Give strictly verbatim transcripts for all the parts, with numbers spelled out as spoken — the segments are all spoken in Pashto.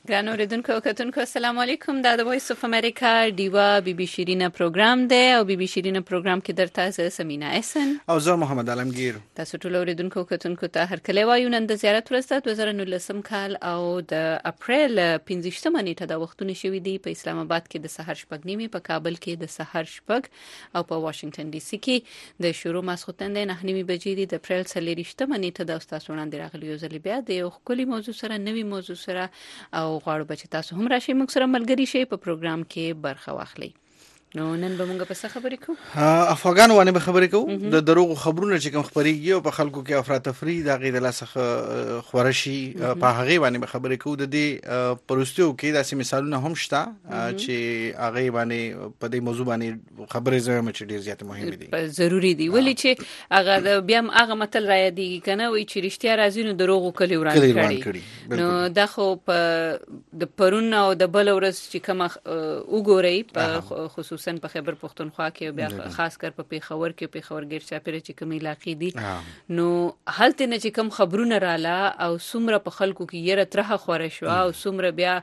ګران اوریدونکو او کتونکو السلام علیکم. دا د وایس اف امریکا دیوا بی بی شیرینه پروګرام دی او بی بی شیرینه پروګرام کې درته زه سمینا احسن او زه محمد عالمگیر. تاسو ټول اوریدونکو او کتونکو ته هر کله وایو نن د زیارت ورځ د دوه زره نولسم کال او د اپریل پنځه نیټه د وختونه شوې دي. په اسلام آباد کې د سحر شپږ نیمه، په کابل کې د سحر شپږ او په واشنگټن ډي سي کې د شروع ماسختن د نه نیمه بجې دي. د اپریل څلورم نیټه د استاد وړاندې راغلی یو ځل بیا د یو خولي موضوع سره نوې موضوع سره او غواړو بچ تاسو هم راشي موږ سره ملګری شي په پروګرام کې برخه واخلئ. نو نن به موږ په څه خبرې کوو؟ افغانانو باندې به خبرې کوو. د دروغ خبرونه چې کوم خبرېږي او په خلکو کې افراطفری د غي د لاسه خورشي په هغه باندې به خبرې کوو. د دې پروستیو کې داسې مثالونه هم شته چې هغه باندې په دې موضوع باندې خبرې زما چې ډیر زیات مهمه دي، ضروری دي. ولی چې هغه بیا هغه متل را یادي کنه وي چې رښتیا راځي نو دروغ کلی وران کړي. نو دا خو په د پرون او د بل ورځ چې کوم وګورئ په خصوص په خیبر پختونخوا کې بیا خاص کر په پیښور کې پیښور ګیر چاپیره چې کوم علاقې دي نو هلته نه چې کوم خبرونه رااله او څومره په خلکو کې یره ترخه خوره شو او څومره بیا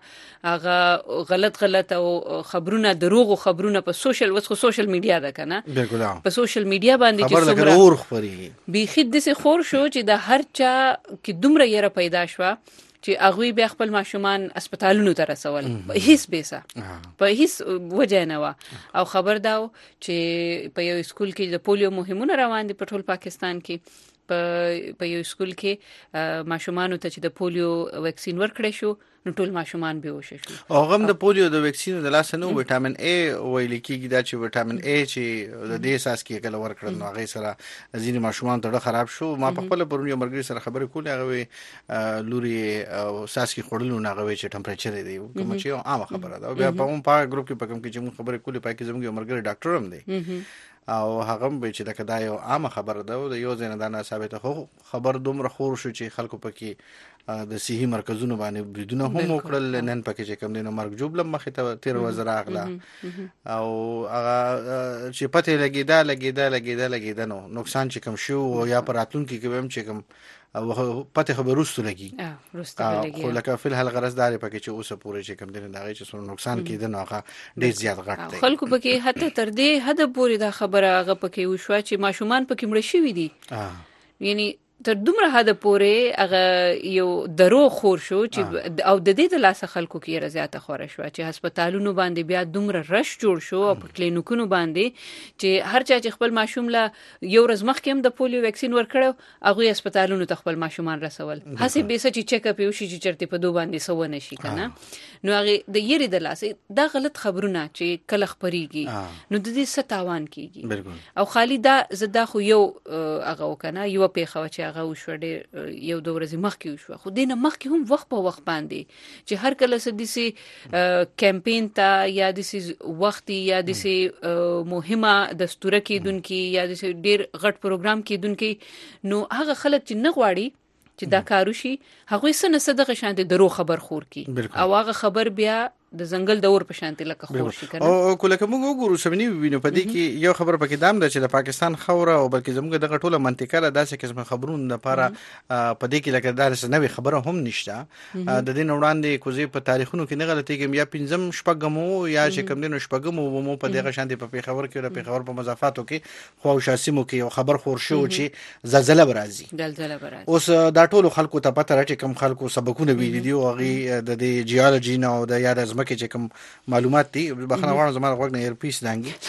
هغه غلط غلط او خبرونه دروغ او خبرونه په سوشل وسخه سوشل میډیا ده کنه بالکل په سوشل میډیا باندې چې څومره اور خوري بيخي د څه خور شو چې د هر چا کې دومره یره پیدا شو چې هغه بیا خپل ماشومان هسپتالونو ته رسول په هیڅ بیسه په هیڅ وجه نه و. او خبر داو چې په یو سکول کې د پولیو مهمونه روان دي په ټول پاکستان کې. په په یو سکول کې ماشومان ته چې د پولیو ویکسین ورکړی شو نو ټول ماشومان به وشو. او هم د پولیو د ویکسین د لاس نه وټامین ای ویل کېږي دا چې وټامین ای چې د دې اساس کې کله ورکړل نو هغه سره ځینې ماشومان ته خراب شو. ما په خپل پرونی مرګري سره خبرې کولې هغه لوري او اساس کې خړلو نه غوي چې ټمپریچر دی کوم چې عام خبره ده. بیا په موږ په ګروپ کې په کوم کې چې موږ خبرې کولې پای کې زموږ مرګري ډاکټر هم دی او هغه به چې دا کدا یو عام خبره ده او د یو ځای نه دا ثابته خو خبر دومره خور شو چې خلکو پکې د صحي مرکزونو باندې بریدونه هم وکړل. نن پکې چې کوم دینه مرګ جوړ مخې ته تیر وزر اغلا او هغه چې پته لګیدا لګیدا لګیدا لګیدا نو نقصان چې کم شو او یا پراتون کې کوم چې کوم او پته خبروستو لګي خو لکه فل هل غرض دار پکې چې اوسه پوره چې کم دینه دغه چې سره نقصان کېده نو هغه ډیر زیات غټ دی. خلکو پکې حتی تر دې حد پورې دا خبره هغه پکې وشو چې ماشومان پکې مړ شوي دي. یعنی تر دومره حد پورې هغه یو درو خور شو چې او د دې د لاسه خلکو کې رضایت خوره شو چې هسپتالونو باندې بیا دومره رش جوړ شو او په کلینیکونو باندې چې هر چا چې خپل ماشوم له یو ورځ مخکې هم د پولیو ویکسین ورکړو هغه هسپتالونو ته خپل ماشومان رسول هسې به چې چیک اپ یو شي چې چرته په دوه باندې سو نه شي کنه. نو هغه د یری د لاسه دا غلط خبرونه چې کله خبريږي نو د دې ستاوان کیږي او خالی دا زدا خو یو هغه وکنه یو پیښه چې هغه وشو ډېر یو دوه ورځې مخکې وشو خو دینه مخکې هم وخت په وخت باندې چې هر کله سديسي کمپاین ته یا دسي وختي یا دسي مهمه دستوره کېدونکو یا دسي ډېر غټ پروګرام کېدونکو نو هغه خلک چې نه غواړي چې دا کارو شي هغه سن صدقه شانته درو خبر خور کی او هغه خبر بیا د زنګل د اور په شانتي لکه خور شي کنه. او کله کوم وګورو سمنی وینو په دې کې یو خبر پکې دام ده چې د پاکستان خوره او بلکې زموږ د غټوله منطقه له داسې قسم خبرونو لپاره په دې کې لکه داسې نوې خبره هم نشته. د دې وړاندې کوزي په تاریخونو کې نه غلطي کې یا پنځم شپږمو یا چې کوم دینو شپږمو مو په دغه شانتي په پیښور کې د پیښور په مضافاتو کې خو شاسمو کې یو خبر خور شو چې زلزلہ برازي زلزلہ برازي. اوس دا ټول خلکو ته پته راځي کوم خلکو سبقونه ویل دي او هغه د دې جیولوژي نه او د یاد ازمکه چې کوم معلومات دي بخنه غواړم زما غوږ نه ایرپیس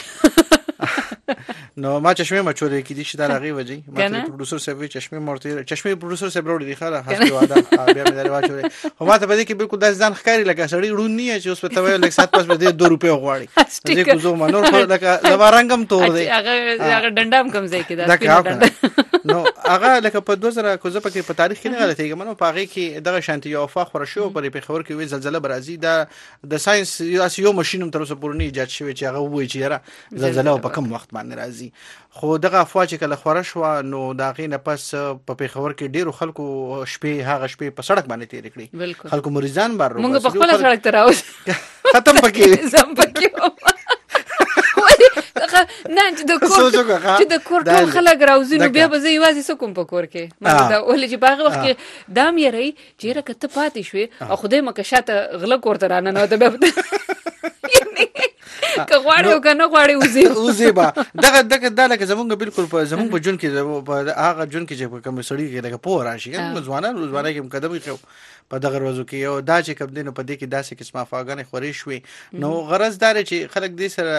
دانګي نو ما چشمه ما چورې کې دي چې دا راغي وځي ما ته پروډوسر سیوی چشمه مرته چشمه پروډوسر سیوی وروړي خاله خاصه واده بیا مې درې واچورې خو ما ته په دې کې بالکل داس ځان ښکاری لکه سړی ړون نه چې اوس په توې لکه سات پاس به دوه روپیا غواړي زه کوزو منور خو لکه لوا رنگم تور دی هغه هغه ډنډام کم ځای کې دا نو هغه لکه په دوه زره کوزه پکې په تاریخ کې نه غلطیږي منو په هغه کې دغه شانتي یو افاق ور شو په پیښور کې وی زلزلہ برازي دا د ساينس یو ماشینم تر اوسه پورې ایجاد شوی چې هغه وایي چې یاره زلزلہ په کم وخت باندې راځي. خو دغه افوا چې کله خورش و نو دا غي نه پس په پیښور کې ډیرو خلکو شپې هغه شپې په سړک باندې تیر کړی خلکو مریضان بار موږ په خپل سړک ته راوځو ختم پکې زم پکې هغه نه چې د کور چې د کور ټول خلک راوځي نو بیا به زه یوازې څه کوم په کور کې ما دا ولې چې باغ وخت کې دا مې ری چې راکته پاتې شوې او خدای مکه شاته غله کورته رانه نو دا به که غواړي او که نه غواړي وزي وزي با دغه دغه دا لکه زمونږ بالکل په زمونږ په جون کې هغه جون کې چې کوم سړی کې لکه پور راشي موږ ځوانان روزانه کې مقدمه خو په دغه ورځو کې یو دا چې کوم دینو په دې کې داسې قسمه افغانې خوري شوې نو غرض دار چې خلک دې سره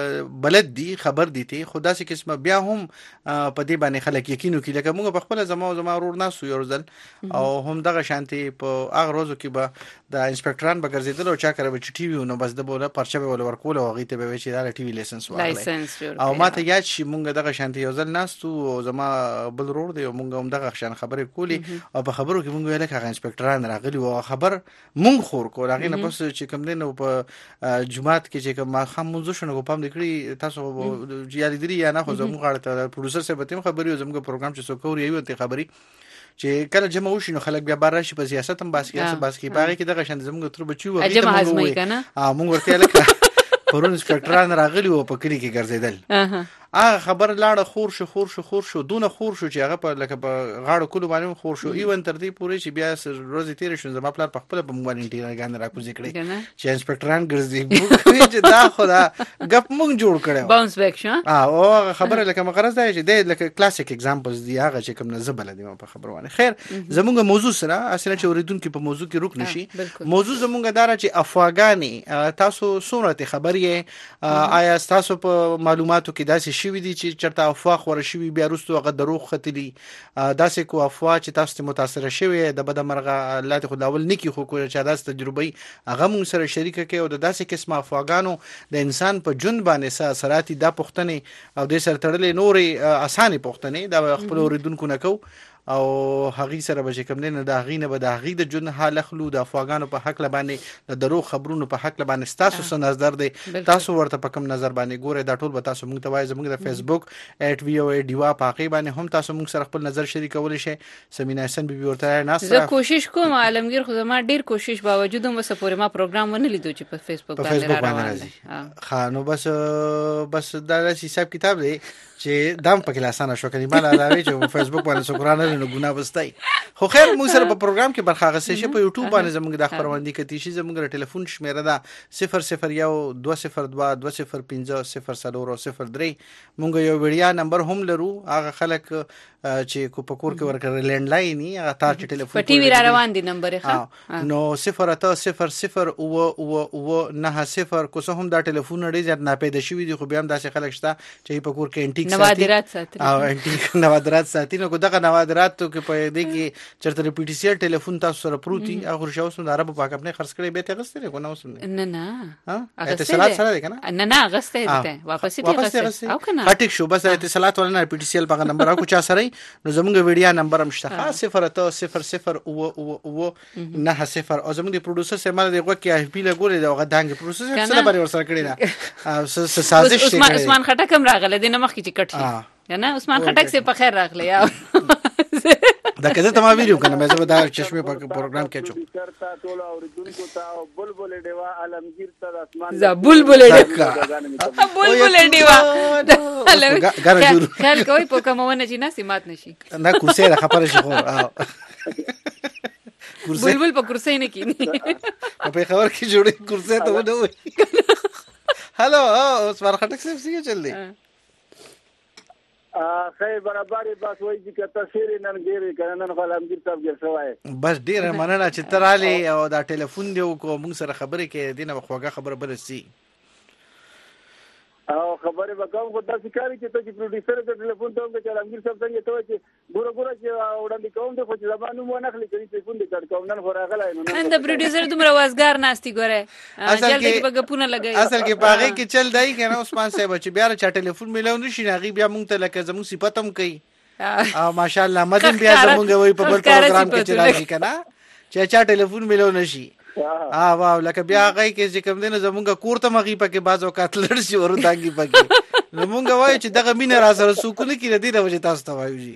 بلد دي خبر دي ته خدا سي قسمه بیا هم په دې باندې خلک یقینو کې لکه موږ په خپل زما او زما ورور ناسو یو ځل او هم دغه شانتي په هغه ورځو کې به د انسپکټران به ګرځیدل او چا کړو چې ټي وي نو بس د بوله پرچه به ول ورکول او غیته به چې دا ټي وي لایسنس واخلي او ماته یاد شي موږ دغه شانتي یو ځل ناسو او زما بل ورور دی موږ هم دغه شان خبرې کولې او په خبرو کې موږ ویل چې انسپکټران راغلي او خبر مونږ خور کو هغه نه پس چې کوم دین په جمعات کې چې کوم خام منځ شنو په پام دکړي تاسو یاد لري یا نه خو زموږ غړته پروډوسر سره به تیم خبري زموږ پروګرام چې سوکوري یو ته خبري چې کله جمع وشي نو خلک بیا بار راشي په سیاست هم باس کې باس کې باغې کې دغه شند زموږ تر بچو وي ته موږ اه موږ ورته لکه پرون انسپکټران راغلي او په کلی کې ګرځیدل هغه خبر لاړه خور شو خور شو خور شو دونه خور شو چې هغه په لکه په غاړه کولو باندې خور شو ایون تر دې پورې چې بیا روزي تیر شو زما پلار په خپل په موږ باندې ټیرګان راکوزي کړی چې انسپکټران ګرځي چې دا خدا غپ موږ جوړ کړو باونس بیک شو او خبره لکه مقرز دی چې د لکه کلاسیک اگزامپلز دی هغه چې کوم نه زبل دی په خبره باندې خیر زموږ موضوع سره اصله چې اوریدونکو په موضوع کې روک نشي موضوع زموږ دارا چې افغاني تاسو سورته خبريه آیا تاسو په معلوماتو کې داسې شوي دي چې چرته افوا خور شوي بیا وروسته هغه دروغ ختلي داسې کو افوا چې تاسو ته متاثر شوي د بده مرغه الله ته خداول نکي خو کوی چې داسې تجربه هغه موږ سره شریک کړي او د داسې قسمه افغانو د انسان په جون باندې اثرات د پښتنې او د سر تړلې نورې اسانه پښتنې د خپل اوریدونکو نه کو او هغه سره به کوم نه د هغې نه به د هغې د جون حال خلو د افغانو په حق لبانې د درو خبرونو په حق لبانې تاسو څه نظر دی تاسو ورته په کوم نظر باندې ګوره دا ټول به تاسو موږ ته وایي زموږ د فیسبوک ایټ وی او ای ډیوا په حق باندې هم تاسو موږ سره خپل نظر شریکولی شئ سمینا حسن بیبي ورته ناس زه کوشش کوم عالمگیر خو ما ډیر کوشش باوجود هم وسه پورې ما پروګرام ونه لیدو چې په فیسبوک باندې راوړل خانو بس بس دا حساب کتاب دی چې دام په کلاسانه شو کله مال علاوه چې په فیسبوک باندې شکرانه نه ګناه بستای خو خیر موږ سره په پروګرام کې برخه غسه شي په یوټیوب باندې زموږ د خبرواندي کې تیشي زموږ ټلیفون شمیره ده صفر صفر یو دوه صفر دوه دوه صفر پنځه صفر صفر صفر درې موږ یو ویډیا نمبر هم لرو هغه خلک چې کو په کور کې ورکړل لینډ لاین هغه تار چې ټلیفون په ټي وی را روان دي نمبر ښه نو صفر اته صفر صفر او او او نه صفر کو څه هم دا ټلیفون لري ځکه نه پیدا شوی دي خو بیا هم داسې خلک شته چې په کور کې انټیک نوادرات ساتي او انټیک نوادرات ساتي نو دغه نوادرات کې په دې کې چرته پی ټی سی ال ټلیفون تاسو سره پروتي هغه شاو سم د عربو پاک خپل خرڅ کړي به ته غستره کو نه وسم نه نه ها اتصالات سره دی کنه نه نه غسته دي واپس دي غسته او کنه هټیک شو بس اتصالات ولنه پی ټی سی ال په نمبر او چا سره نو زموږ ویډیا نمبر هم شته صفر اته صفر صفر او او او نه صفر او زموږ د پروډوسر سره مال دی وکه اف پی له ګولې دغه دانګ پروسس سره باندې ورسره کړی دا سازش دی عثمان خټک هم راغله د نمخ کی ټیکټ کنه عثمان خټک سے په خیر راغله یا دا کزه تمام ویډیو کنه مې زه دا چشمه په پروګرام کې چوم کرتا ټول اوریدونکو ته بلبل ډیوا عالمگیر ته اسمان ز بلبل ډیوا بلبل ډیوا خیال کوي په کومونه چې نه سمات نشي نه کوسه را خبره شي خو بلبل په کرسي نه کینی په خبر کې جوړي کرسي ته ونه وي هالو عثمان خټک صاحب څنګه چل دی خیر برابر بس وای چې تفسیر نن ګيري کنه نن عالمگیر صاحب ګرځوای بس ډیر مننه چې تراله او دا ټلیفون دی کو موږ سره خبرې کې دینه خوګه خبره بل سي او خبره وکاو خو تاسو کاری چې ته پروډوسر ته ټلیفون ته وکړه عالمگیر صاحب څنګه ته چې ګوره ګوره چې وړاندې کوم ته خو زمانو مو نه خلی کوي ټلیفون دې کړ کوم نن خو راغلای نو نن د پروډوسر دومره وازګار ناشتي ګوره جلد کې بغپونه لګي اصل کې باغې کې چل دی کنه عثمان صاحب چې بیا چا ټلیفون ملو نشي ناغي بیا مونږ ته لکه زموږ صفاتم کوي او ماشاءالله مدن بیا زموږ وای په بل پروګرام کې چې راځي کنه چې چا ټلیفون ملو نشي اه واو لکه بیا هغه کې چې کوم دینه زمونږ کورته مغي پکې بازو کاتلر شي وروداږي پکې زمونږ وای چې دغه مين را سره سکون کې ردی د وجه تاسو ته وایو جی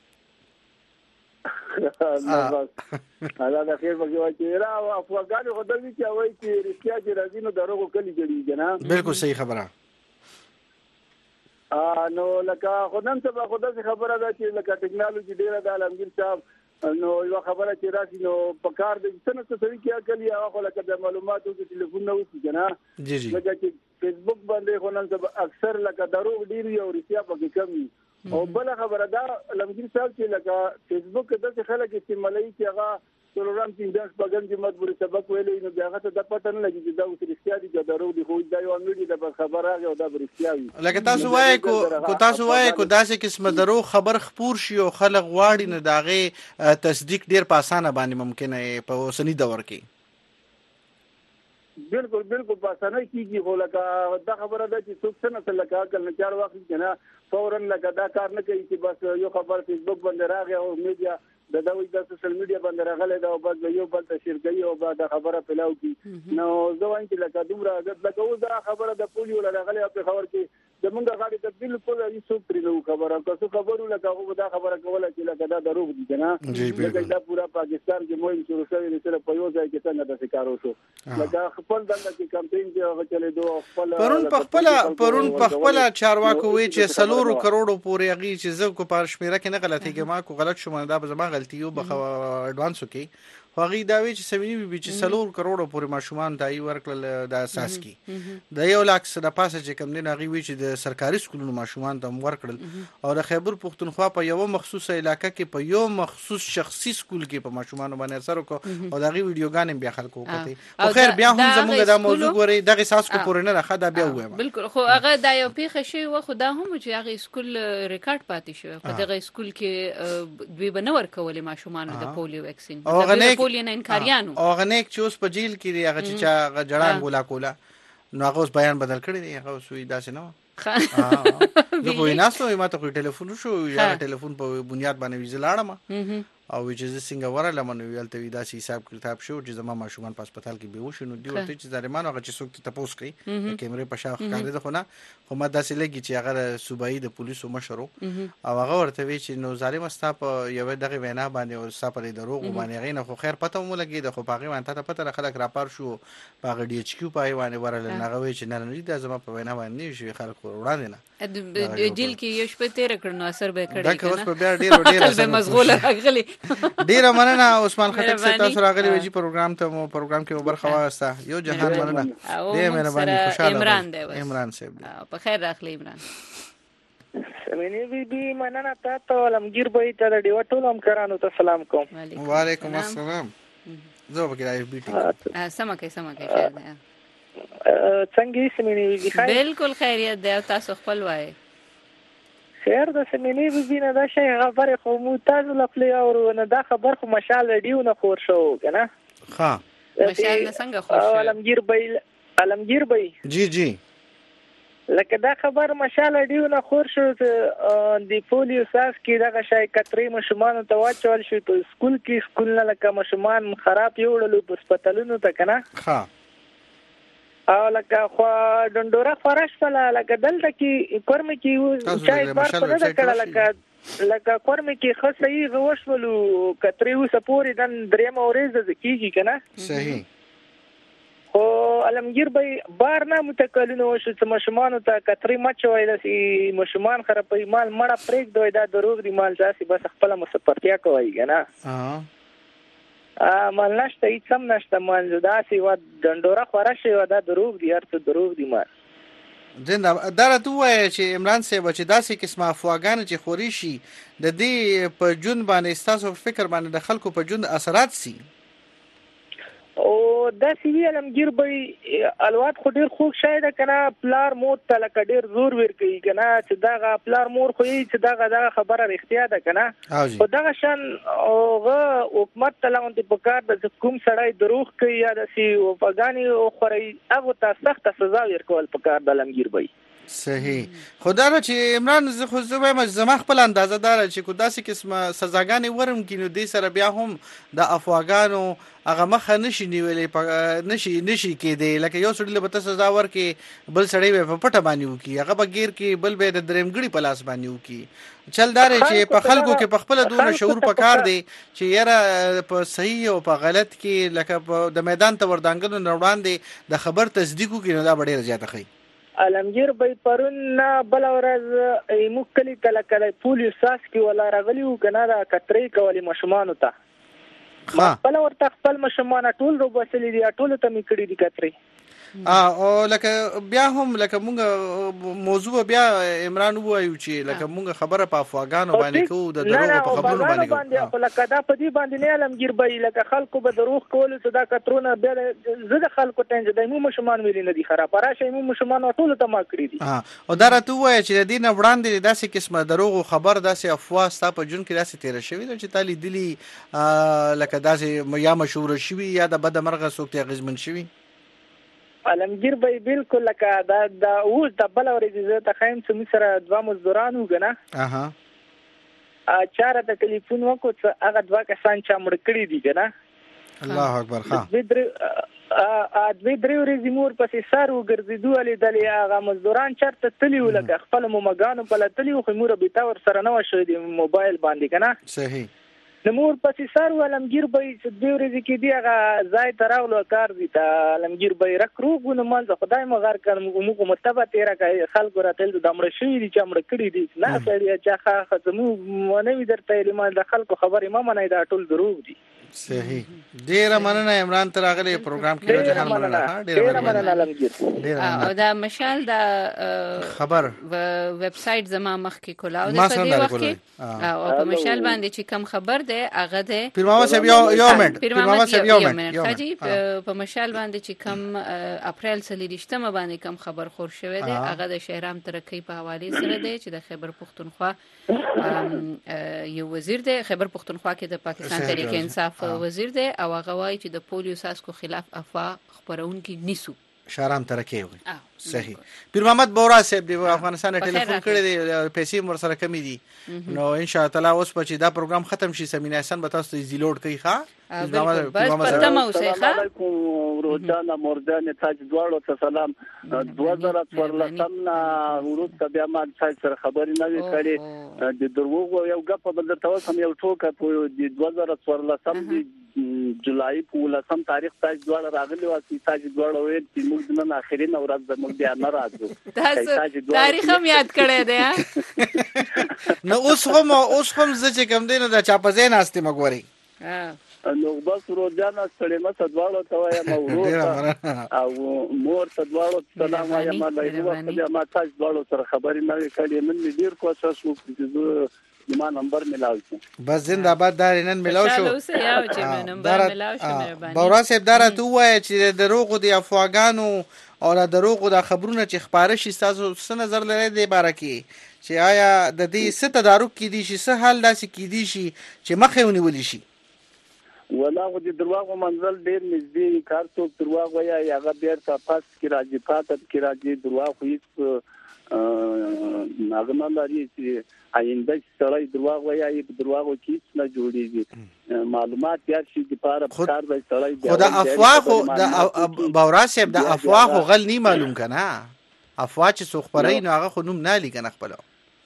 الله دا خیر وکړي چې را افغانانو خدای چې وای چې رښتیا چې راځي نو دروغ کلی جوړیږي نه بالکل صحیح خبره نو لکه خدان څه خدای څه خبره ده چې لکه ټکنالوژي ډیره د عالمگیر صاحب نو یو خبره چې راشي نو په کار د څه څه سړي کې عقل یا هغه لکه د معلوماتو د ټلیفون نو وسی کنه جی جی لکه چې فیسبوک باندې خدان څه اکثر لکه دروغ ډیر یو رښتیا پکې کم او بل خبره ده عالمگیر صاحب چې لکه فیسبوک د خلک استعمالي چې هغه څلورم پنځه بغن چې مطبوع سبق ویلې نو بیا هغه ته پته نه لګي چې دا اوس رښتیا دي چې درو دي خو دا یو امید د خبره هغه دا رښتیا وي لکه تاسو وایي کو کو تاسو وایي کو داسې قسمه درو خبر خپور شي او خلک غواړي نه داغه تصدیق ډیر په اسانه باندې ممکن دی په اوسنی دور کې بالکل بالکل په اسانه کیږي خو لکه دا خبره ده چې څوک څنګه لکه عقل نه چار وخت کنه فورا لکه دا کار نه کوي چې بس یو خبر فیسبوک باندې راغی او میډیا د دوی د سوشل میډیا باندې راغلی دا او بس یو بل ته شیر کوي او بعد خبره پلاو کی نو زه وایم چې لکه دومره لکه اوس دا خبره د پولیو راغلی په خبر کې د مونږه غاړي ته بالکل هیڅ پرې نو خبره که څه خبرو لکه هغه دا خبره کوله چې لکه دا دروغ دي کنه لکه دا پورا پاکستان کې مهم شروع شوی سره په یو ځای کې څنګه د کارو شو لکه خپل دغه کې کمپاین کې هغه چلے دوه خپل پرون په خپل پرون په خپل چارواکو وی چې سلورو کروڑو پورې هغه چې زه کو پر شمیره کې نه غلطیږم ما کو غلط شوم دا به زما غلطي یو بخ اډوانسو کې هغه دا وی چې سمینی بي چې سلور کروڑو پورې ماشومان دای ورکل د اساس کې د یو لاکس د پاسه چې کم نه غوي چې د سرکاري سکولونو ماشومان ته ورکړل او د خیبر پختونخوا په یو مخصوصه علاقې کې په یو مخصوص شخصي سکول کې په ماشومان باندې اثر وکړ او دغه ویډیوګان بیا خلکو وکړي او خیر بیا هم زموږ دا موضوع غوري دغه اساس کو پورې نه راخه دا بیا وایم بالکل خو هغه دا یو پیښه شی و خدا هم چې هغه سکول ریکارډ پاتې شو په دغه سکول کې دوی بنور کولې ماشومان د پولیو ویکسین د پولیو نه انکاریان او غنیک چې اوس په جیل کې دی هغه چې جړان ګولا کولا نو هغه اوس بیان بدل کړی دی هغه سوی داسې نه نو په ویناسو ما ته ټلیفون شو یا ټلیفون په بنیاد باندې ویزلاړم او چې څنګه وراله منو ویل ته دا سی حساب کتاب شو چې زما ماشومان په هسپتال کې به وشو نو دی ورته چې ظالمانو هغه چې څوک ته تاسو کوي کیمرې په شاخ کړی ده خو نه خو ما داسې لګي چې هغه صوبایي د پولیسو مشرو او هغه ورته وی چې نو ظالم استا په یو دغه وینا باندې او استا په دروغ باندې غینه خو خیر پته مو لګي د خو پاغي باندې ته پته خلک راپار شو پاغه ډی ایچ کیو پای باندې ورل نه غوي چې نه نه دا زما په وینا باندې شي خلک وړاندې نه جیل کې یو شپه تیر کړنو اثر به کړی دا که اوس په بیا ډیر ډیر به مشغوله راغلی ډیر مننه عثمان خټک صاحب تاسو راغلی ویجی پروګرام ته مو پروګرام کې برخه واغسته یو جهان مننه ډیر مهرباني خوشاله عمران دی عمران صاحب په خیر راغلی عمران سمینی بی بی مننه تاسو علمگیر به ته د ډیو ټول هم کرانو ته سلام کوم وعلیکم السلام زه به کړای بي ټی سم کې سم کې خیر دی څنګه سمینی بی خیر بالکل خیریت دی تاسو خپل وای خیر د سمینی بی نه دا شی خبره خو مو تاسو لپاره او نه دا خبر خو مشال دیو نه خور شو کنه ها مشال نه څنګه خور شو علمگیر بی علمگیر بی جی جی لکه دا خبر مشال دیو نه خور شو د پولیو ساس کې دا شای کتري مشمان ته واچول شو په سکول کې سکول نه لکه مشمان خراب یوړلو په هسپتالونو ته کنه ها او لکه خو ډندوره فرش فلا لکه دلته کې کورم کې چای بار په دغه کړه لکه لکه کورم کې خصي غوښولو کتري وسپوري دن دریم اورز کیږي کنه صحیح خو علمگیر به بار نه متکلنو شو چې مشمان ته کتري مچوي د مشمان خرابې مال مړه پریک دوی دا دروغ دی مال ځاسي بس خپل مسپرتیا کوي کنه ها ا مال نشته هیڅ هم نشته مال داسي و ډندوره خورشه و دا دروغ دی ارته دروغ دی مال زنده درته وای چې عمران صاحب چې داسې قسمه افواګان چې خوري شي د دې په جون باندې تاسو فکر باندې د خلکو په جون اثرات سي او دا سی وی علمگیر به الوات خو ډیر خوږ شاید کنه پلار مور ته لکه ډیر زور ور کوي کنه چې دا پلار مور خو یې چې دا دا خبره رښتیا ده کنه او دا شان اوغه حکومت تلون د پکار د کوم سړی دروغ کوي یا د سی او پګانی او خوري هغه ته سخت سزا ورکول پکار د علمگیر به صحیح خدای را چې عمران زه خو زه وایم زما خپل اندازه دار چې کو داسې قسمه سزاګانې ورم کینو دې سره بیا هم د افواګانو هغه مخه نشي نیولې نشي نشي کېدی لکه یو سړی له بته سزا ورکې بل سړی په پټه باندې وکي هغه بغیر کې بل به د درېمګړي په لاس باندې وکي چل دار چې په خلکو کې په خپل دونه شعور پکار دی چې یاره په صحیح او په غلط کې لکه د میدان ته وردانګلو نه وړاندې د خبر تصدیق کوي نو دا ډېر زیاته خي علمگیر به پرون نه بل ورځ موږ کلی کله کله پولیس ساس کې ولا راغلی و کنه دا کترې کولې مشمانو ته بل ورته خپل مشمان ټول رو بسلې دي ټول ته می کړی دي کترې اه او لکه بیا هم لکه مونږ موضوع بیا عمران وایو چې لکه مونږ خبره په افغانانو باندې کوو د دروغ په خبرونو باندې کوو لکه دا په دې باندې نه علمگیر به لکه خلکو به دروغ کول څه دا کترونه بیا زه د خلکو ته د مو مشمان ویل نه دي خراب راشه مو مشمان ټول ته ما کړی دي اه او دا راته وایي چې د دې نه وړاندې داسې قسمه دروغ خبر داسې افوا ستا په جون کې داسې تیر شوی چې تالي دلی لکه داسې یا مشهور شوی یا د بد مرغه سوکته غزمن شوی علمگیر به بالکل لکه دا دا اوس د بل ورځې زه ته خایم چې سره دوه مزدوران وګنه اها ا چاره د ټلیفون وکړ چې هغه دوه کسان چې مړ کړی دي کنه الله اکبر ها د دې ا د دې ورځې مور پسې سار وګرځیدو علي دلی هغه مزدوران چرته تلی ولګه خپل مومګانو په لتلی خو مور به تا ور سره نه وشو دی موبایل باندې کنه صحیح نمور پسې سار علمگیر به چې د ورځې کې دی هغه ځای تراولو کار دي ته علمگیر به رکرو غو منځ خدای مغار کړم موږ متبه تیرا کوي خلکو راتل د امر شوی دي چې امر کړی دي نه سړی چې ښه ختمو ونه درته علم د خلکو خبرې ما منای دا ټول دروغ دي صحیح ډیر مننه عمران تر هغه پروګرام کې ډیر مننه ډیر مننه علمگیر او دا مشال دا خبر ویب سټ زما مخ کې کولاو د په دې وخت کې او په مشال باندې چې کم خبر ده هغه ده پیر محمد صاحب یو یو منټ پیر محمد صاحب یو منټ خاجي په مشال باندې چې کم اپریل سلیریشتمه باندې کم خبر خور شوه ده هغه د شهرام ترقی په حواله سره ده چې د خیبر پختونخوا یو وزیر ده خیبر پختونخوا کې د پاکستان تحریک انصاف وزیر دی او هغه وایي چې د پولیو ساسکو خلاف افوا خبرونکي نیسو شهرام ترکی وي صحیح پیر محمد بورا صاحب دی افغانستان ټلیفون کړی دی پیسې مر سره کمی دي نو ان شاء الله اوس په چې دا پروګرام ختم شي سمینه احسان به تاسو ته زیلوډ کوي ښا السلام علیکم روزانه مردان تاج دواړو ته سلام دوه زره څوارلسم نه وروسته بیا ما سره خبرې نه وی کړې د دروغ یو غپ بل ته وسم یو ټوکه په د دوه زره څوارلسم د جولای په ولسم تاریخ تاج دواړه راغلي واسي تاج دواړه وې چې موږ نن اخرین ورځ د موږ بیا نه راځو تاسو تاریخ هم یاد کړی دی نو اوس هم اوس هم چې کوم دینه د چاپزین استه مګوري نو بس روزانه سړی ما دواړو ته وایم او مور ته دواړو سلام وایم الله دې وخت ما تاج دواړو سره خبرې نه کړې نن ډیر کوشش وکړم ما نمبر ملاو شو بس زنده باد دار نن ملاو شو اوسه یو چې نمبر ملاو شو مهرباني بورا صاحب دره تو وای چې د دروغو د افغانانو او د دروغو د خبرونو چې خبره شي تاسو څه نظر لرئ د باره کې چې آیا د دې ست تدارک کې دي شي څه حل داسې کې دي شي چې مخه ونیول شي ولا غو د دروغو منزل ډیر نږدې کار څوک دروغ وایي هغه بیر کا پاس کې راځي پاتې کې راځي دروغ هیڅ ناګمان لري چې آینده سړی دروغ وایي په دروغو کې نه جوړیږي معلومات یا شي د پاره کار دی سړی خو د افواه خو د بورا صاحب د افواه خو غل نه معلوم کنه افواه چې څو خبرې نو هغه خو نوم نه لیکنه خپل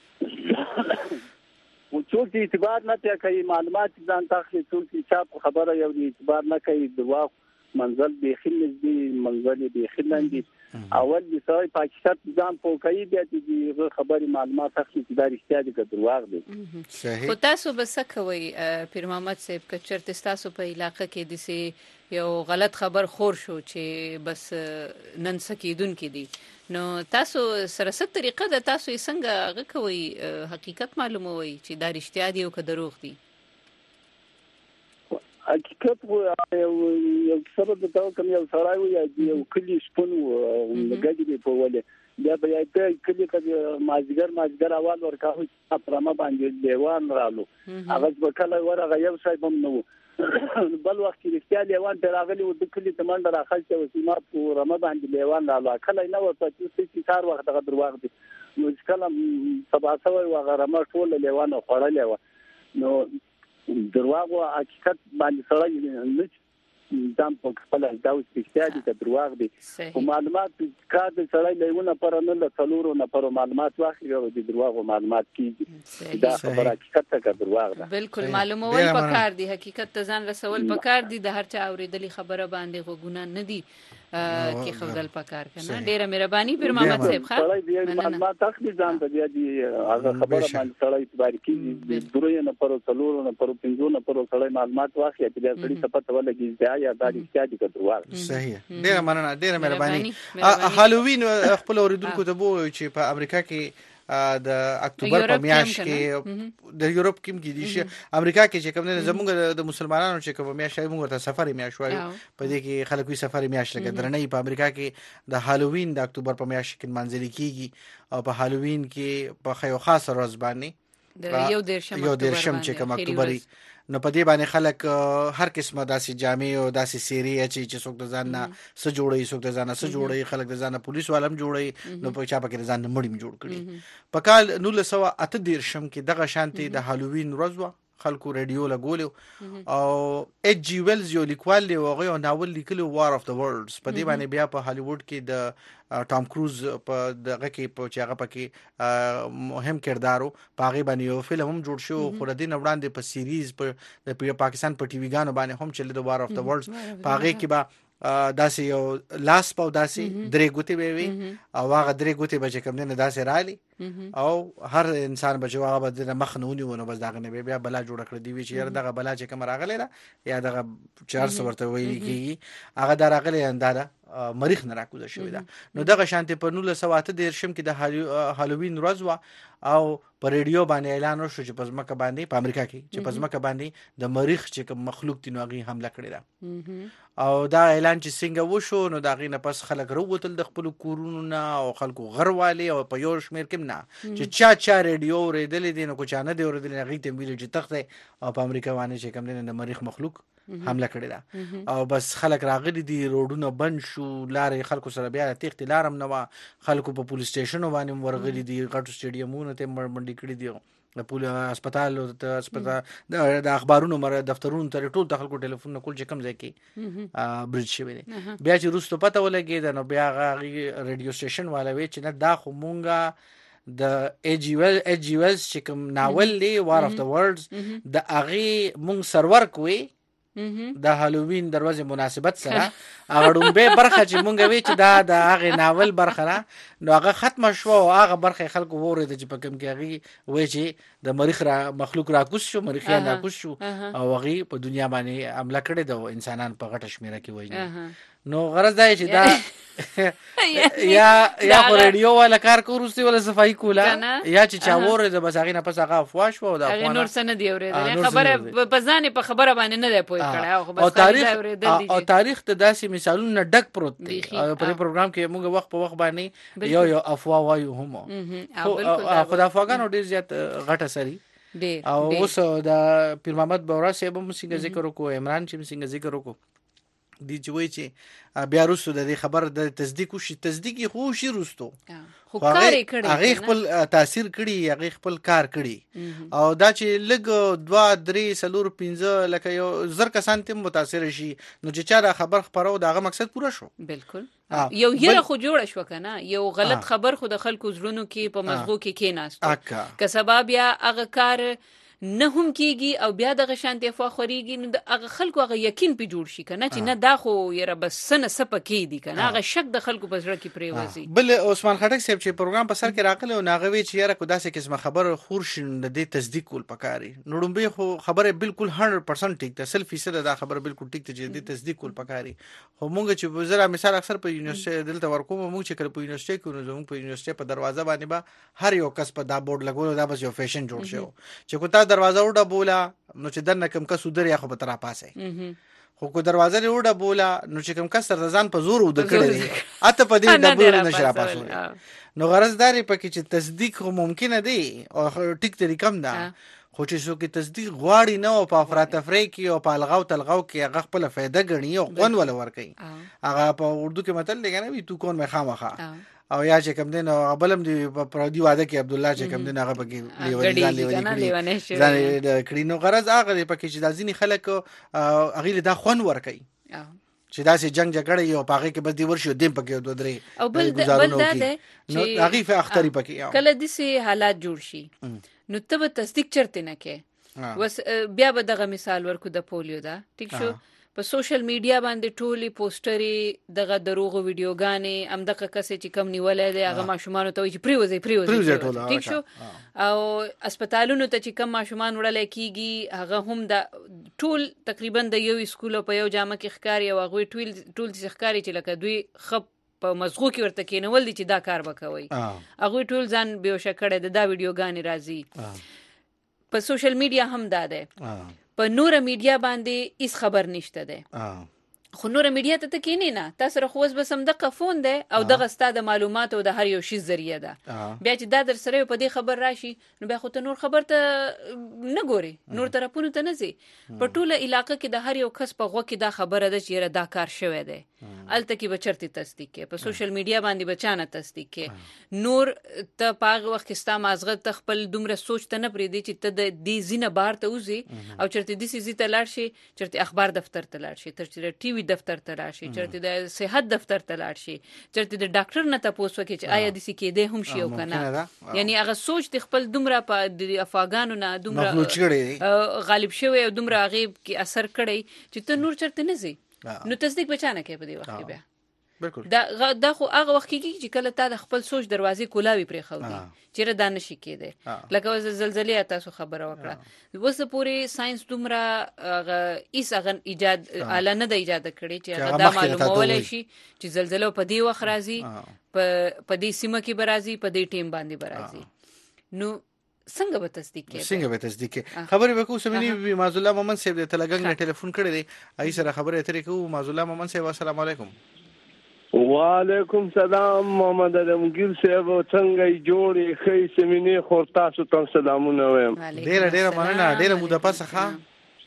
او څوک اعتبار نه کوي معلومات ځان تاخلي څوک چې خبره یو اعتبار نه کوي دروغ منزل به خلل دي منزل به خلل اول د سوي پاکستان ځان په کوي بیا د خبري معلومات اخلي چې دا رښتیا دي که دروغ دي صحیح خو تاسو به څه کوئ پیر محمد صاحب که چېرته تاسو په علاقه کې داسې یو غلط خبر خور شو چې بس نن سکیدونکي دي نو تاسو سره څه طریقه ده تاسو یې څنګه هغه کوئ حقیقت معلوموئ چې دا رښتیا دي او که دروغ دي حقیقت و یو سره د تاو کوم یو سړی و یو کلی شپون و غږی په ولې بیا بیا ته کلی کې مازیګر مازیګر اول ورکاوه چې پرما باندې دیوان رالو هغه په کله ورغه یو شای بم نو بل وخت کې رښتیا دیوان ته راغلی و د کلی ته منډه راخلته و سیمه په رما باندې دیوان رالو کله نه و په چې کار وخت غو درواغ دي نو کله سبا سوي و غرمه ټول دیوان خړلې و نو درواغ او حقیقت باندې سره انسان په خپل دا اوس احتیاج ته دروغ دي او معلومات کار د سړی لیونه پر نه له څلورو نه پر معلومات واخلي او د دروغ معلومات کیږي دا خبره حقیقت ته دروغ ده بالکل معلومول پکار دي حقیقت ته ځان رسول پکار دي د هر چا اوریدلې خبره باندې غوګونه نه دي کې خودل پکار کنه ډیره مهرباني پیر محمد صاحب خان سړی د معلومات اخلي ځان ته دی هغه خبره باندې سړی اعتبار کوي د دروغ نه پر څلورو نه پر پنځو نه پر سړی معلومات واخلي چې دا سړی څه پته ولګي دا یا دا احتیاج ته دروغ صحیح ډیره مننه ډیره مهرباني هالووین خپل اوریدونکو ته وو چې په امریکا کې د اکتوبر په میاشت کې د یورپ کې کې دي چې امریکا کې چې کوم نه زموږ د مسلمانانو چې کوم میاشت موږ ته سفر میاشت وایي په دې کې خلک وي سفر میاشت لګي درنې په امریکا کې د هالووین د اکتوبر په میاشت کې منځلي کیږي او په هالووین کې په یو خاص ورځ باندې د یو دیرشم یو دیرشم چې کوم اکتوبري نو په دې باندې خلک هر قسمه داسې جامې او داسې سیری چې چې څوک د ځان نه س جوړي څوک د ځان نه س جوړي خلک د ځان نه پولیس والم جوړي نو په چا پکې ځان نه مړیم جوړ کړي په کال نولس سوه اته دیرشم کې دغه شانتي د هالووین ورځ خلکو رادیو لګول او ایچ جی ویلز یو لیکوال دی او هغه ناول لیکلو وار اف د ورلډز په دې باندې بیا په هالیوډ کې د ټام کروز په دغه کې په چاغه پکې مهم کردارو پاغي باندې یو فلم هم جوړ شو خو د دې وړاندې په سیریز په د پاکستان په ټي وی غانو باندې هم چل د وار اف د ورلډز پاغي کې با داسې یو لاس په داسې درې ګوتې به وي او هغه درې ګوتې به چې کوم نه داسې رالي او هر انسان به چې هغه به د مخ نه ونیونه بس دغه نه بیا بلا جوړ کړی دی چې یاره دغه بلا چې کوم راغلی را یا دغه چار سو ورته ویل کیږي هغه دا راغلی انداده مریخ نه راکوزه شوی دا نو دغه شانتي په نولس سوه اته دیرشم کې د هالووین ورځ وا او په ریډیو باندې اعلان وشو چې پزماکه باندې په امریکا کې چې پزماکه باندې د مریخ چې کوم مخلوق دی نو هغه حمله کړې ده او دا اعلان چې څنګه وشو نو دا غي نه پس خلک وروتل د خپل کورونو نه او خلکو غرواله او په یو شمیر کې نه چې چا چا ریډیو ورېدل دي نو کو چا نه دی ورېدل هغه ته ویل چې تخته او په امریکا باندې چې کوم نه مریخ مخلوق حمله کړې ده او بس خلک راغلي دي روډونه بند شو لارې خلکو سره بیا تخت لارم نه خلکو په پولیس سټیشن باندې ورغلي دي غټو سټیډیومونو ته منډي کړی دي د پولیس هسپتال او د هسپتال د اخبارونو مر دفترونو ته ټول د خلکو ټلیفون کول چې کم ځای کې برج شوی دی بیا چې روستو پته ولګي نو بیا غي ریډیو سټیشن والا وی چې نه دا خو مونږه د ایجیول ایجیول چې کوم ناول دی وار اف د ورلډز د اغي مونږ سرور کوي د هالووین دروازه مناسبت سره هغه ډومبه برخه چې مونږ وی چې دا د هغه ناول برخه نو هغه ختم شو او هغه برخه خلکو وره د چې په کوم کې هغه وی چې د مریخ را مخلوق را کوس شو مریخیان را کوس شو او هغه په دنیا باندې حمله کړې د انسانان په غټه شمیره کې وایي نو غرض دی چې دا یا یا په ریډیو ولا کار کوروستي ولا صفائی کولا یا چې چا وره د بساغې نه پس هغه افواش وو دا هغه نور سن دی اورېدل خبره په ځانې په خبره باندې نه دی پوي کړه او تاریخ او تاریخ ته داسې مثالونه ډک پروت دي په پروګرام کې موږ وخت په وخت باندې یو یو افوا وایو هم خو دا افغانو ډیر زیات غټه سری او اوس د پیر محمد بورا صاحب هم څنګه ذکر وکړو عمران چې څنګه ذکر وکړو دی جوړی چې بیا روسو د خبر د تصدیق شي تصدیق خو شي روستو خو کار کړي هغه خپل تاثیر کړي هغه خپل کار کړي او دا چې لګ دوا درې سلور پنځه لکه یو زر کسان تم متاثر شي نو چې چا دا خبر خبرو داغه مقصد پوره شو بالکل یو یره خو جوړ شو کنه یو غلط خبر خو د خلکو زړونو کې په مزغو کې کېناستو که سبب یا هغه کار نه هم کیږي او بیا د غشانتي افوا خوريږي نو هغه خلکو هغه یقین په جوړ شي کنه چې نه دا خو یره بس سن سپکې دي کنه هغه شک د خلکو په زړه کې پریوزي بل عثمان خټک صاحب چې پروګرام په سر کې راغله او ناغوي چې یره کو داسې قسمه خبر خور شین د دې تصدیق کول پکاري نړمبه خو خبره بالکل صد درصد ټیک ده سل فیصد دا خبره بالکل ټیک ده چې دې تصدیق کول پکاري خو مونږ چې وزرا مثال اکثر په یونیورسيټي دلته ورکوم مونږ چې کله په یونیورسيټي کې نو زموږ په یونیورسيټي په دروازه باندې با هر یو کس په دا بورډ لګول دا بس یو فیشن جوړ شو چې کو تا دروازه وډه بولا نو چې دنه کم کس ودر یا خو به تر پاسه خو کو دروازه لري وډه بولا نو چې کم کس تر ځان په زور ود کړی اته په دې د نشر پاسو نو غرض داري پکې چې تصدیق خو ممکن دی او ټیک طریقه هم ده خو چې څوک تصدیق غواړي نه او په افراط افری کې او په الغاو تلغاو کې هغه خپل فائدہ غني او قون ولا ور کوي هغه په اردو کې متل دی کنه وی تو کون مې خامخه او یا چې کوم دین غبلم دی په دی واده کې عبد الله چې کوم دین هغه پکې لیونی لیونی ځان د کړینو غرض هغه پکې چې د ځینی خلک هغه دا خون ور کوي چې داسې جنگ جګړه یو پاغه کې بس دی ورشي دیم پکې دوه درې او بل بل دا ده نو هغه په اختری پکې کله دسي حالات جوړ شي نو ته به تصدیق چرته نه کې وس بیا به دغه مثال ورکو د پولیو دا ټیک شو په سوشل میډیا باندې ټولي پوسټري دغه دروغ ویډیوګانې ام دغه کسې چې کم نیولې ده هغه ماشومان ته وي چې پریوزي پریوزي ټیک شو او هسپتالونو ته چې کم ماشومان وړل کیږي هغه هم د ټول تقریبا د یو سکول په یو جامه کې ښکاری او هغه ټول ټول ښکاری چې لکه دوی خپ په مزغو کې ورته کېنول دي چې دا کار وکوي هغه ټول ځان بهوشه کړي د دا ویډیوګانې راځي په سوشل میډیا هم دا ده په نور میډیا باندې هیڅ خبر نشته ده خو نور میډیا ته کینی نه تاسو خو اوس بسم د قفون ده او دغه ستاده معلومات او د هر یو شی ذریعہ ده بیا چې دا در سره په دې خبر راشي نو بیا خو ته نور خبر ته نه ګوري نور طرفونو ته نه زی په ټوله علاقې کې د هر یو کس په غوږ کې دا خبره ده چې دا کار شوی دی الته کې بچرتي تصدیق کې په سوشل میډیا باندې بچانه تصدیق کې نور ته پاغه وخت کې ستا مازغه ته خپل دومره سوچ ته نه پریدي چې ته د دې زینه بار ته وزي او چرته د سې زیته لاړ شي چرته اخبار دفتر ته لاړ شي چرته ټي وي دفتر ته لاړ شي چرته د صحت دفتر ته لاړ شي چرته د ډاکټر نه تاسو وکړي چې آیا د سې کې ده هم شي او کنه یعنی هغه سوچ د خپل دومره په د افغانانو نه دومره غالب شوی او دومره غیب کې اثر کړی چې ته نور چرته نه زی نو تصدیق بچانه کې په دې وخت کې بیا بالکل دا دا خو هغه وخت کې چې کله تا د خپل سوچ دروازې کولاوي پرې خو دي چیرې دا نشي کېده لکه وز زلزلې تاسو خبره وکړه وسه پوری ساينس دومره هغه ایس هغه ایجاد اعلی نه د ایجاد کړي چې هغه دا معلومول شي چې زلزلې په دې وخت راځي په په دې سیمه کې برازي په دې ټیم باندې برازي نو څنګه به تصدیق کې څنګه به تصدیق کې خبرې وکړو سمینی مازولا مومن صاحب د تلګنګ نه ټلیفون کړی دی ای سره خبرې اترې کوو مازولا مومن صاحب السلام علیکم وعلیکم سلام محمد علمگیر صاحب څنګه جوړې خې سمینی خور تاسو ته سلامونه وایم ډېر ډېر مننه ډېر موده پس ښه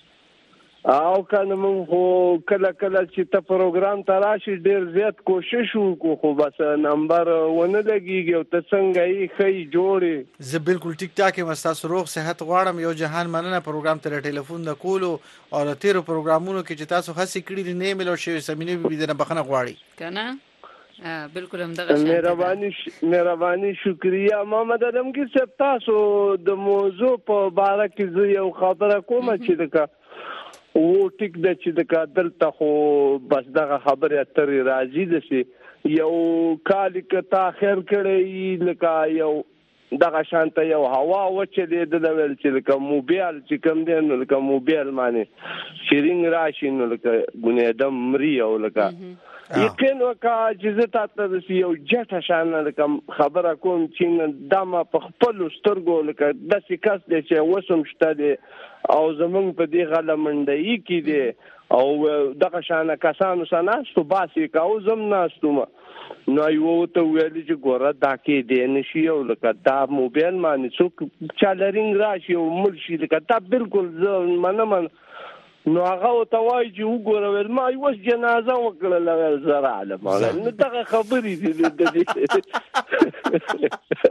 او کنه مونږ خو کله کله چې ته پروګرام ته راشي ډېر زیات کوشش وکړو خو بس نمبر ونه لګیږي او ته څنګه یې ښې جوړې زه بالکل ټیک ټاک یم تاسو روغ صحت غواړم یو جهان مننه پروګرام ته ټلیفون د کولو او تیرو پروګرامونو کې چې تاسو هڅه کړې نه ملو شي سمینه به دې نه بخنه غواړي کنه بالکل هم دغه مهرباني مهرباني شکریا محمد علمگیر صاحب تاسو د موضوع په اړه کې زه یو خبره کوم چې دغه او ټیک د چې د قاتل ته خو بس دغه خبره اترې راځي د شي یو کال کته خیر کړی لکه یو دغه شانته یو هوا وچلې د لول چې لکه موبایل چې کوم دی نو لکه موبایل باندې شیرینګ راشي نو لکه ګونې دم مري او لکه یقین وکا چې زه تاسو د یو جټه شان لکه خبره کوم چې دمه په خپل سترګو لکه د سکاس د چې وسم شته دی او زمونږ په دې غله منډي کې دي او دغه شانه کسانو سناستو باسي کاو زم ناستوم نو یو ته ویل چې ګوره دا کې دی نشي او لکه دا موبایل باندې څوک چالرینګ راشي او مرشي لکه دا بالکل زه منم نو هغه ته وایي چې وګوره ما یو جنازه وکړه لغه زرا علم نو دغه خبرې دي د دې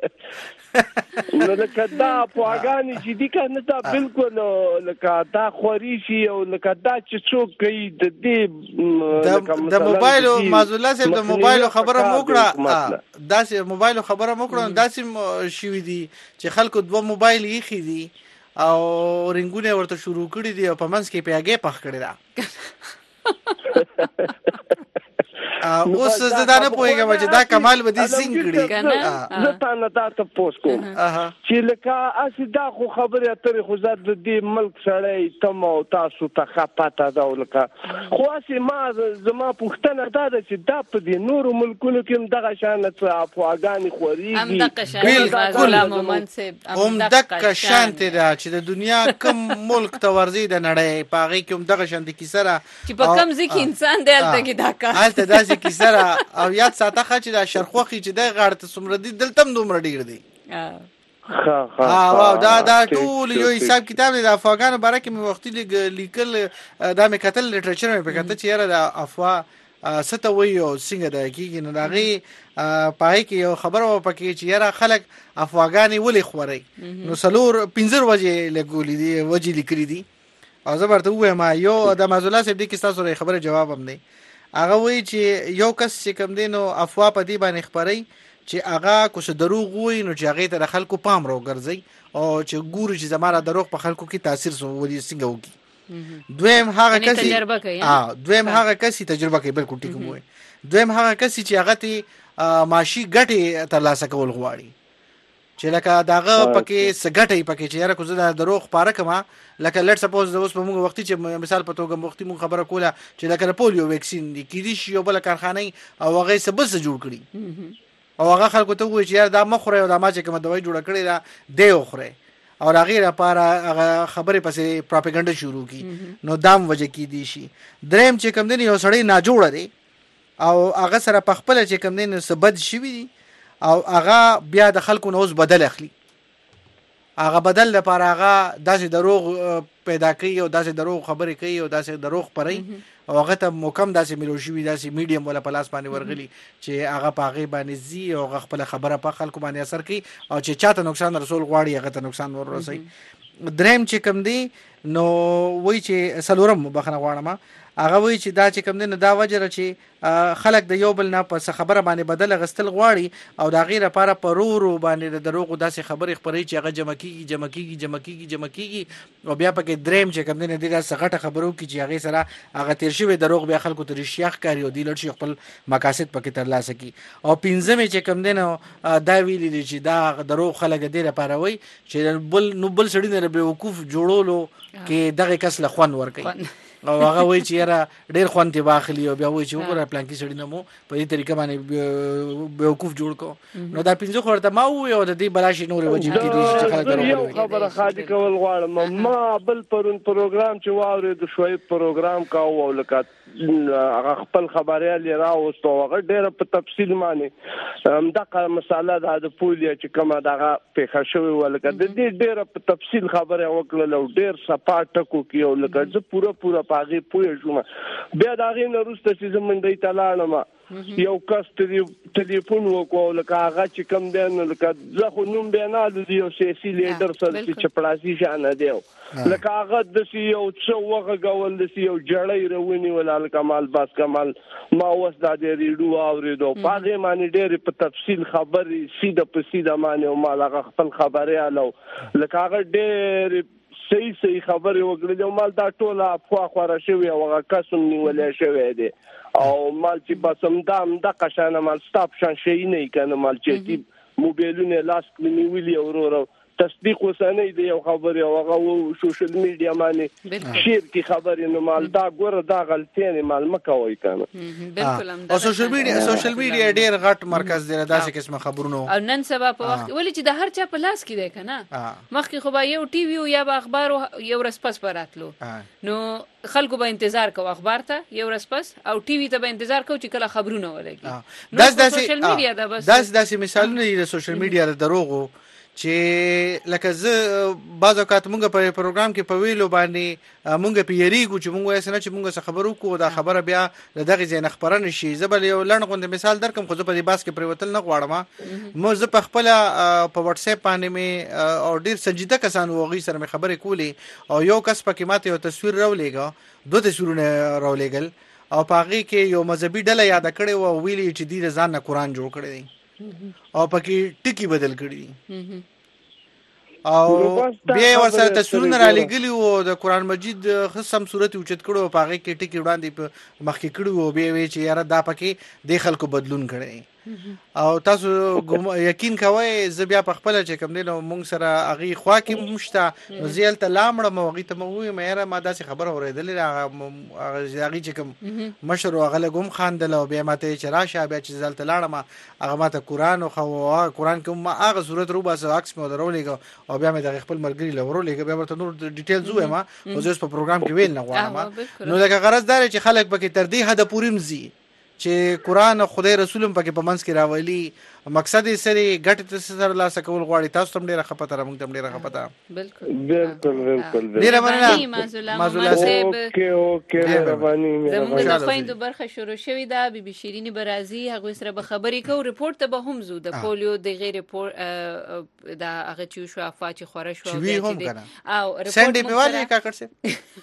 نو لکه دا پواګانی چې دي کنه دا بالکل لکه دا خوري شي او لکه دا چې څوک کوي د دې د موبایل مازولا صاحب د موبایل خبره موکړه داسې موبایل خبره موکړه داسې شوې دي چې خلکو دوه موبایل یې خې دي او رنگونه ورته شروع کړی دي او په منځ کې پیاګې پخ کړی دا اوس زه دا نه پوهیږم چې دا کمال به دې څنګه کړی کنه زه تا نه تاسو پوس کوم چې لکه اسی دا خو خبره اترې خو زاد دې ملک سړی تم او تاسو ته خپاته دا ولکه خو اسی ما زما پښتنه دا چې دا په دې نورو ملکونو کې دغه شان څه افغاني خوري هم دغه شان غلام منصب هم دغه شان ته دا چې د دنیا کم ملک ته ورزي د نړۍ پاغي کوم دغه شان د کیسره چې په کم ځکه انسان دی الته کې دا کا الته دا کی سره او یاد ساته چې دا شرخوخي چې د غړت سمره دي دلته دومره ډیر دي ها ها واو دا دا ټول یو حساب کتاب د افغانانو باره کې مې وختي لیکل دا مې کتل لټریچر مې په کته چې یاره د افوا ست وی او څنګه د کیږي نو داغي پای کې یو خبره و پکې چې یاره خلک افغاني ولې خوري نو سلور پنځر وجه لګولې دي وجه لیکلې دي او زه ورته وایم یو د مازولا صاحب دې کې تاسو خبره جواب هم نه هغه وایي چې یو کس چې کوم دی نو افوا په دې باندې خبري چې هغه کو څه دروغ وایي نو چې هغه ته خلکو پام راوګرځي او چې ګوري چې زماره دروغ په خلکو کې تاثیر سو ولي څنګه وکي. دویم هغه کس تجربه کوي ها دویم هغه کس تجربه کوي بالکل ټیک مو. دویم هغه کس چې هغه ته ماشي ګټه ترلاسه کول غواړي چې لکه داغه پکې سګټي پکې چې یاره کو زه د دروغ پاره کما لکه لټ سپوز د اوس په موږ وختي چې مثال په توګه وختي موږ خبره کوله چې لکه پولیو ویکسین دي کې دي شی یو بل کارخانه او هغه سبس جوړ کړي او هغه خلکو ته وایي چې یاره دا مخره او دا ما چې کوم دوايي جوړ کړي دا دی خوره او هغه لپاره هغه خبره پسې پروپاګاندا شروع کی نو دام وجه کې دي شي. دریم چې کوم دی یو سړی نه جوړ دی او هغه سره په خپل چې کوم دی سبد شي وي او هغه بیا د خلکو نو اوس بدل اخلي هغه بدل لپاره هغه داسې دروغ پیدا کوي او داسې دروغ خبرې کوي او داسې دروغ پري او هغه ته موکم داسې ملوشي داسې میډیم ولا پلاس باندې ورغلي چې هغه پاغي باندې زی او هغه خپل خبره په خلکو باندې اثر کوي او چې چاته نقصان رسول غواړي هغه ته نقصان ورسوي. دریم چې کوم دی نو وای چې سلورم بخنه غواړم هغه وای چې دا چې کوم دی نو دا وجره چې خلک د یو بل نه په خبره باندې بدل غستل غواړي او دا غیره لپاره پرورو باندې د دروغ داسې خبرې خبرې چې هغه جمع کیږي جمع کیږي جمع کیږي جمع کیږي او بیا پکې دریم چې کوم دی نه د سغټه خبرو کې چې هغه سره هغه تیر شوی دروغ بیا خلکو ته رښتیا ښکاري او دی لړ شي خپل مقاصد پکې ترلاسه کی. او پنځمه چې کوم دی نو دا ویلي چې دا دروغ خلک دې لپاره وای چې بل نو بل سړی نه به وقوف جوړولو کې دغه کس له خوان ور کوي او هغه وای چې یاره ډیر خوان ته واخلي او بیا وای چې وګوره پلان کې سړی نه مو په دې طریقه باندې بیوقوف جوړ کو نو دا پنځه خورته ما وې او د دې بلاشي نور وجیب کې دي چې خلک درو یو خبره خاطی کول غواړم ما بل پرون پروګرام چې واورې د شوي پروګرام کاو او لکه هغه خپل خبريال راوستو هغه ډېر په تفصیل باندې دغه مساله د پولیو چې کومه دغه په خښوي ولکه د دې ډېر په تفصیل خبره وکړل او ډېر صفات کو کیو لکه زه پوره پوره پاغي پوه شوم. بیا دغه نه روسته چې زمونږ د تعالی یو کس ټلیفون وکړو لکه هغه چې کوم دی نو لکه زه خو نوم بیان نه دی یو سیاسي لیډر سره چې پلاسي شان دی لکه هغه د یو څو وغه غول د یو جړی رونی ولال کمال باس کمال ما اوس د دې ریډو اوریدو پاغه معنی ډېر په تفصیل خبرې سیده په سیده معنی او مال هغه خپل خبره الو لکه هغه ډېر صحیح صحیح خبرې وکړې او مال دا ټوله افوا خورا شوی او هغه قسم نیولې شوی دی او مال چې بسم دام د قشانه مال سټاپ شان شي نه کنه مال چې موبایلونه لاس کلنی ویلی اورورو تصدیق وسنه دی یو خبره او هغه سوشل میډیا باندې شیر کی خبره نو مال دا ګوره دا غلطی مال مکوي کنه بالکل هم او سوشل میډیا سوشل میډیا ډیر غټ مرکز دی داسې قسمه خبرونو او نن سبا په وخت ولې چې د هر چا په لاس کې دی کنه مخکې خو به یو ټي وي یا به اخبار یو رسپس پراتلو نو خلکو به انتظار کو اخبار ته یو رسپس او ټي وي ته به انتظار کو چې کله خبرونه ولګي نو سوشل میډیا دا بس داس داسې مثالونه دي د سوشل میډیا د دروغو چې لکه زه بعض اوقات مونږ په پروګرام کې په ویلو باندې مونږ په یریګو چې مونږ وایسنه چې مونږ څه خبرو کو دا خبره بیا دغه ځای نه خبرنه شي زبل یو لړ غونډه مثال درکم خو زه په دې باس کې پریوتل نه غواړم مو زه په خپل په واتس اپ باندې می او ډیر سنجیده کسان وغي سره می خبرې کولې او یو کس پکې ماته یو تصویر راولېګا دوه تصویرونه راولېګل او پاغي کې یو مذهبي ډله یاد کړي او ویلي چې دې ځان نه قران جوړ کړی دی او پکې ټکی بدل کړی او بیا ورسره تصویرونه را لګلی وو د قران مجید خصم صورت اوچت کړو په هغه کې ټکی وړاندې په مخکې کړو او بیا وی چې یاره دا پکې د خلکو بدلون کړي او تاسو یقین کوئ زه بیا په خپل چې کوم دی نو مونږ سره اغي خوا کې مشته نو زیل ته لامړه موغي ته مو مې یاره ما داسې خبر اورېدلې هغه هغه چې کوم مشر هغه لګوم خاندل او بیا ماته چې راشه بیا چې زل ته لاړم هغه ماته قران او خو قران کوم هغه صورت رو باسه عکس مو درولېګ او بیا مې د خپل مرګري لورولېګ بیا ورته نور ډیټیلز وایم او زه په پروګرام کې ویل نه غواړم نو لکه غرض دار چې خلک پکې تر دې حد پورې مزي چې قران او خدای رسولم پکې په منځ کې راولي مقصد یې سره ګټ ته سره لا سکول غواړي تاسو تم ډیره خپته را موږ تم ډیره خپته بالکل بالکل بالکل ډیره مننه مازولا صاحب اوکې اوکې مهرباني زموږ د خويندو برخه شروع شوې ده بیبي شیرین برازي هغه سره به خبرې کو ریپورت ته به هم زو د پولیو د غیر ریپورت دا هغه چې شو افاچ خوره شو او ریپورت سند په والی کا کړسه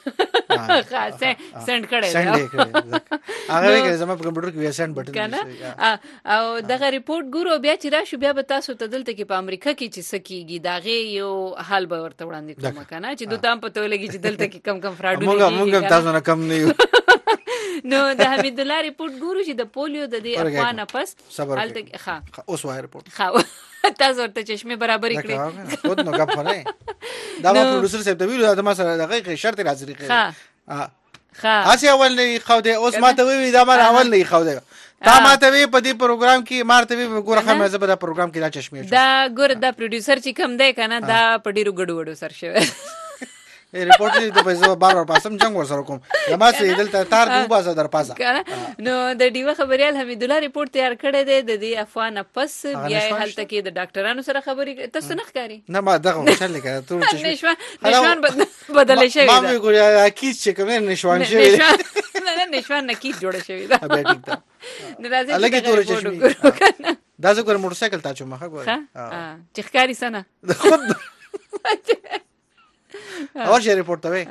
ها سند کړی سند کړی هغه کې زما په کمپیوټر کې سند بټن کنه او دغه ریپورت ګورو بیا چې راشو بیا به تاسو ته دلته کې په امریکا کې چې سکیږي داغه یو حال به ورته وړاندې کوم کنه چې دوی تام پته لګي چې دلته کې کم کم فراډونه موږ موږ تاسو نه کم نه یو نو د حمید الله ریپورت ګورو چې د پولیو د دې افغان پس حالت ښه اوس وای ریپورت ښه تاسو ورته چشمه برابر کړی خود نو غف نه دا ما پروډوسر صاحب ته ویلو دا ما سره دغه شرط راځي ښه ښه اسی اول نه خو دې اوس ما ته وی دا ما اول نه خو دې تا ما ته وی په دې پروګرام کې مارته وی ګوره خمه زه په دا پروګرام کې دا چشمه دا ګوره دا پروډوسر چې کم دی کنه دا په ډیرو ګډو وډو سر شوی ای ریپورت دې ته په بار بار پاسم جنگ ورسره کوم زما سي دلته تار دی وباسه در پاسه نو د ډیوه خبريال حمید الله ریپورت تیار کړی دی د دې افغان پس بیا هلته کې د ډاکټرانو سره خبرې تاسو نه ښکاری نه ما دغه چل کړه ټول چشمه نشوان بدل شوی ما مې ګوریا اکید چې کوم نشوان شوی نه نه نشوان نکید جوړ شوی دا به ټیک ده نه راځي الګي تور چشمه دا زه ګور موټر سایکل تا چوم ښه ګور ها چې ښکاری سنه خود اور شي ریپورت وای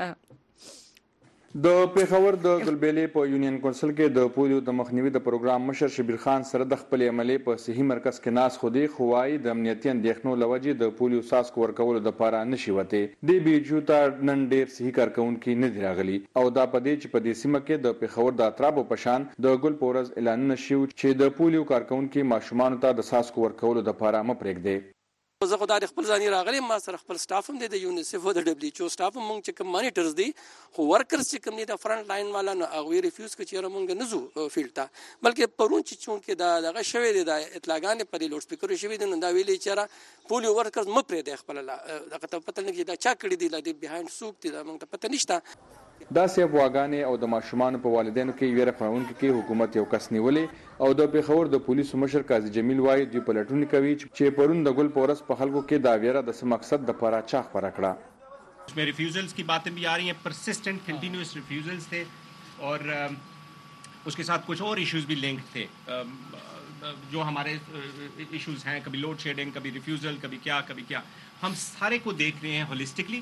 د پیښور د ګلبېلې په یونین کونسل کې د پولیو د مخنیوي د پروګرام مشر شبیر خان سره د خپل عملې په صحي مرکز کې ناس خودي خوای د امنیتي اندېښنو لوجې د پولیو ساسکو ورکول د پاره نشي وته دی بیجو ته نن ډېر صحي کارکونکو نه دی راغلي او دا پدې چې په دې سیمه کې د پیښور د اطرابو پشان د ګل پورز اعلان نشو چې د پولیو کارکونکو ماشومان ته د ساسکو ورکول د پاره م پرېږدي زه خو د خپل ځاني راغلی ما سره خپل سټاف هم د یونیسف او د دبليو ایچ او سټاف هم مونږ چې کوم مانیټرز دي خو ورکرز چې کوم دي د فرنٹ لاین والا نو هغه ریفیوز کوي چې مونږ نه زو فیلډ ته بلکې پرون چې چون کې دا دغه شوی دی د اطلاعګانې په لوډ سپیکر شوی دی نو دا ویلي چې پولیو ورکرز م پرې د خپل دغه ته پته نه کې دا چا کړی دی لدی بیهایند سوق دی دا مونږ ته پته نشته دا سیب واغانې او د ماشومان په والدینو کې ویره خورونکو کې حکومت یو کس نیولې او د پیښور د پولیسو مشر قاضي جمیل وای دی پلټون کوي چې پرون د ګل پورس په خلکو کې دا ویره د څه مقصد د پاره چاخ پر کړه उसमें रिफ्यूजल्स की बातें भी आ रही हैं परसिस्टेंट कंटिन्यूअस रिफ्यूजल्स थे और उसके साथ कुछ और इश्यूज भी लिंक्ड थे जो हमारे इश्यूज हैं कभी लोड शेडिंग कभी रिफ्यूजल कभी क्या कभी क्या हम सारे को देख रहे हैं होलिस्टिकली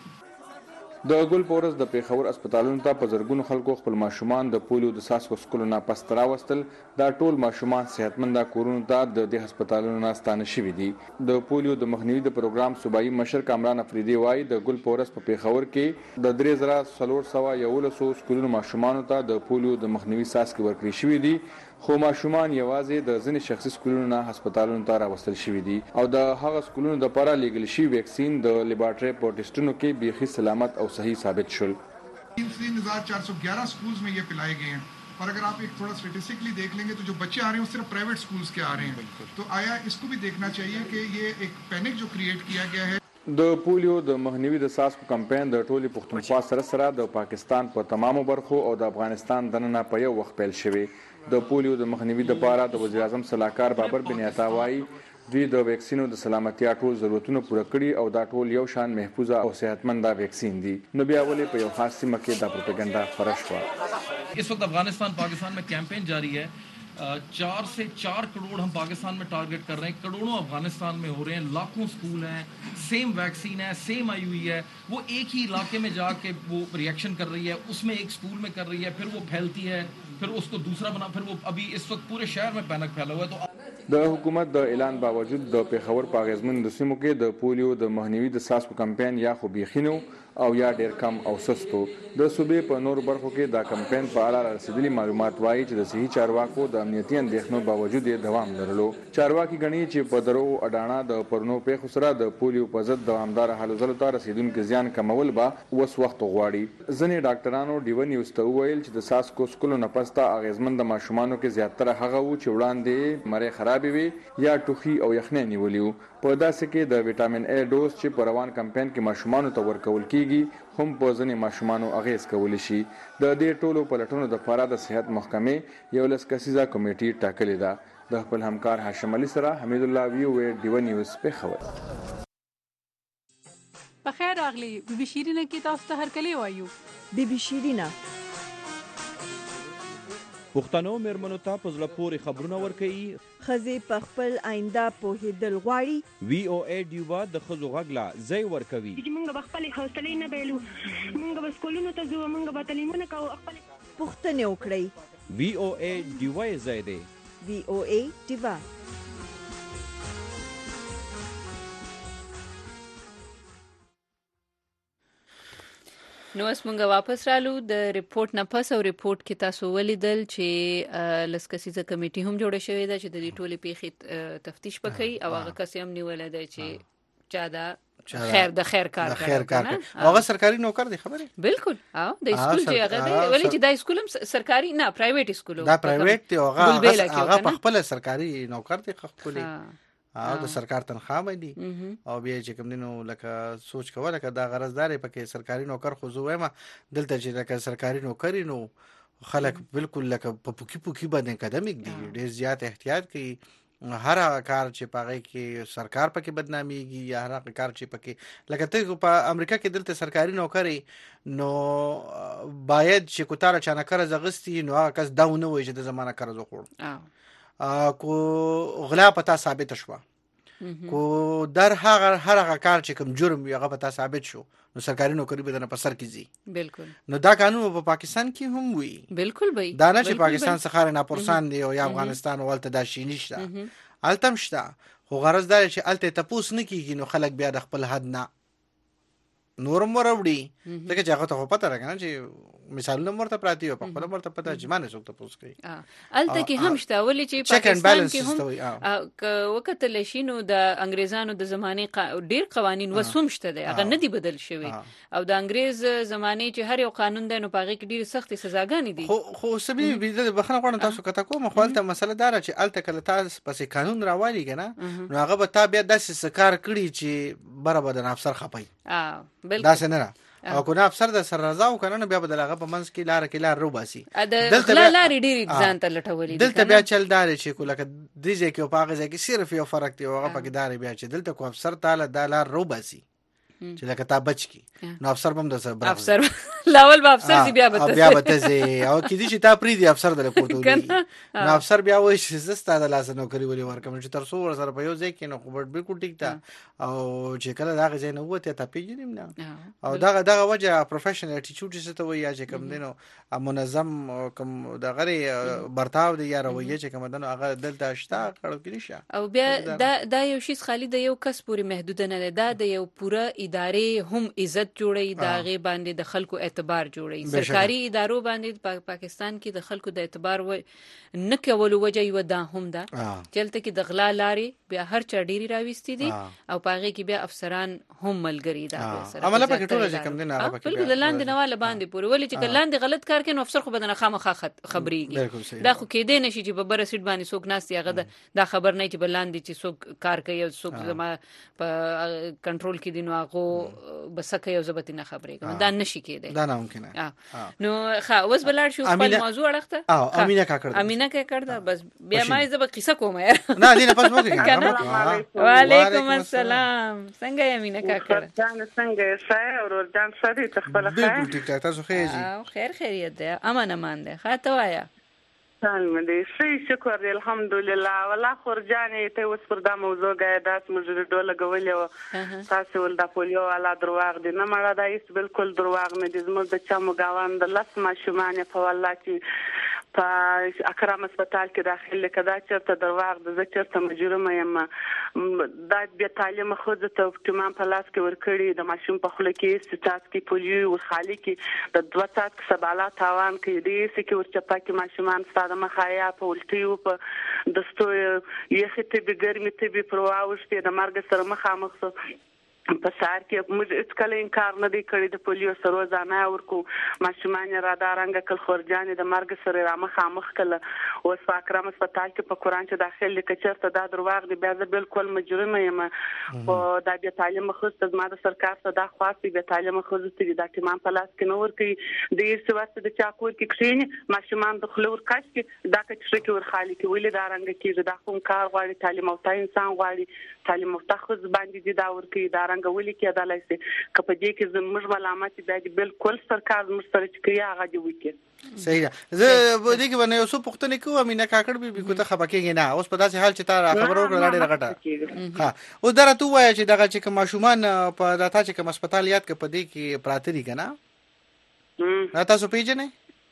د ګل پورس د پیښور هسپتالونو ته په زرګونو خلکو خپل ماشومان د پولیو د ساسکو سکولو نه پس تراوستل دا ټول ماشومان صحتمند کورونو ته د دې هسپتالونو نه ستانه شوي دي د پولیو د مخنیوي د پروګرام صوبایي مشر کامران افریدي وای د ګل پورس په پیښور کې د درې زره څلور سوه یولسو سکولونو ماشومان ته د پولیو د مخنیوي ساسکي ورکړي شوي دي خو ماشومان یوازې د ځینې شخصي سکولونو نه هسپتالونو ته راوستل شوي دي او د هغه سکولونو د لپاره لیګل شوي ویکسین د لیبارټري په ټیسټونو کې بیخي سلامت او صحیح ثابت شول तीन हजार चार सौ ग्यारह स्कूल्स में ये पिलाए गए हैं और अगर आप एक थोड़ा स्टेटिस्टिकली देख लेंगे तो जो बच्चे आ रहे हैं वो सिर्फ प्राइवेट स्कूल्स के आ रहे हैं तो आया इसको भी देखना चाहिए कि ये एक पैनिक जो क्रिएट किया गया है د پولیو د مخنیوي د ساسکو کمپاین د ټولي پښتونخوا سره سره د پاکستان په تمامو برخو او د افغانستان دننه په یو وخت پیل شوی د پولیو د مخنیوي لپاره د وزیر اعظم صلاحکار بابر بن عطا وایي دوی د ویکسینو د سلامتیا ټول ضرورتونه پوره کړي او دا ټول یو شان محفوظه او صحتمند ویکسین دي نو بیا ولې په یو خاص سیمه کې دا پروپاګاندا خپره شوه इस वक्त अफगानिस्तान पाकिस्तान में कैंपेन जारी है चार से चार करोड़ हम पाकिस्तान में टारगेट कर रहे हैं करोड़ों अफगानिस्तान में हो रहे हैं लाखों स्कूल हैं सेम वैक्सीन है सेम आई हुई है वो एक ही इलाके में जाके वो रिएक्शन कर रही है उसमें एक स्कूल में कर रही है फिर वो फैलती है फिर उसको दूसरा बना फिर वो अभी इस वक्त पूरे शहर में पैनिक फैला हुआ है तो د حکومت د اعلان باوجود د پیښور په اغیزمن د سیمو کې د پولیو د مخنیوي د ساسکو کمپاین یا خو بیخینو او یا ډیر کم او سستو د صوبې په نور برخو کې دا کمپاین په اړه رسیدلي معلومات وایي چې د صحي چارواکو د امنیتي اندېښنو باوجود یې دوام لرلو چارواکي غني چې په درو اډانا د پرنو پیښو سره د پولیو په ضد دوامدار هلو ځلو ته رسیدونکو زیان کمول به وس وخت غواړي ځینې ډاکټرانو ډیو نیوز ته وویل چې د ساسکو سکولو نه پسته اغیزمن د ماشومانو کې زیاتره هغه وو چې وړاندې مری خرابې وي یا ټوخي او یخنۍ نیولیو په داسې کې د وټامین ای ډوز چې په روان کمپاین کې ماشومانو ته ورکول کیږي هم په ځینې ماشومانو اغیز کولی شي د دې ټولو پلټونو د لپاره د صحت محکمې یو لس کسیزه کمیټې ټاکلې ده د خپل همکار هاشم علي سره حمید الله وی او ډیو نیوز په خبر په خیر اغلی بي بي شیرینه کې تاسو ته هر کله وایو بي بي شیرینه پښتنو مېرمنو ته په زړه پورې خبرونه ورکوي. ښځې په خپل آینده پوهېدل غواړي. وی او ای ډیوا د ښځو غږ له ځای ورکوي. موږ به خپلې حوصلې نه بایلو، موږ به سکولونو ته ځو، موږ به تعلیمونه کوو. پوښتنې وکړئ. وی او ای ډیوا یې ځای دی. وی او ای ډیوا. نو اوس مونږ واپس رالو د ریپورت نه پس او ریپورت کې تاسو ولیدل چې لسکسیزه کمیټي هم جوړه شوې ده چې د دې ټولې پیښې تفتیش وکړي او هغه کس هم نیولې ده چې چا دا خیر د خیر کار کوي. خیر کار کوي. هغه سرکاري نوکر دی خبره؟ بالکل. او د اسکول چې هغه دی ولې چې دا اسکول هم سرکاري نه پرایویټ اسکول دا پرایویټ دی. هغه هغه په خپل سرکاري نوکر دی خپل او د سرکار تنخواه باندې او بیا چې کوم دینو لکه سوچ کوله لکه دا غرض داري پکې سرکاري نوکر خو زه وایم دلته چې لکه سرکاري نوکر نو خلک بالکل لکه په پوکی پوکی باندې قدم ایږي ډېر زیات احتیاط کوي. هر کار چې پاره کې سرکار پکې بدناميږي یا هر کار چې پکې لکه ته په امریکا کې دلته سرکاري نوکری نو باید چې کوتاره چانه کار زغستی نو هغه کس داونه وي چې د زمانہ کار زو خور کو غلا پتا ثابت شوه کو در هغه هر هغه کار چې کوم جرم یو هغه پتا ثابت شو نو سرکاري نوکری به نه پسر کیږي. بالکل. نو دا قانون په پاکستان کې هم وي. بالکل به دا نه چې پاکستان څخه نه پرسان دی او یا افغانستان ولته دا شي نشته التم شته خو غرض دا چې الته تپوس نه کیږي نو خلک بیا د خپل حد نه نورم وروړي لکه چې هغه ته پته راغنه چې مثالونه مرته پراتی او په خپل مرته پته چې مانه څوک ته پوس کوي. الته کې هم شته ولې چې پاکستان کې هم وخت لشینو د انګريزانو د زمانه ډیر قوانين وسوم شته دي هغه نه دي بدل شوی او د انګريز زمانه چې هر یو قانون دی نو پاغه کې ډیر سخت سزاګانې دي. خو خو سبي د بخنه غوړن تاسو کته کوم خو الته مسله دار چې الته کله تاسو پسې قانون راوالي کنه نو هغه به تابع داسې سکار کړی چې برابر د افسر خپای. اه بالکل. دا څنګه او کو نه افسر د سر رضا او کنه بیا بدلغه په منځ کې لار کې لار رو باسي. دلته لارې ډېری ځان ته لټولې دلته بیا چل دار چې کو لکه دیږي کې او پاغه کې صرف یو فرق دی او هغه پکې دار بیا چې دلته کو افسر تعالی د لار رو باسي چې لکه تا بچ کی نو افسر بم د سر افسر لاول به افسر سی بیا بته بیا بته او کې دي چې تا پری دی افسر د کوټو نو افسر بیا وایي چې زستا د لاس نو کوي ولې ورکم چې تر څو ور سره په یو ځای کې نو خو بالکل ټیک تا او چې کله دا غځای نه وته ته پیژنیم نه او دا دا وجه پروفیشنل اټیټیوډ څه ته وایي چې کوم دینو منظم کوم د غری برتاو دی یا رویه چې کوم دنو هغه دلته شتا کړو کې نشه او بیا دا دا یو شی خالي د یو کس پوری محدود نه ده د یو پوره ادارې هم عزت جوړي دا غي باندې د خلکو اعتبار جوړي. سرکاري ادارو باندې پاکستان کې د خلکو د اعتبار و نه کولو وجه یو دا هم ده چلته کې د غلا لاري بیا هر چا ډيري راويستي دي او پاغه کې بیا افسران هم ملګری ده سره عمله پکې ټول چې کم دي نه پکې بالکل لاندې نواله باندې پوری ولې چې لاندې غلط کار کوي نو افسر خو بدنه خامخا خبريږي دا خو کې دي نشي چې په بر سیټ باندې څوک ناس یغه دا خبر نه چې بلاندې چې څوک کار کوي او څوک زما په کنټرول کې دي نو هغه بسکه یو زبط نه خبرې کوم دا نشي کېده دا ناممکنه نو ښه اوس بلار شو خپل موضوع اړخته او امینه کا کړ امینه کا کړ دا بس بیا ما زه به قصه کوم یار نه دینه پس مو کې وعلیکم السلام څنګه امینه کا کړ ځان څنګه سای او ورځان سړي تخبل خیر بالکل ټیک ټاک تاسو خیر او خیر خیریت ده امان امان ده خاطه وایا سلام دې سي شکر الحمدلله والله خورجانې ته اوس پر دا موضوع غاډات مجر ډوله غولې تاسو ول د پولیو والا درواغ دي نه مړه دا هیڅ بالکل درواغ نه دي زموږ د چا مګاوان د لاس ماشومان په والله چې په اکرام هسپتال کې داخله کدا چرته درواغ د چرته مجرم یم دا بیا تعلیم خود ته احتمام په لاس کې ورکړي د ماشوم په خله کې ستاس کې پولیو او خالي کې د دوه سات سباله تاوان کې دي چې ورچپا کې ماشومان د مخایا په ولټیو په دستو یې خته به ګرمي ته به پرواوشته د مرګ سره مخامخ په سار کې موږ هیڅ کله انکار نه دی کړی د پولیو سره ځانه ورکو ماشومان را دارنګ کل خورجان د مرګ سره را مخامخ کله او فاکرام هسپتال کې په قران چې داخل لکچرته دا درواغ دی بیا بالکل مجرم یم او د دې تعلیم خصوص د ماده سرکار ته دا خاصي د تعلیم خصوص د ټیمان په لاس کې نور کوي د یې واسطه د چاکور کې کښینی ماشومان د خلور کاش کې دا کچره کې ور خالي کې ولې دارنګ کې دا کوم کار غواړي تعلیم او تا انسان غواړي تعلیم او تخصص باندې دا ور کوي دا څنګه کېدلای شي که په دې کې زموږ ملامت دی بالکل سرکار موږ سره چې کوي هغه دی وکړي. صحیح ده. زه په دې کې باندې یو څه پوښتنې کوم امینه کاکړ بي بي کو ته خبر کېږي نه اوس په داسې حال چې تا خبرو وکړه ډېره غټه. ها اوس دا راته وایي چې دغه چې کوم ماشومان په داتا چې کوم هسپتال یاد کې په دې کې پراته دي کنه ها تاسو پیژنئ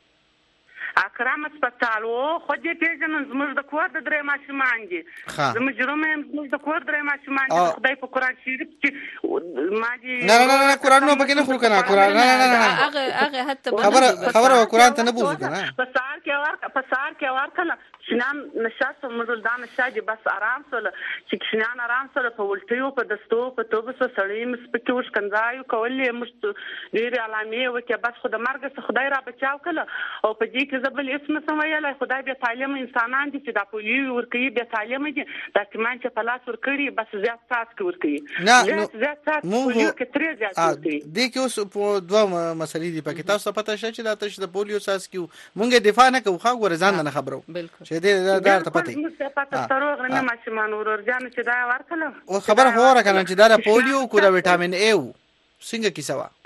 اکرام هسپتال او خو دې پیژنم زموږ د کور د درې ماشومان دي زموږ جرمه زموږ د کور درې ماشومان دي خدای په قران شریف کې ما دي نه نه نه قران نو پکې نه خور کنه قران نه نه نه هغه هغه حتی خبره خبره قران ته نه بوزو کنه په سار کې ور په سار کې ور کله شنان نشاط موږ دان شاجي بس آرام سره چې شنان آرام سره په ولټیو په دستو په توبه سره سړی مس پکې وش کنځایو کولې مست ډېر علامې وکي بس خدای مرګ څخه خدای را بچاو کله او په دې کې زبل اسم سمویل خدای به تعلیم انسانان دي چې د پولیو ورکی به تعلیم دي د کمان چې پلاس ورکړي بس زیات سات کې ورکی نه زیات سات پولیو کې ترې زیات ورکی دې کې اوس په دوه مسلې دي پکې تاسو پته شې چې د تاسو د پولیو ساس کیو مونږه دفاع نه کوو خو ورزان نه خبرو بالکل دې دا ته پته مې پته تروغ نه ماشومان ورورجان چې دا ورکله او خبر هو را کنه چې دا پولیو کو دا وټامین ای څنګه کیسه وا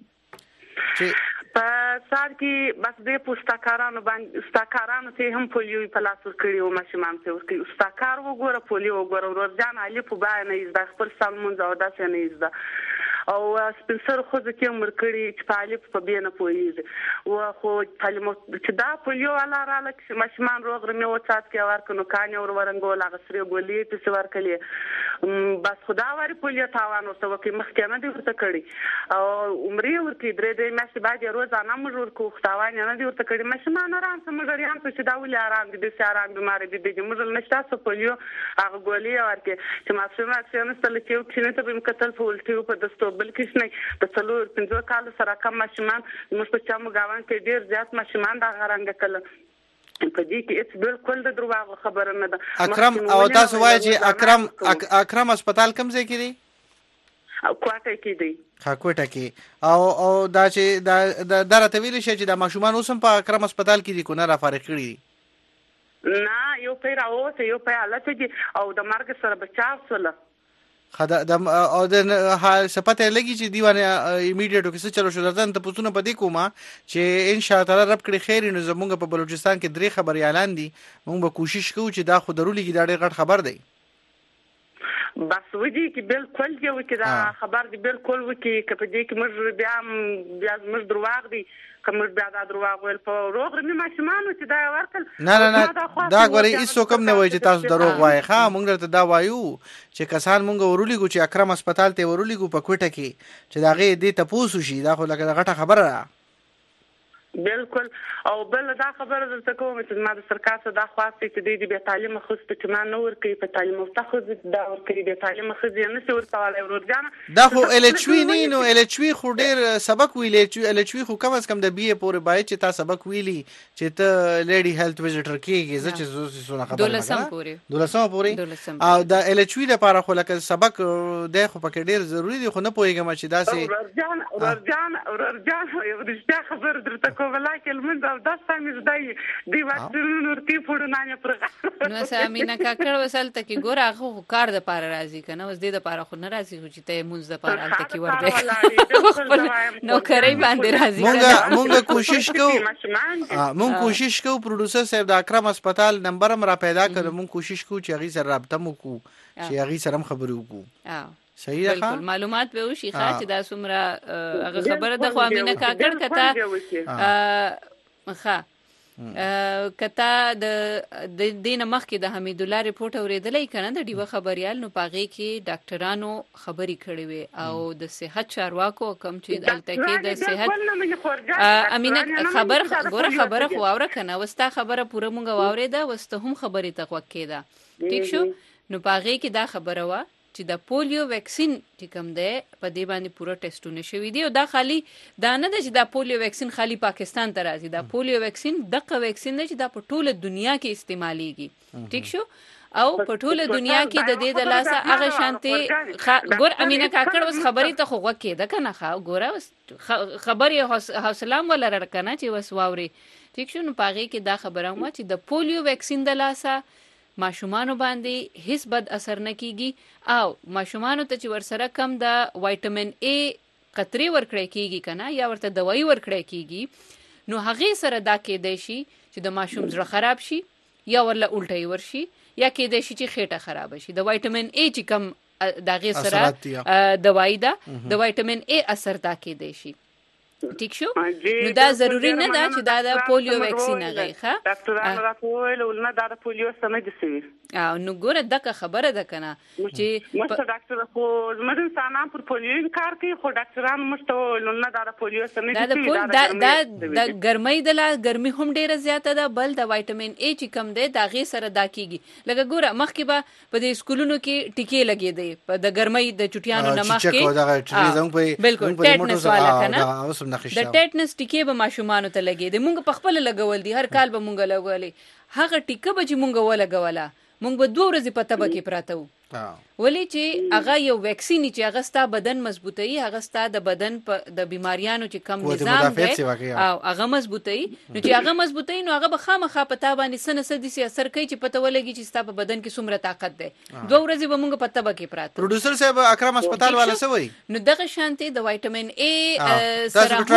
چې په سار کې بس دې پوستاکارانو باندې استاکارانو ته هم پولیو په لاس ورکړي او ماشومان ته ورکړي استاکار وګوره پولیو وګوره ورورجان علي په باندې د خپل سالمون زو داسې نه ایزده او سپنسر خو ځکه مرکړي چې پالي په بینه پويږي او خو تعلیم چې دا پولیو والا را لکه ماشومان روغ رمه او چات کې ورکنو کانه ور ورنګول هغه سره ګولې په سوار کړي بس خدا وری پولیو تاوان ورته وکي مخکنه دي ورته کړي او عمرې ورته درې درې مېشي باندې روزانه موږ ورکو تاوان نه دي ورته کړي ماشومان آرام سم غریان څه دا ولې آرام دي د ساران بیماری دي د موږ نشته پولیو هغه ګولې ورکه چې ماشومان اکسیون ستل کې کینه ته به قتل فولټیو په دستو بلکې نه د څلور پنځه کال سره کم ماشومان موږ په چا مګاوان کې ډیر زیات ماشومان دا غرانګه کله په دې کې هیڅ بالکل د دروغ خبره نه ده اکرم او تاسو وایي چې اکرم اکرم هسپتال کوم ځای کې دی او کوټه کې دی ها کوټه کې او او دا چې دا درته ویل شي چې د ماشومان اوسم په اکرم هسپتال کې دي کو نه را فارغ کړي نه یو پیر اوسه یو په حالت کې او د مرګ سره بچاو سره خدا د او د سپته لګي چې دیوانه ایمیډیټو کې څه چلو شو درته ته پوښتنه پدې کومه چې ان شاء الله رب کړي خیر نو زمونږ په بلوچستان کې درې خبر اعلان دي مونږ به کوشش کوو چې دا خو ضروري کې دا ډېر غټ خبر دی بس ودی کې بالکل یو کې دا خبر دی بالکل وکي کپه دې کې موږ بیا بیا موږ دروغ دي کوم بیا دا دروغ ویل په روغ رمي ماشومان چې دا ورکل نه نه نه دا غوري هیڅ کوم نه وای چې تاسو دروغ وای ښا مونږ ته دا وایو چې کسان مونږ ورولېګو چې اکرم هسپتال ته ورولېګو په کوټه کې چې دا غي دې تاسو شي دا خو لکه غټه خبره ده بالکل او بل دا خبره درته کوم چې ما د سرکار څخه دا خواسته چې د دې تعلیم خصوص په چمان نور کوي په تعلیم او تخصص دا ور کوي د تعلیم خصوص نه څور سوال ورځانه دا خو الچوي نه نو الچوي خو ډیر سبق ویلې الچوي خو کم از کم د بي اي پورې باید چې تا سبق ویلي چې ته لیډي هیلث وزټر کېږي زه چې زه سونه خبره دولسم پورې دولسم پورې او دا الچوي لپاره خو لکه سبق د خو پکې ډیر ضروری دی خو نه پوهیږم چې دا سي ورځان ورځان ورځان یو د خبر درته ولکه من دا داسه مې زدای دی واکسینونو ورته پړنانه پر نو سامینا کاکړ وسالته کې ګور هغه کار د پاره راځي کنه اوس دې د پاره خو نه راځي چې ته مونږ د پاره الته کې ورده نو کرے باندې راځي مونږ مونږ کوشش کوو مونږ کوشش کوو پروډوسر صاحب د اکرم هسپتال نمبر هم را پیدا کړو مونږ کوشش کوو چې هغه سره رابطه وکړو چې هغه سره هم خبرې وکړو صحیح ده بالکل معلومات به وشي خاص دا سمره هغه خبره د خو امینه کاکړ کته ښه کته د دین مخ کې د حمید الله ریپورت اوریدلې کنه د ډیوه خبريال نو پاغي کې ډاکټرانو خبري کړې وي او د صحت چارواکو کم چې دلته کې د صحت امینه خبر ګوره خبره خو اوره کنه وستا خبره پوره مونږ واورېده وسته هم خبري تقوک کېده ٹھیک شو نو پاغي کې دا خبره وا چې د پولیو ویکسین چې کوم دی په دې باندې پوره ټیسټونه شوي دي او دا خالی دا نه ده چې دا پولیو ویکسین خالی پاکستان ته راځي دا پولیو ویکسین دغه ویکسین دی چې دا په ټوله دنیا کې استعمالېږي ټیک شو او په ټوله دنیا کې د دې د لاسه هغه شانتي ګور امینه کاکړ اوس خبرې ته خو وکې ده کنه ښه ګوره خبرې حوصله ولر کنه چې وس واوري ټیک شو نو پاغي کې دا خبره مو چې د پولیو ویکسین د لاسه ماشومان باندې هیڅ بد اثر نه کیږي او ماشومان ته چې ورسره کم د وایټامین ای قطرې ورکړی کیږي کنه یا ورته دوايي ورکړی کیږي نو هغه سره دا کېدای شي چې د ماشوم زړه خراب شي یا ورله الټي ورشي یا کېدای شي چې خېټه خراب شي د وایټامین ای چې کم دغه سره دوايي ده د وایټامین ای اثر دا کېدای شي ٹھیک شو نو دا ضروری نه ده چې دا د پولیو ویکسین هغه ښه ډاکټرانو راټول ولنه دا د پولیو سمې دي سوي او نو ګوره دغه خبره ده کنه چې مست ډاکټر خو زموږ انسانان پر پولیو کار کوي خو ډاکټرانو مشته ولنه دا د پولیو سمې دي سوي دا دا د ګرمۍ د لا ګرمي هم ډیره زیاته ده بل د وایټامین ای چې کم دی دا غي سره دا کیږي لکه ګوره مخکې به په دې سکولونو کې ټیکې لګې دی په د ګرمۍ د چټیانو نه مخکې بالکل ټیټنس والا کنه د ټیټنس ټیکې به ماشومان ته لګې دی مونږ په خپل لګول دي هر کال به مونږ لګولې هغه ټیکه به چې مونږ ولګوله مونږ به دوه ورځې په تبه کې پراته وو ولی چې هغه یو ویکسین چې هغه ستا بدن مضبوطوي هغه ستا د بدن په د بیماریانو چې کم نظام دی او هغه مضبوطوي نو چې هغه مضبوطوي نو هغه به خامخا په تا باندې سنه سدي سي اثر کوي چې پته ولګي چې ستا په بدن کې څومره طاقت دی دوه ورځې به مونږ په تبه کې پراته پروډوسر صاحب اکرم هسپتال والا څه وایي نو دغه شانتي د وایټامین ای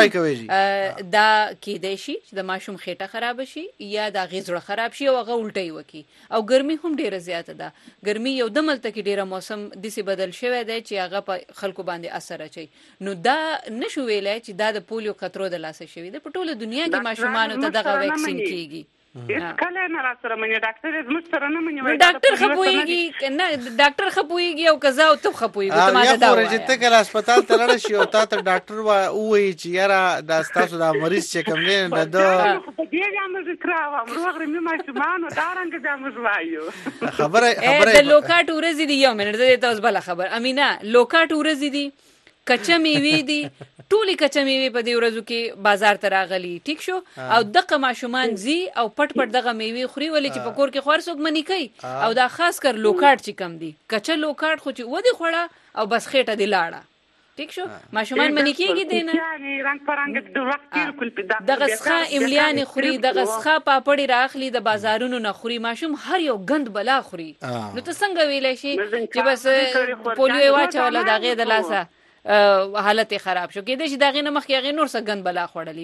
سره دا کېدای شي چې د ماشوم خېټه خراب شي یا د غیزړه خراب شي او هغه الټي وکي او ګرمي هم ډیره زیاته ده ګرمي یو دمل کې ډیره موسم دسی بدل شوی دی چې هغه په خلکو باندې اثر اچي نو دا نشو ویلای چې دا د پولیو خطرو د لاسه شوی دی په ټوله دنیا کې ماشومان ته دغه ویکسین کیږي کله نه را سره منی ډاکټر زموږ سره نه منی وای ډاکټر خپويږي نه ډاکټر خپويږي او قضا او ته خپويږي ته ما دا وایي چې ته کله هسپتال ته لاړ شي او تا ته ډاکټر وایي چې یاره دا تاسو دا مریض چې کوم نه د په دې ځامه ذکراوه مروغ رمي ماشومان او دارنګ ځامه وایو خبره خبره د لوکاټ ورزي دی یو منټ د تاسو بل خبر امینه لوکاټ ورزي دی کچا میوه دي ټولي کچا میوه په دې ورځو کې بازار ته راغلي ټیک شو او دغه ماشومان زی او پټ پټ دغه میوه خوري ولې چې په کور کې خور څوک منی کوي او دا خاص کر لوکاټ چې کم دي کچا لوکاټ خو چې ودی خوړه او بس خېټه دی لاړه ټیک شو ماشومان منی کېږي دینه یعنی رنگ پرنګ د وخت کې کول په دغه ښه املیان خوري دغه ښه پاپړی راخلي د بازارونو نه خوري ماشوم هر یو غند بلا خوري نو ته څنګه ویلای شي چې بس پولیو واچول دغه د لاسه حالت خراب شو کېدای شي دغه نه مخکې هغه نور څه غند بلا خوړلی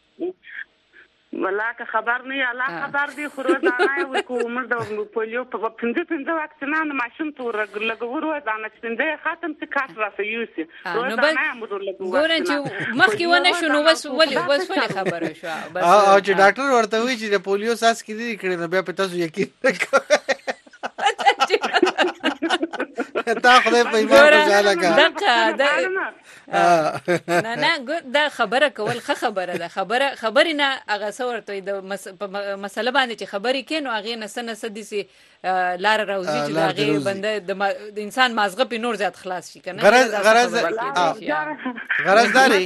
بیا ولاکه خبر نه الله خبر دی خو روزانه وي کوم د پولیو په پنځه پنځه واکسینان ماشوم تور لګورو ځان چې پنځه ختم څه کاټ راځي یوسي روزانه امر لګورو ګورئ چې مخکې ونه شو نو بس ولې بس ولې خبره شو بس او چې ډاکټر ورته وی چې د پولیو ساس کې دي کړي نو بیا په تاسو یقین وکړئ تا خدای په ایمان خوشاله کا نه نه دا خبره کول ښه خبره ده خبره خبرې نه هغه څورته د مسله باندې چې خبرې کینو هغه نه سن سدي سي لار راوځي چې هغه بنده د انسان مازغه په نور زیات خلاص شي کنه غرض غرض غرض داري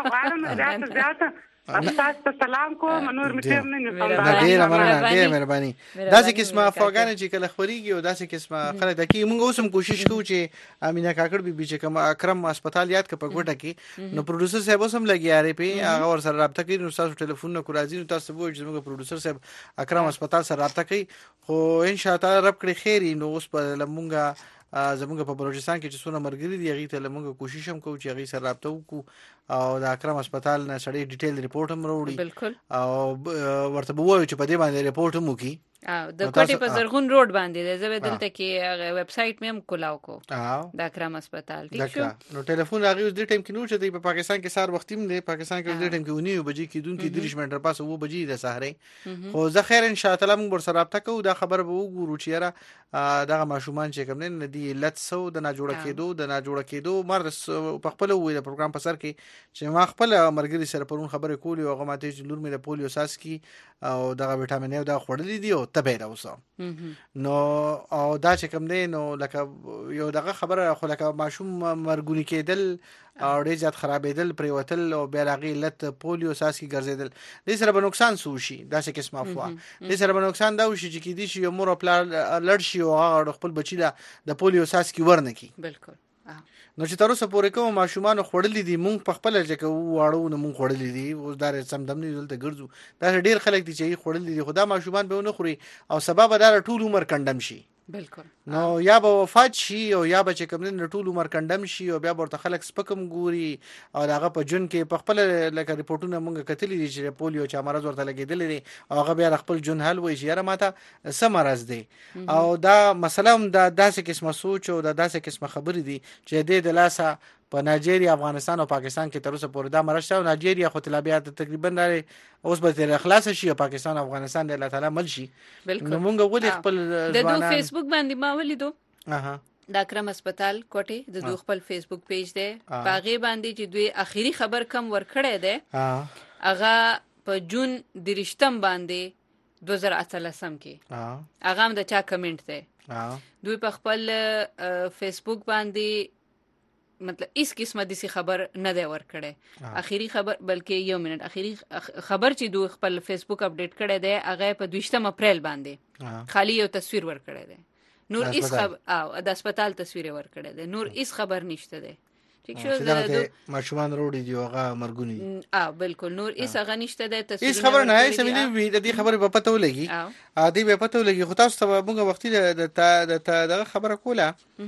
تاسو سلام کوم نور متر نه نه ډیر مننه ډیر مهرباني داسې قسمه افغان چې کله خوريږي او داسې قسمه خلک د کی موږ اوسم کوشش کوو چې امینه کاکړ بي بي چې کوم اکرم هسپتال یاد ک په ګوټه کې نو پروډوسر صاحب اوسم لګیاري په هغه ور سره رابطه کوي نو تاسو ټلیفون نه کوراځي نو تاسو وایي چې موږ پروډوسر صاحب اکرم هسپتال سره رابطه کوي خو ان شاء الله رب کړی خیری نو اوس په لمونګه زمونږ په بلوچستان کې چې څونه مرګري دي هغه ته لمونږ کوشش هم کوو چې هغه سره رابطه وکړو او د اکرم هسپتال نه سړی ډیټیل ریپورت هم وروړي او ورته به وایو چې په دې باندې ریپورت هم وکړي او د کوټي په زرغون روډ باندې د زوی دلته کې ویب سټ مې هم کولاو کو د اکرم هسپتال ٹھیک شو نو ټلیفون راغی اوس د ټیم کې نو چې په پاکستان کې سار وختیم دی پاکستان کې د ټیم کې ونیو بجې کې دون کې درش منټر پاس وو بجې د سحرې خو زه خیر ان شاء الله موږ سره رابطه کوو دا خبر به وګورو چې را دغه ماشومان چې کوم نه دی لټ سو د نه جوړه کېدو د نه جوړه کېدو مر په خپل وې د پروګرام په سر کې چې ما خپل مرګري سره پرون خبرې کولې او هغه ماته چې لور مې د پولیو ساس کی او دغه وټامین او دا خورلې دی او تبه راوسه نو او دا چې کوم دی نو لکه یو دغه خبره خو لکه ماشوم مرګونی کېدل او ډېر زیات خرابېدل پریوتل او بیا راغی لت پولیو ساس کی ګرځېدل دې سره به نقصان سو شي دا څه قسمه افوا دې سره به نقصان دا وشي چې کې دي شي یو مور خپل لړ شي او هغه خپل بچی د پولیو ساس کی ورنه کی بالکل نو چې تر اوسه پورې کوم ماشومان خړلې دي مونږ په خپل ځکه واړو نه مونږ خړلې دي اوس دا سم دم نه دلته ګرځو دا ډیر خلک دي چې خړلې دي خدا ماشومان به نه خوري او سبب دا ټول عمر کندم شي بالکل نو یا به وفات شي او یا به چې کوم نه ټول عمر کندم شي او بیا ورته خلک سپکم ګوري او هغه په جون کې په خپل لکه ریپورتونه مونږ کتلې دي چې پولیو چې مرز ورته لګیدل دي او هغه بیا خپل جون حل وایي چې یاره ماته سم مرز دی او دا مثلا دا داسې قسمه سوچ او دا داسې قسمه خبرې دي چې د لاسه په نایجیریا افغانستان او پاکستان کې تر اوسه پورې دا مرشته او نایجیریا خو طلبيات تقریبا لري اوس به تر اخلاص شي او پاکستان او افغانستان د الله تعالی مل شي نو مونږ ولې خپل د دوه فیسبوک باندې ما ولیدو اها د اکرم هسپتال کوټه د دوه خپل فیسبوک پیج دی باغې باندې چې دوی اخیری خبر کم ورکړی دی هغه په جون د رښتم باندې دوه هزار اتلسم کې هغه هم د چا کمنټ دی دوی په خپل فیسبوک باندې مطلب اس قسمه د خبر نه دی ورکړی اخیری خبر بلکې یو منټ اخیری خبر چې دوی خپل فیسبوک اپډیټ کړی دی هغه په دویشتم اپریل باندې خالی یو تصویر ورکړی دی نور اس خبر او د هسپتال تصویر ورکړی دی نور اس خبر نشته دی ٹھیک شو د ماشومان روړي دی هغه مرګونی اه بالکل نور اس هغه نشته د تصویر اس خبر نه هي سمې د دې خبره په پته ولګي ا دې په پته ولګي خو تاسو ته موږ وختي د د خبره کوله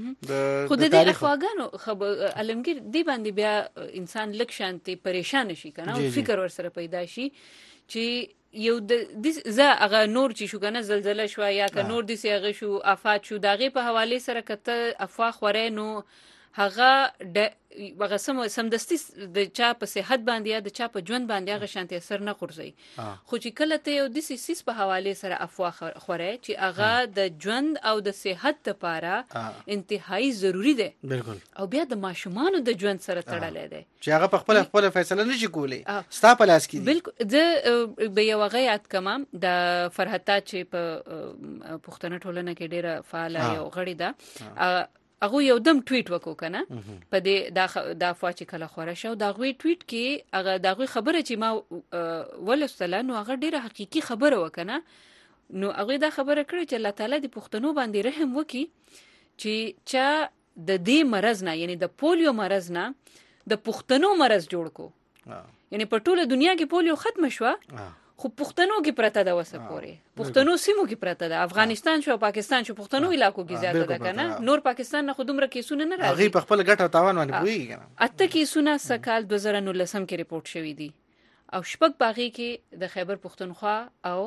د خو د دې افغانو خبر علمګیر دی باندې بیا انسان لک شانتي پریشان شي کنه او فکر ور سره پیدا شي چې یو د ز هغه نور چې شو کنه زلزلہ شو یا که نور دي هغه شو آفات شو داغه په حواله سره کته افوا خورې نو هغه د هغه سم سمدستي د چا په صحت باندې یا د چا په ژوند باندې هغه شانتي اثر نه غورځي خو چې کله ته یو د سیس په حواله سره افوا خورې چې هغه د ژوند او د صحت لپاره انتهایی ضروری ده بالکل او بیا د ماشومان د ژوند سره تړلې ده چې هغه په خپل خپل فیصله نشي کولی ستا په لاس کې بالکل د به یو غیات کمام د فرحتا چې په پښتنه ټولنه کې ډیره فعال یو غړي ده هغه یو دم ټویټ وکړو کنه په دې د د افواچ کله خوره شو دا غوي ټویټ کې هغه دا غوي خبره چې ما ولستله نو هغه ډیره حقيقي خبره وکنه نو هغه دا خبره کړې چې الله تعالی د پښتنو باندې رحم وکي چې چا د دې مرز نه یعنی د پولیو مرز نه د پښتنو مرز جوړ کو یعنی په ټوله دنیا کې پولیو ختم شو خو پښتنو کې پرته ده وسه پورې پښتنو سیمو کې پرته ده افغانستان شو پاکستان شو پښتنو علاقو کې زیاته ده کنه نور پاکستان نه خودمره کیسونه نه راځي هغه په خپل ګټه او تاوان باندې پوي کنه اته کیسونه سکال دوه هزار نولسم کې ریپورت شوی دی او شپږ باغی کې د خیبر پښتونخوا او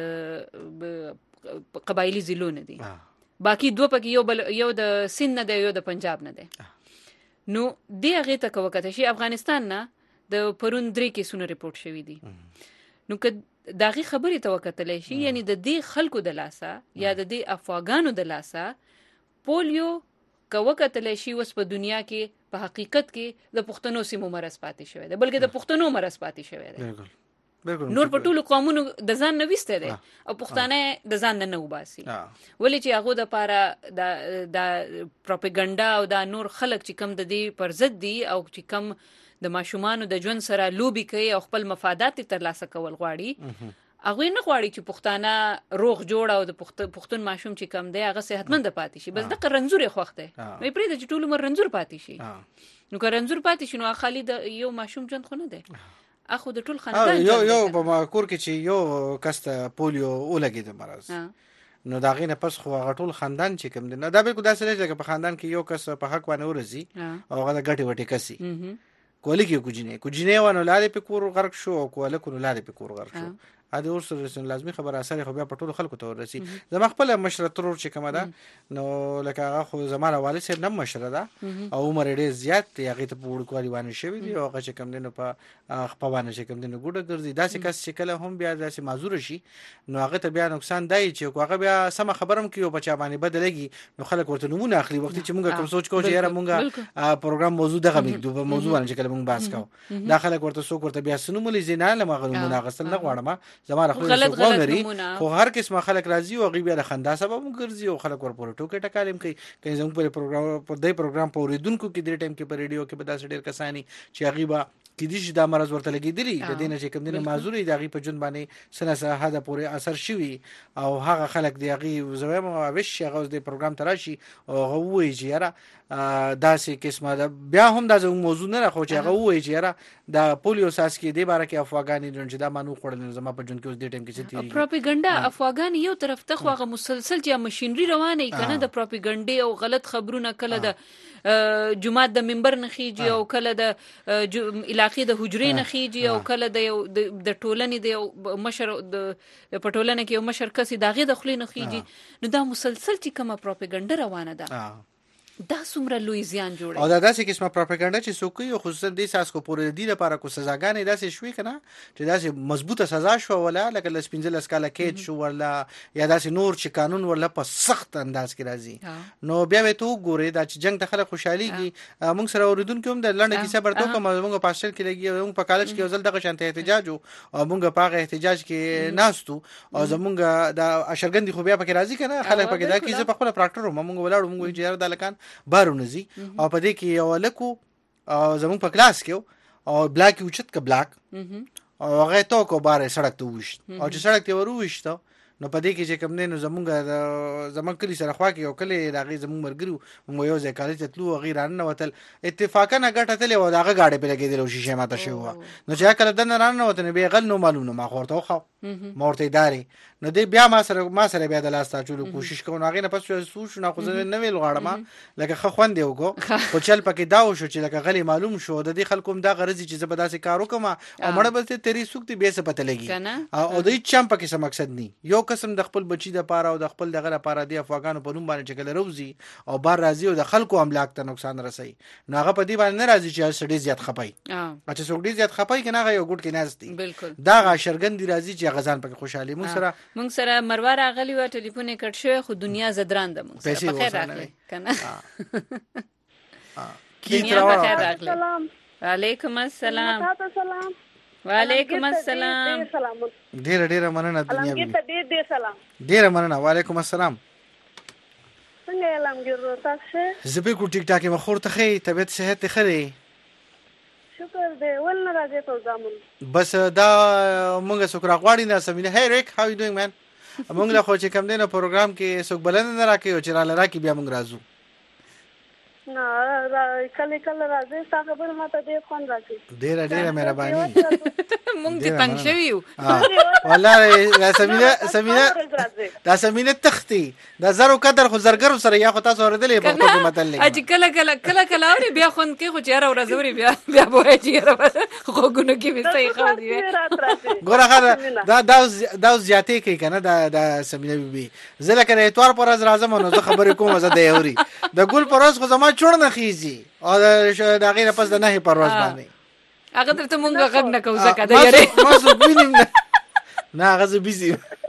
د قبایلی ضلعونه دي باقی دوه پکې یو بل یو د سند نه دی یو د پنجاب نه دی نو دی هغه ته کوکته شي افغانستان نه د پرون درې کیسونه ریپورت شوی دي نو که داغي خبرې ته وکتلې شي یعنی د دې خلکو د لاسه یا د دې افغانانو د لاسه پولیو که وکتلې شي وس په دنیا کې په حقیقت کې د پښتنو سیمو مرز پاتې شوی دی بلکې د پښتنو مرز پاتې شوی دی نور په ټولو قومونو د ځان نه وسته دي او پښتانه د ځان نه وباسي ولې چې هغه د پاره د د پروپاګاندا او د نور خلک چې کم د دې پر ضد دي او چې کم د ماشومان د ژوند سره لوبي کوي او خپل مفادات ترلاسه کول غواړي هغه نه غواړي چې پښتانه روغ جوړ او د پښتون ماشوم چې کم دی هغه صحتمند پاتې شي بس د رنځور خوخته مې پرې د ټولو مر رنځور پاتې شي نو که رنځور پاتې شي نو خالي د یو ماشوم ژوند خو نه دی اخو د ټول خاندان یو یو په کور کې چې یو کسته پولیو ولګي د مرز نو دا غینه پس خو غټول خاندان چې کوم دی نو دا به کو داسې لږه په خاندان کې یو کس په حق باندې ورزي او هغه غټي وټي کسي کولی کې کوجینه کوجینه ونه لاله په کور غرق شو او کوله کو لاله په کور غرق شو ا دې ورسره رسن لازمي خبره اثر خو بیا په ټولو خلکو ته ورسي زما خپل مشره ترور چې کومه ده نو لکه هغه خو زماره والد صاحب نم مشره ده او عمر ډېر زیات دی هغه ته په وړوکوالي باندې شوی دی او هغه چې کوم دینو په خپل باندې چې کوم دینو ګوډه ګرځي داسې کس چې کله هم بیا داسې معذور شي نو هغه ته بیا نقصان دی چې هغه بیا سم خبرم کیو بچا باندې بدلېږي نو خلک ورته نمونه اخلي وخت چې موږ کوم سوچ کوو چې یاره موږ پروګرام موضوع دغه میږدو په موضوع باندې چې کله موږ بحث کوو دا خلک ورته سوق ورته بیا سنمولې زیناله مغه نمونه غسل نه غواړم زماره خو غلط غلط خو هر قسمه خلک راځي او غي بیا د خندا سبب ګرځي او خلک ورپورې ټوکې ټکالم کوي کله زموږ په پروګرام په دې پروګرام په ریدونکو کې د ټیم کې په ریډیو کې به داسې ډېر کسانی چې غیبا کې دي چې دا مرز ورته لګیدلی د دینه چې کوم دینه معذوري د غي په جون باندې سنه سره هدا پورې اثر شوی او هغه خلک دی غي زویم او وش هغه د پروګرام تراشي او هو یې چیرې داسې قسمه ده بیا هم دا زموږ موضوع نه راخو چې هغه وایي چیرې د پولیو ساس کې دی باره کې افغاني جون چې دا مانو خړل زما په جون کې اوس د ټیم کې چې تیری پروپاګاندا افغان یو طرف ته خو هغه مسلسل چې ماشينري روانه کنه د پروپاګاندا او غلط خبرونه کله د جمعه د منبر نه خيږي او کله د علاقې د حجرې نه خيږي او کله د د ټولنې د مشر د پټولنې کې یو مشر کسي داغه د خلې نه خيږي نو دا مسلسل چې کومه پروپاګاندا روانه ده دا څومره لوی زیان جوړي او دا داسې قسمه پروپاګاندا چې څوک یو خصوصا د ساس کو پورې دی لپاره کو سزاګانې داسې شوي کنه چې داسې مضبوطه سزا شو ولا لکه د سپینځل اسکاله کې شو ولا یا داسې نور چې قانون ولا په سخت انداز کې راځي نو بیا به تو ګوري دا چې جنگ ته خلک خوشحاليږي موږ سره اوریدونکو هم د لړنه کیسه برته کوم موږ په هاسټل کې لګي موږ په کالج کې ځل دغه شانته احتجاج او موږ په هغه احتجاج کې ناستو او زمونږ د اشرګندې خو بیا پکې راځي کنه خلک پکې دا کیسه په خپل پراکټر موږ ولاړو موږ چې دا لکان بارونه زی او په دې کې یو لکو زمون په کلاس کې او بلاک اوچت ک بلاک او هغه تو کو بار سړک ته وښت او چې سړک ته وروښت نو په دې کې چې کوم نه زمونږ زمون کلی سره خوا کې او کلی راغی زمون مرګرو مو یو ځای کالج ته تلو غیر نه وتل اتفاقا نه ګټه تل او داغه گاډي په لګیدل او شیشه ماته شو نو چې کله دنه رانه وته به غل نو معلومه ما خورته خو مورته داري نو دې بیا ما سره ما سره بیا د لاس تاچولو کوشش کوم هغه نه پس سو شو نه خو نه ویل غواړم لکه خو خوند دی وګو خو چل پکې دا شو چې لکه غلی معلوم شو د دې خلکو دا غرضی چې زبرداسي کارو کوم او مړه به تیری سوکتي به څه پته لګي او د چم پکې څه مقصد ني یو قسم د خپل بچی د پاره او د خپل دغه لپاره دی افغانو په نوم باندې چکل روزي او بار راځي او د خلکو املاک ته نقصان رسي نو هغه په دې باندې نه راځي چې سړي زیات خپای چې څوک زیات خپای کنه هغه یو ګډ کې نهستي دا غشرګندې راځي چې غزان پکې خوشحالي مو سره مونږ سره مروا راغلی و ټلیفون یې کټ شوی خو دنیا زدران ده مونږ سره بخیر راغلی کنه کی تر سلام وعلیکم السلام وعلیکم السلام ډیر ډیر مننه دنیا علامګر ته ډیر ډیر سلام ډیر مننه وعلیکم السلام څنګه علامګر تاسو زه به کو ټیک ټاک مخور ته خې طبيعت صحت خري شکر دې ول نه راځي پروګرام بس دا مونږه سکر غواړي نه سمینه هی ریک هاو یو ډوینګ مان مونږ له خو چې کم دینه پروګرام کې څوک بلند نه راکې او چې را لراکې بیا مونږ راځو نه کله کله راځي تاسو خبر ماته دې فون راځي ډیر ډیر مهرباني مونږ دې تنگ شوی یو والله سمینه سمینه دا سمینه تختی دا زرو قدر خو زرګرو سره یا خو تاسو اوردلې په خپل متل لګي اج کله کله کله کله اوري بیا خون کې خو چیرې ورزوري بیا بیا وای چې خو ګونو کې وستای خو دی ګوره خاله دا دا دا زیاتې کوي کنه دا دا سمینه بي زله کنه اتوار پر از راځم نو زه خبرې کوم زه د یوري د ګل پروز خو زما چور نه خيزي او دا غیر پس د نه پرواز باندې هغه ته مونږه غږ نه کوو زکه دا یاره ما زه وینم نه هغه زه بيزي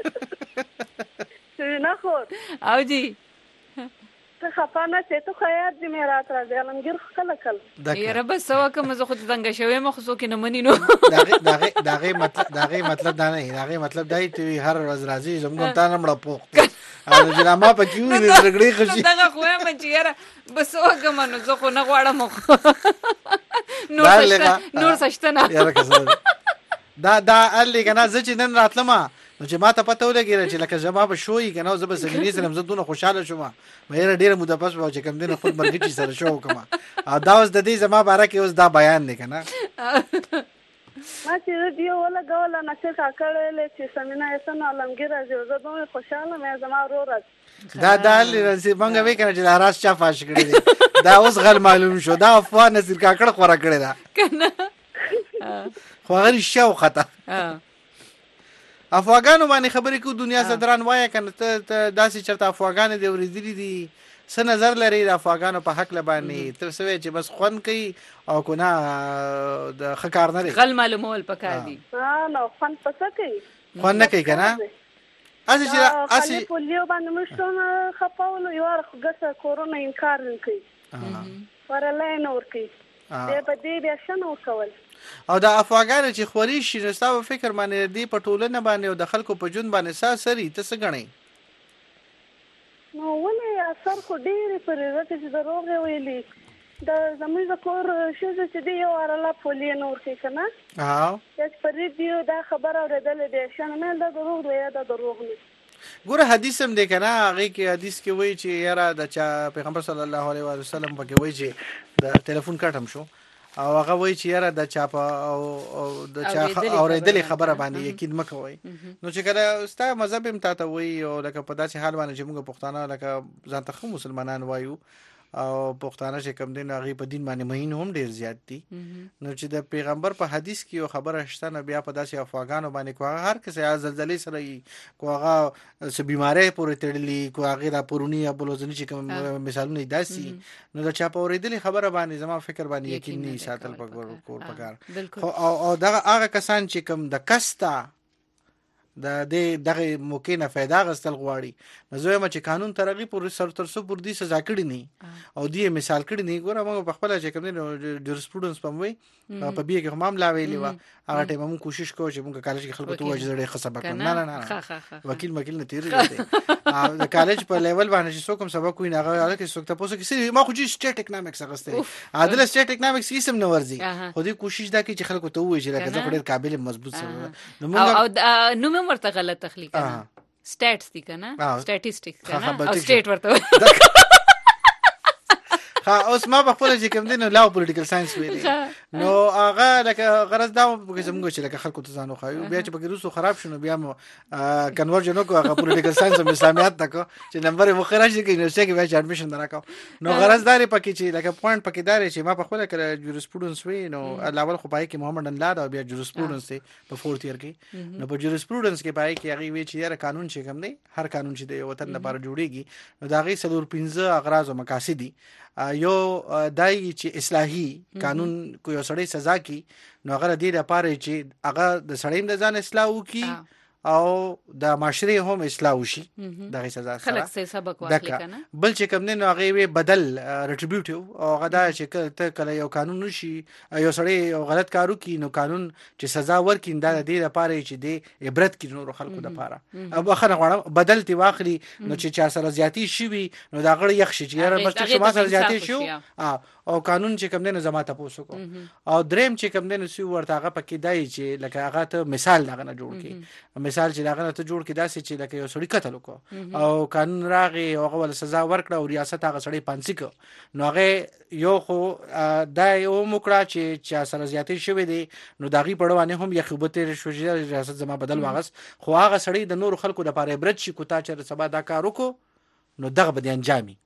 نه خو او جی ته خپانه چې ته خیاط دې مې رات راځي علمګر کله کله یاره بس سوا کوم زه خو څنګه شوی ما خو کې نه منی نو دا دا غي مطلب دا غي مطلب دا نه دا غي مطلب دی چې هر ورځ راځي زموږ ته نه مړ پوښت او چې ما په کیو دې درګړې خشي دا خو ما چې یاره بس وګم نو زه خو نه غواړم نور څه نور څه نه یاره کزه دا دا اللی کنه زه چې نن راتلم نو چې ما ته پته ولګی چې لکه زما به شوي کنه زه به سګنی سره زه دونه خوشاله شوم مې ډیره موده پس و چې کوم دین خپل مرګ چې سره شو کوم او دا اوس د دې زما باره کې اوس دا بیان دی کنه ما چې دی ولا غولا نه څه کاکړل چې سمینه یې سن علمګر راځي زه دوه خوشاله مې زما ورور راځي دا دا لري مونږ به کنه چې راس چا فاش کړی دی دا اوس غل معلوم شو دا افوا نصیر کاکړ خورا کړی دا کنه خو غری شو خطا افغانانو باندې خبرې کو دنیا صدران وای کنه ته داسې چرته افغان دی ورېدلی دي څه نظر لري د افغانانو په حق لبانې تر څو چې بس خون کوي او کو نه د خکار نه غل معلومول پکار دي ها نو خون پڅ کوي خون نه کوي کنه اسی چې اسی پولیو باندې مشتونه خپاول یو ورخه کورونا انکار نه کوي ورلای نور کوي دې په دې بیا شنو کول او دا افواګان چې خوري شي نو تاسو فکر باندې دی په ټولنه باندې او د خلکو په جون باندې ساسري تاسو غنئ نو ولې اثر خو ډېر پر راته چې دروغ ویلي دا زموږ د کور شوزه چې دی یو ارلا پولې نور کې کنه ها چې پر ریډیو دا خبر اورېدل دي شنه مې دا دروغ دی یا دا دروغ نه ګوره حدیث هم دی کنه هغه کې حدیث کې وایي چې یاره د چا پیغمبر صلی الله علیه و سلم پکې وایي چې د ټلیفون کټم شو او هغه وایي چې یاره د چا په او د چا اورېدلې خبره باندې یقین مکوئ نو چې کله ستا مذهب هم تاسو وایي او لکه په داسې حال باندې چې موږ پښتانه لکه ځان ته مسلمانان وایو او پښتانه چې کوم دین هغه په دین باندې مهین هم ډیر زیات دي نو چې د پیغمبر په حدیث کې یو خبره شته نه بیا په داسې افواګانو باندې کوه هر کس یا زلزلې سره کوه څه بیماری پورې تړلې کوه دا پرونی یا بلوزنی چې کوم مثالونه داسي نو دا چا په اورېدلې خبره باندې زما فکر باندې یقین نه ساتل پکور کور پکار او دغه هغه کسان چې کوم د کستا د دې دغه موقع نه फायदा غستل غواړي نو زه ما چې قانون ترغیب پر سر تر سو پر دې سزا کړی نه او دې مثال کړی نه ګوره موږ په خپل چې کوم جورسپروډنس پموي په بیا کې هم لا ویلی و هغه ټیم موږ کوشش کوو چې موږ کالج کې خلکو ته وځي ډېر خصبه کړو نه نه نه وکیل وکیل نه تیر دی د کالج په لیول باندې چې څوک هم سبق ویني هغه هغه کې څوک تاسو کې ما خو چې سټیټ اکونومکس غسته عادل سټیټ اکونومکس کې سم نه ورزي خو دې کوشش دا کوي چې خلکو ته وایي چې راځي ډېر قابل مضبوط سره نو موږ نو مې ورته غلط تخلیق کنه سټاتس دي کنه سټاتستیکس کنه او سټیټ ورته ها اوس ما په خپل چې کوم دین لاو پولیټیکل ساينس ویلي نو هغه لکه غرض دا په زموږ چې لکه خلکو ته ځانو خایو بیا چې په روسو خراب شونه بیا مو کنورژن کو هغه پولیټیکل ساينس او اسلامیات تک چې نمبر مو خراج دي کې نو چې بیا چې اډمیشن دراکاو نو غرض داري پکې چې لکه پوینټ پکې داري چې ما په خپل کې جورسپروډنس وی نو لاول خو پای کې محمد انلاد او بیا جورسپروډنس په فورث ایئر کې نو په جورسپروډنس کې پای کې هغه وی چې یاره قانون چې کوم دی هر قانون چې د وطن لپاره جوړیږي نو دا غي سلور پنځه اغراض او مقاصد دي یو دای چې اصلاحي قانون کو یو سړی سزا کی نو هغه د دې لپاره چې هغه د سړی د ځان اصلاح وکي او د معاشري هم اصلاح وشي دغه سزا سره خلک څه سبق واخلي کنه بل چې کوم نه هغه وی بدل ریټریبیوټیو او غدا چې ته کله یو قانون نشي یو سړی یو غلط کارو کی نو قانون چې سزا ورکین دا د دې لپاره چې د عبرت کې نور خلکو د لپاره او اخر غواړم بدل تی واخلي نو چې چا سره زیاتی شي نو دا غړي یخ شي چې بس چې ما سره زیاتی شو او قانون چې کوم نه زما ته پوسو کو او دریم چې کوم نه سو ورته هغه پکې دای چې لکه هغه ته مثال دغه نه جوړ کی مثال چې دغه ته جوړ کې داسې چې لکه یو سړی قتل وکړ او قانون راغی او هغه ول سزا ورکړه او ریاست هغه سړی پانسي کو نو هغه یو خو دا یو مکړه چې چا سره زیاتې شوې دي نو داغي پړوانه هم یخوبته شوجي ریاست زما بدل واغس خو هغه سړی د نور خلکو د لپاره عبرت شي کوتا چې سبا دا کار وکړو نو دغه به انجامي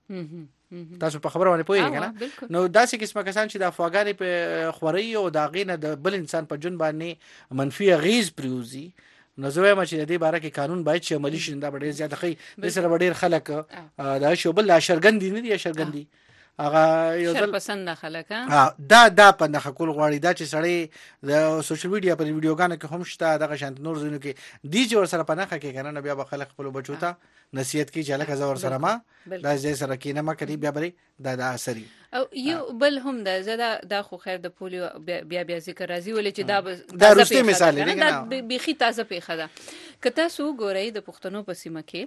تاسو په خبره باندې پوهیږئ کنه نو داسې قسمه کسان چې د افواګانې په خوري او دا غینه د بل انسان په جون باندې منفي غیز پریوزي نو زه وایم چې د دې باره کې قانون باید چې عملي شي دا ډېر زیات خي د سره ډېر خلک دا شوبل لا شرګندې نه دي شرګندې هغه یو ځل پسند خلک ها دا دا په نه خپل غواړي دا چې سړی د سوشل میډیا په ویډیوګانو کې هم شته دغه شانت نور زینو کې دی چې ور سره په نه خکې کنه بیا به خلک خپل بچو ته نصیحت کوي چې لکه زور سره ما دا ځای سره کې نه ما کوي بیا بری دا د اثري او یو بل هم دا زدا دا خو خیر د پولیو بیا بیا ذکر راځي ولې چې دا دا روسي مثال دی دا بيخي تازه پیخه ده کته سو ګورې د پښتنو په سیمه کې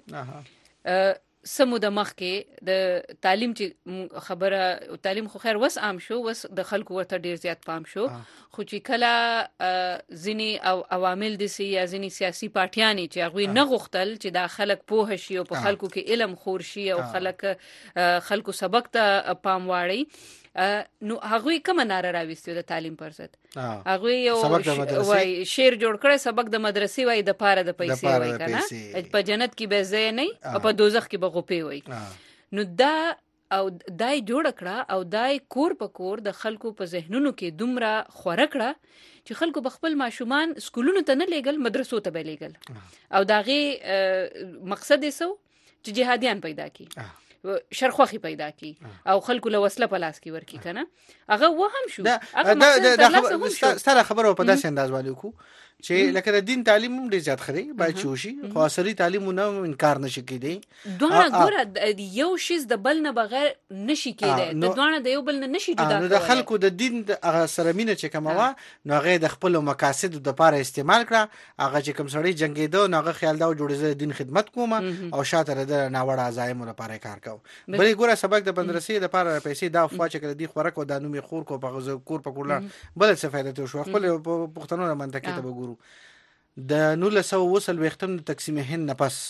سمو د مخ کې د تعلیم چې خبره تعلیم خو خیر وس عام شو وس د خلکو ورته ډیر زیات پام شو خو چې کله ځینی او عوامل د سیاسي سیاسي پارټیانی چې هغه نه غوښتل چې دا خلک پوه شي او په خلکو کې علم خور شي او خلک خلکو سبق ته پام واړي نو هغه کوم ناره راوستي د تعلیم پر ضد هغه یو وای شعر جوړ کړي سبق د مدرسې وای د پاره د پیسې وای کنه په جنت کې به زه نه او په دوزخ کې به غوپې وای نو دا او دای جوړ کړه او دای کور په کور د خلکو په ذهنونو کې دومره خوره کړه چې خلکو بخپل ماشومان سکولونو ته نه لېګل مدرسو ته به لېګل او داغه مقصد یې سو چې جهادیان پیدا کی شرخوخي پیدا کی او خلکو له وسله په لاس کې ورکی کنه هغه و هم شو هغه ستاره خبره په داسې انداز والو کو چې لکه د دین تعلیم هم ډیر زیات خري باید چې وشي خو عصري تعلیم نه انکار نشي کېدی دوه ګوره یو شیز د بل نه بغیر نشي کېدی د دوه د یو بل نه نشي جدا نو د خلکو د دین هغه سره مینه چې کومه وا نو هغه د خپل مقاصد د لپاره استعمال کړه هغه چې کوم سړی جنگیدو نو هغه خیال دا جوړه د دین خدمت کوم او شاته د ناوړه عزایم لپاره کار کوم بلې ګوره سبق د مدرسې لپاره پیسې دا افوا چې کړه دی خورک او د نومي خور کو په کور په کورلا بل څه فائدہ ته شو خپل پښتنو منطقې ته وګورو د نولس سوه اووه څلوېښتم د تقسیم هند نه پس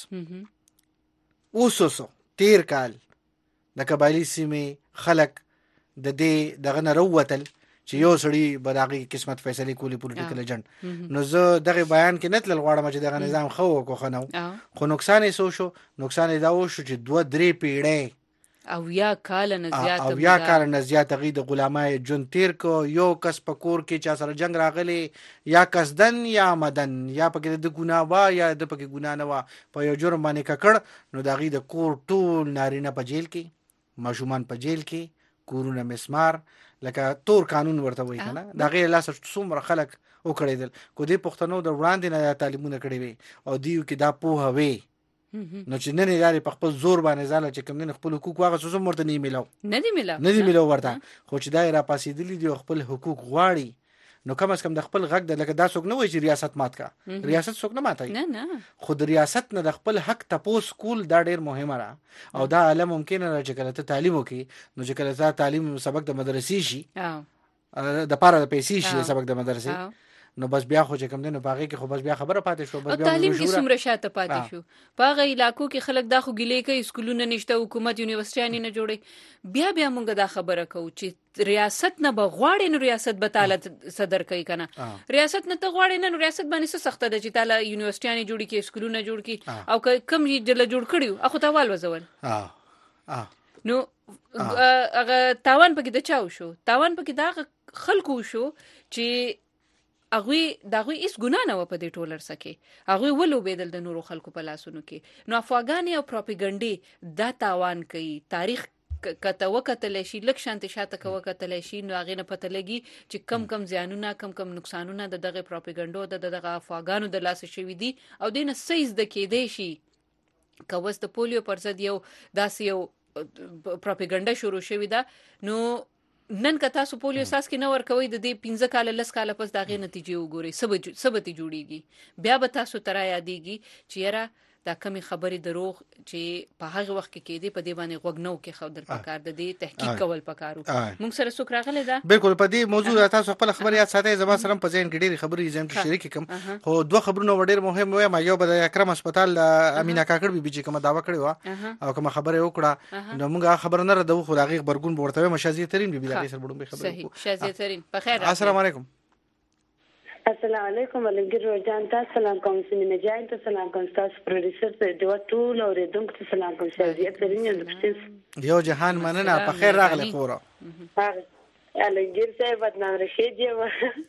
اوسوسو تیر کال د قبایلي سیمې خلک د دې دغه نه راووتل چې یو سړی به دغه قسمت فیصله کولی پولیټیکل ایجنټ نو زه دغه بیان کې نتل غواړم چې دغه نظام خو کو خنو خو نقصان یې سو شو نقصان یې دا و شو چې دوه درې پیړۍ او یا کال نه زیات او یا کال نه زیات غي د غلامای جون تیر کو یو کس په کور کې چا سره جنگ راغلی یا قصدن یا مدن یا پکې د ګناه وا یا د پکې ګناه نه وا په یو جرم باندې ککړ نو د غي د کور ټول نارینه په جیل کې ماشومان په جیل کې کورونه مسمار لکه تور قانون ورته وایي کنه دا غي لاس څومره خلک وکړیدل کو دې پښتنو د وړاندې نه تعلیمونه کړی وي او دیو کې دا پوهه وي نو چې نن یې په خپل زور باندې ځاله چې کوم نه خپل حقوق واغ څه مرته نه میلاو نه دی میلاو نه دی میلاو ورته خو چې دا را پاسېدلی دی خپل حقوق غواړي نو کم از کم د خپل حق د لکه دا څوک نه وایي چې ریاست مات کا ریاست څوک نه ماتای نه نه خو د ریاست نه د خپل حق تپوس کول دا ډیر مهمه را او دا علم ممکن نه چې کله ته تعلیم وکي نو چې کله ته تعلیم سبق د مدرسې شي د پاره د پیسې شي سبق د مدرسې نو بس بیا خو چې کوم دنه پاغه کې خو بس بیا خبره پاتې شو بس بیا تعلیم کې څومره شاته پاتې شو پاغه علاقو کې خلک دا خو ګلې کوي سکولونه نشته حکومت یونیورسيټیان نه جوړي بیا بیا مونږ دا خبره کوو چې ریاست نه بغواړي نو ریاست به تعالی صدر کوي کنه ریاست نه ته غواړي نه ریاست باندې څه سخته ده چې تعالی یونیورسيټیان جوړي کې سکولونه جوړ کی او کم یې جل جوړ کړیو اخو تاوال وزول اه نو هغه تاوان پکې د چاو شو تاوان پکې دا خلکو شو چې اغوی دغه هیڅ ګناه نه و په دې ټولر سکه اغوی ولو بدل د نورو خلکو په لاسونو کې نو افغاني او پروپاګاندا دا تاوان کوي تاریخ کته وکتل شي لک شانت شاته کو وکتل شي نو هغه نه پته لګي چې کم کم زیانونه کم کم نقصانونه د دغه پروپاګاندا د دغه افغانو د لاس شوی دي او دینه سیز د کې دی شي کوس د پولیو پر ضد یو داسې یو پروپاګاندا شروع شوی دا نو نن که تاسو پولیو ساس کې نه ور کوي د دې پنځه کال لس کال پس داغه نتیجې وګوري سبب سبب جوړیږي بیا به تاسو ترا یادېږي چې یاره دا کمی خبرې دروغ چې په هغه وخت کې کېدی په دې باندې غوګنو کې خبر پکار د دې تحقیق کول پکارو موږ سره څوک راغلی دا بالکل په دې موضوع تاسو خپل خبرې یاد ساتئ زما سره په ځین کې ډېری خبرې زم کې شریک کوم خو دوه خبرونه ډېر مهم وي ما یو د اکرم هسپتال امینا کاکړ بي بي چې کوم داوا کړی و او کوم خبره وکړه نو موږ خبر نه ردو خو دغه خبرګون ورته مشازي ترين بي بي دغه سره وړم خبره صحیح شازي ترين په خیر السلام علیکم السلام علیکم ولګر جان تاسو سلام کوم سینې جان ته سلام کوم تاسو پروډوسر ته دوه ټول او ردونکو ته سلام کوم شازي ترين یو جهان مننه په خیر راغله خورا هغه ولګر صاحب بدنام رشید یو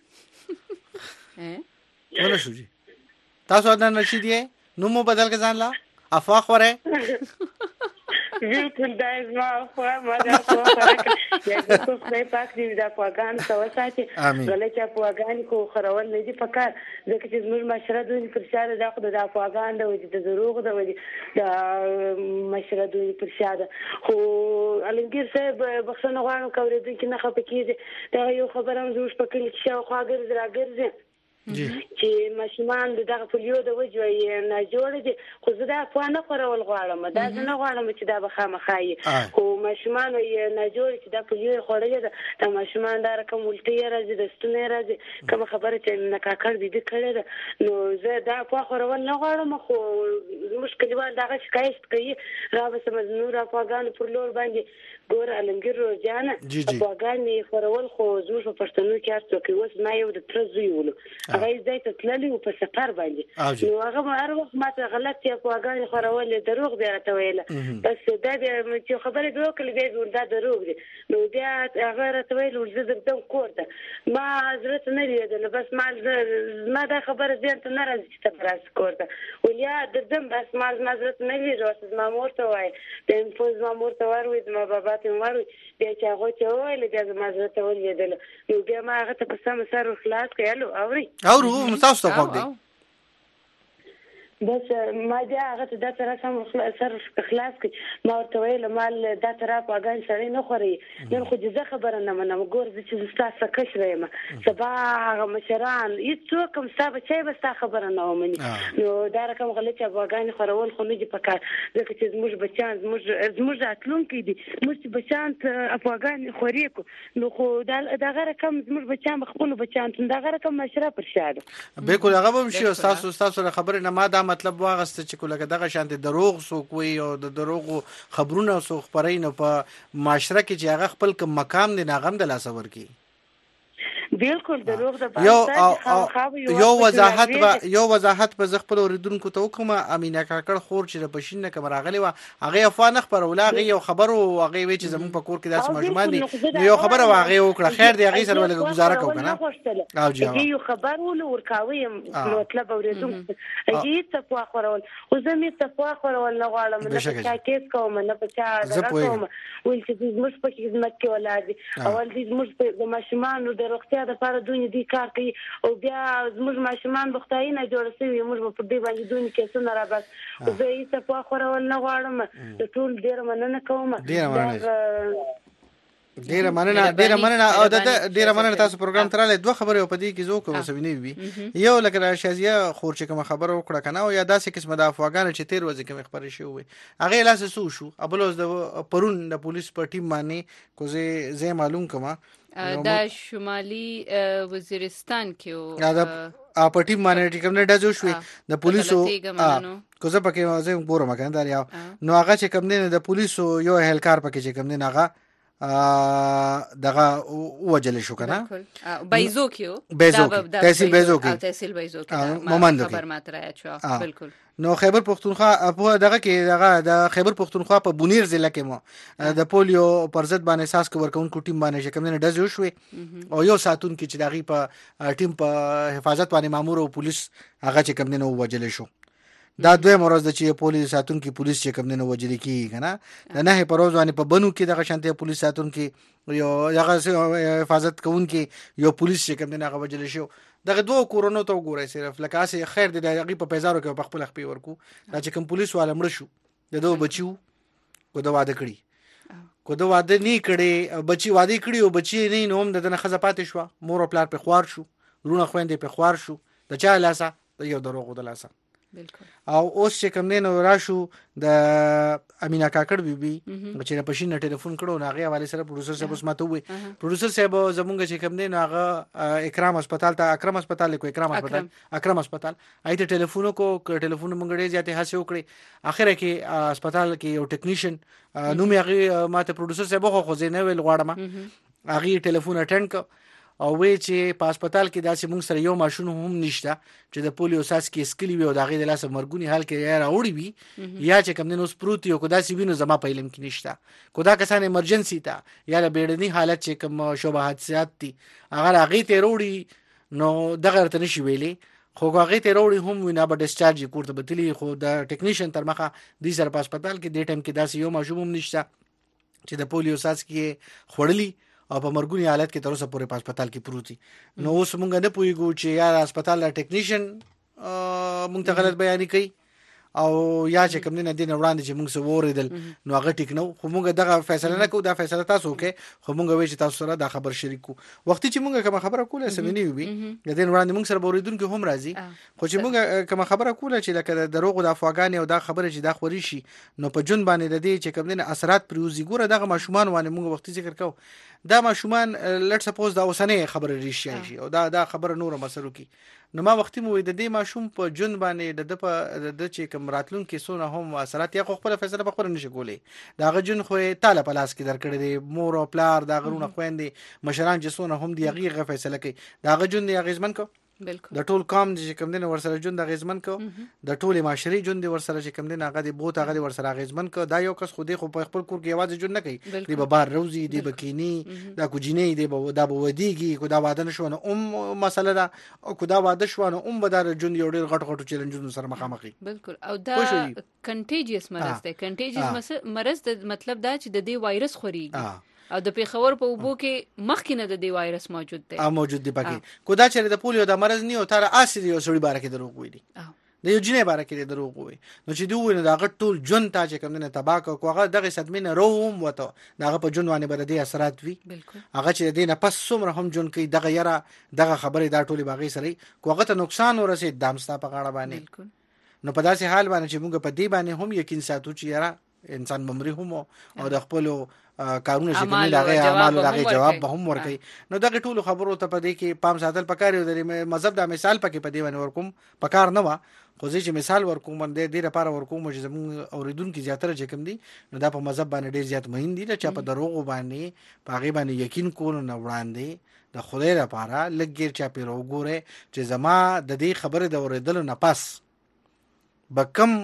ونه شو جی تاسو عدنان رشید یې نو مو بدل کې ځان لا افوا خوره بالکل دا زما خو ما دا خو فرق یا کوم څه پاک دی دا افغان سوا ساتي غلې چې افغان کو خرول نه دي فکر ځکه چې موږ مشره دوی پر شاده دا خو د افغان د وجه د دروغ د وجه د مشره دوی پر شاده خو الګیر صاحب بخښنه غواړم کوي د کې نه خپکیږي دا یو خبره هم زوش پکې چې شاو خو اگر راګرځي چې ماشومان دغه پولیو د وجوي نه جوړ دي خو زه دا افغان خورول غواړم دا نه غواړم چې دا به خامخایي خو ماشومان یې نه جوړ چې دا پولیو خورل دي د ماشومان دا رقم ولټي راځي د ستونه راځي کوم خبره چې نه کاکړ دي کړي نو زه دا افغان خورول نه غواړم خو مشکل وال دا شکایت کوي را به سم نور افغان پر لور باندې ګور علمګر روزانه افغان خورول خو زموږ په پښتنو کې ارڅو کې وس ما یو د ترزوی ولو هغه زه ته تللی او په سفر باندې نو هغه هر وخت ماته غلط یا افغان خورول دروغ دی راته ویل بس دا چې خبره به وکړي به دا دروغ دی نو بیا هغه راته ویل زه درته کوړه ما حضرت نه لیدل بس ما ما دا خبره ځان ته نه راځي چې تاسو کوړه ولیا دردم بس ما حضرت نه لیدل ما مورته وای د انفوز ما مورته وروي ما بابا ته وروي بیا چې هغه ته ویل بیا ما حضرت ولیدل نو بیا ما هغه ته په سم سره خلاص کړلو اوري او رو تاسو ته وګورئ بس ما بیا هغه ته دا تر سم سر خلاص کی ما ورته ویل مال دا تر په اګان سړی نه خوري نن خو دې خبره نه منم ګور چې تاسو کښریم سبا هغه مشران هیڅ کوم صاحب چې بس تا خبره نه ومني نو دا رقم غلط چې اګان خورول خو نه دي پکار ځکه چې موږ بچان موږ موږ اتلون کې دي موږ بچان په اګان خوري کو نو خو دا دا رقم موږ بچان خپل بچان دا رقم مشره پر شاده به کول هغه هم شي تاسو تاسو خبره نه ما دا مطلب واغست چې کولګه دغه شانت دروغ سوق وي او د دروغ خبرونه سوق پرې نه په معاشره کې چې هغه خپل کوم مقام دی ناغم د لاسور کی بالکل دروغ د یو یو وضاحت به یو وضاحت په خپل اوریدونکو ته وکم امینه کاکړ خور چې د پښین نه کمر راغلی و هغه افغان خبر ولاغه یو خبر او هغه وی چې زمون په کور کې داس مجمان دي یو خبر واغه وکړه خیر دی هغه سره ولګه گزاره کو کنه او جواب یو خبر ول ورکاوي مطلب اوریدونکو هغه ته په خورول خو زمي ته په خورول نه غواړم نه چې کیس کوم نه په چا راکوم ول چې موږ په خدمت کې ولادي اول دې موږ د ماشومان د روغتیا د لپاره دونی دي کار کوي او بیا زموږ ماشومان بختای نه جوړ شوی موږ په دې باندې دونی کې څه نه را بس زه یې څه په خورول نه غواړم د ټول ډیر مننه کوم ډیره مننه ډیره مننه او د ډیره مننه تاسو پروګرام تراله دوه خبرې په دې کې زو کوم سوینې وي یو لکه شازیه خور چې کوم خبره وکړه کنه او یا داسې قسمه د افغان چې تیر ورځ کې خبرې شو وي هغه لاس سو شو ابلوز د پرون د پولیس په ټیم باندې کوزه زه معلوم کما دا شمالي وزیرستان کې او دا په ټیم باندې کوم نه دځو شوې د پولیسو کوزه پکې زه ګورم کنه دا یو نو هغه چې کوم نه د پولیسو یو اهلکار پکې چې کوم نه هغه دغه وجل شو کنه بایزو کیو تحصیل بایزو کی تحصیل بایزو کی خبر ماتره شو بالکل نو خیبر پختونخوا په دغه کې دغه د خیبر پختونخوا په بونیر ضلع کې مو د پولیو پر ضد باندې اساس کور کوونکو ټیم باندې کوم نه دځو شوې او یو ساتون کې چې دغه په ټیم په حفاظت باندې مامور او پولیس هغه چې کوم نه وجل شو دا دوی مرز د چې پولیس ساتون کې پولیس چې کوم نه وجل کی کنه نه په روز باندې په بنو کې دغه شانته پولیس ساتون کې یو هغه حفاظت کوونکې یو پولیس چې کوم نه وجل شو دغه دوه کورونو ته وګورئ صرف لکه اسه خیر د هغه په پیزارو کې په خپل خپل ورکو دا چې کوم پولیس والا مړ شو د دوه بچیو کو دا واده کړی کو دا واده نه کړي بچي واده کړي او بچي نه نوم د نه خزه پاتې شو مور او پلار په خوار شو رونه خويندې په خوار شو د چا لاسه د یو دروغ د لاسه بالکل او اوس چې کوم نه راشو د امینه کاکړ بیبي چې په شین ټلیفون کړو نو هغه حواله سره پروډوسر صاحب اوس ماته وي پروډوسر صاحب زمونږ چې کوم نه هغه اکرام هسپتال ته اکرم هسپتال کو اکرام هسپتال اکرم هسپتال ایته ټلیفون کو ټلیفون مونږ ډېر زیاته هڅه وکړي اخره کې هسپتال کې یو ټیکنیشن نو مې هغه ماته پروډوسر صاحب خو خو زینه ویل غواړم هغه ټلیفون اټند ک او وی چې په هسپتال کې داسې موږ سره یو ماشون هم نشته چې د پولیو ساس کې اسکلی وي او دغه د لاس مرګونی حال کې یا راوړي وي یا چې کوم نه اوس پروت یو کو داسې وینو زما په علم کې نشته کو دا کسان ایمرجنسي تا یا د بیړنی حالت چې کوم شوبه حادثات دي هغه هغه ته وروړي نو دغه ته نشي ویلي خو هغه ته وروړي هم وینا به ډیسچارج کوړه بدلی خو د ټیکنیشن تر مخه د سر په هسپتال کې د ټیم کې داسې یو ماشوم هم نشته چې د پولیو ساس کې خړلی او په مرګونی حالت کې تر اوسه پورې په هسپتال کې پروتي نو اوس مونږ نه پويګو چې یا هسپتال د ټیکنیشن مونږ ته غلط بیان کوي او یا چې کوم نه دین وړاندې چې موږ سو وریدل نو هغه ټیک نو خو موږ دغه فیصله نه کوو دا فیصله تاسو کې خو موږ وایي چې تاسو سره دا خبر شریکو وخت چې موږ کوم خبره کوله سمینی وي د دین وړاندې موږ سره وریدونکو هم راځي خو چې موږ کوم خبره کوله چې لکه د دروغ د افغان او دا خبره چې دا خوري شي نو په جون باندې د دې چې کوم نه اثرات پروزي ګوره دغه ماشومان باندې موږ وخت ذکر کوو دا ماشومان لټ سپوز دا اوسنه خبره ریشي شي او دا دا خبره نور مسلو کی نو ما وختي مو د دې ماشوم په جون باندې د په د چې کوم راتلون کې سونه هم اثرات یا خپل فیصله په خبره نشي کولای دا غجن خو تعالی په لاس کې درکړي دي مور او پلار دا غرونه خويندې مشران چې سونه هم دی غیغه فیصله کوي دا غجن دی غیزمن کو بالکل د ټول قوم چې کوم دین ورسره جون د غیزمن کو د ټولې معاشري جون دی ورسره چې کوم دین هغه دی بوت هغه دی ورسره غیزمن کو دا یو کس خو دی خو په خپل کور کې आवाज جون نه کوي دی به بار روزي دی بکینی دا کوجینې دی به دا به ودیږي کو دا واده نشونه ام مسله دا او کو دا واده شونه ام به دا جون یو ډیر غټ غټ چیلنجونو سره مخامخي بالکل او دا کنټیجیس مرض دی کنټیجیس مرض د مطلب دا چې د دې وایرس خوريږي او د پیښور په اوبو کې مخکې نه د دې وایرس موجود دی ا موجود دی پکې کو دا چې د پولیو د مرض نه او تر اسید یو سړي باره کې دروغ ویلي د یو جنې باره کې دروغ وي نو چې دوی نه دا غټ ټول جون ته چې کوم نه تباکو کوغه دغه صدمه نه روم وته دغه په جون باندې بر دي اثرات وي هغه چې دینه پس څومره هم جون کوي دغه یره دغه خبره دا ټولي باغی سره کوغه ته نقصان ورسید دامستا په غاړه باندې نو په داسې حال باندې چې موږ په دې باندې هم یقین ساتو چې یره انسان ممری هم او د خپل کارونه چې کوي دغه اعمال دغه جواب به هم ورکړي نو دغه ټول خبرو ته په دې کې پام ساتل پکاري د مذهب د مثال پکې په دې باندې ورکوم پکار نه و خو چې مثال ورکوم باندې ډیره لپاره ورکوم چې زموږ اوریدونکو زیاتره چې کوم دي نو دا په مذهب باندې ډیر زیات مهم دي چې په دروغ باندې په هغه باندې یقین کول نه وړاندې د خدای لپاره لګیر چا پیرو ګوره چې زما د دې خبره د اوریدلو نه پس بکم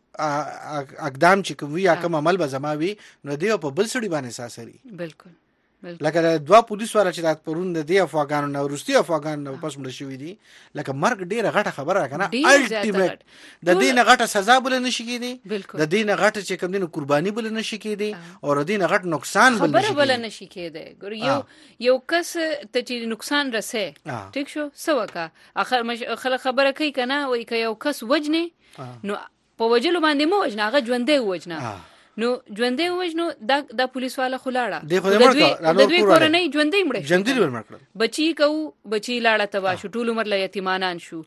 اقدام چې کوم یا کوم عمل به زما وي نو دی په بل سړي باندې ساسري بالکل لکه دوا پولیس والا چې رات پرون د دی افغانانو نو روسي افغانانو پس مړ شوی دي لکه مرګ ډیره غټه خبره کنه الټیمیټ د دې نه غټه سزا بل نشي کېدی د دې نه غټه چې کوم دینه قرباني بل نشي کېدی او د دې نه غټ نقصان بل نشي خبره بل نشي کېدی ګور یو یو کس ته چې نقصان رسې ټیک شو سوکا اخر خلک خبره کوي کنه وای ک یو کس وجنه نو په وجلو باندې مو وجنه هغه ژوندې وجنه نو ژوندې وجنو دا د پولیس والا خلاړه د دوی کورنۍ ژوندې مړ ژوندې مړ کړ بچی کو بچی لاړه تبا شو ټول عمر له یتیمانان شو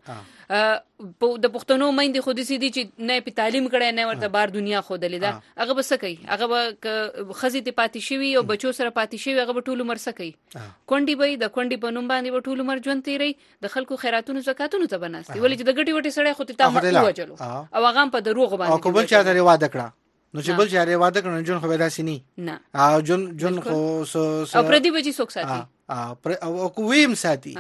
د پښتنو مېندې خو دې سي دي چې نه په تعلیم کړي نه ورته بار دنیا خو دلې دا هغه بس کوي هغه به خزي ته پاتې شي او بچو سره پاتې شي هغه به ټول عمر سکي کونډي به د کونډي په نوم باندې به ټول عمر ژوند تیری د خلکو خیراتونو زکاتونو ته بناستي ولې چې د ګټي وټي سړی خو ته تا وجلو او هغه په دروغ باندې او کوم چا درې واده کړه نو چې بل چاره واده کړو جون خو به داسې نه نه او جون جون خو او پردي بچي څوک ساتي او او کویم ساتي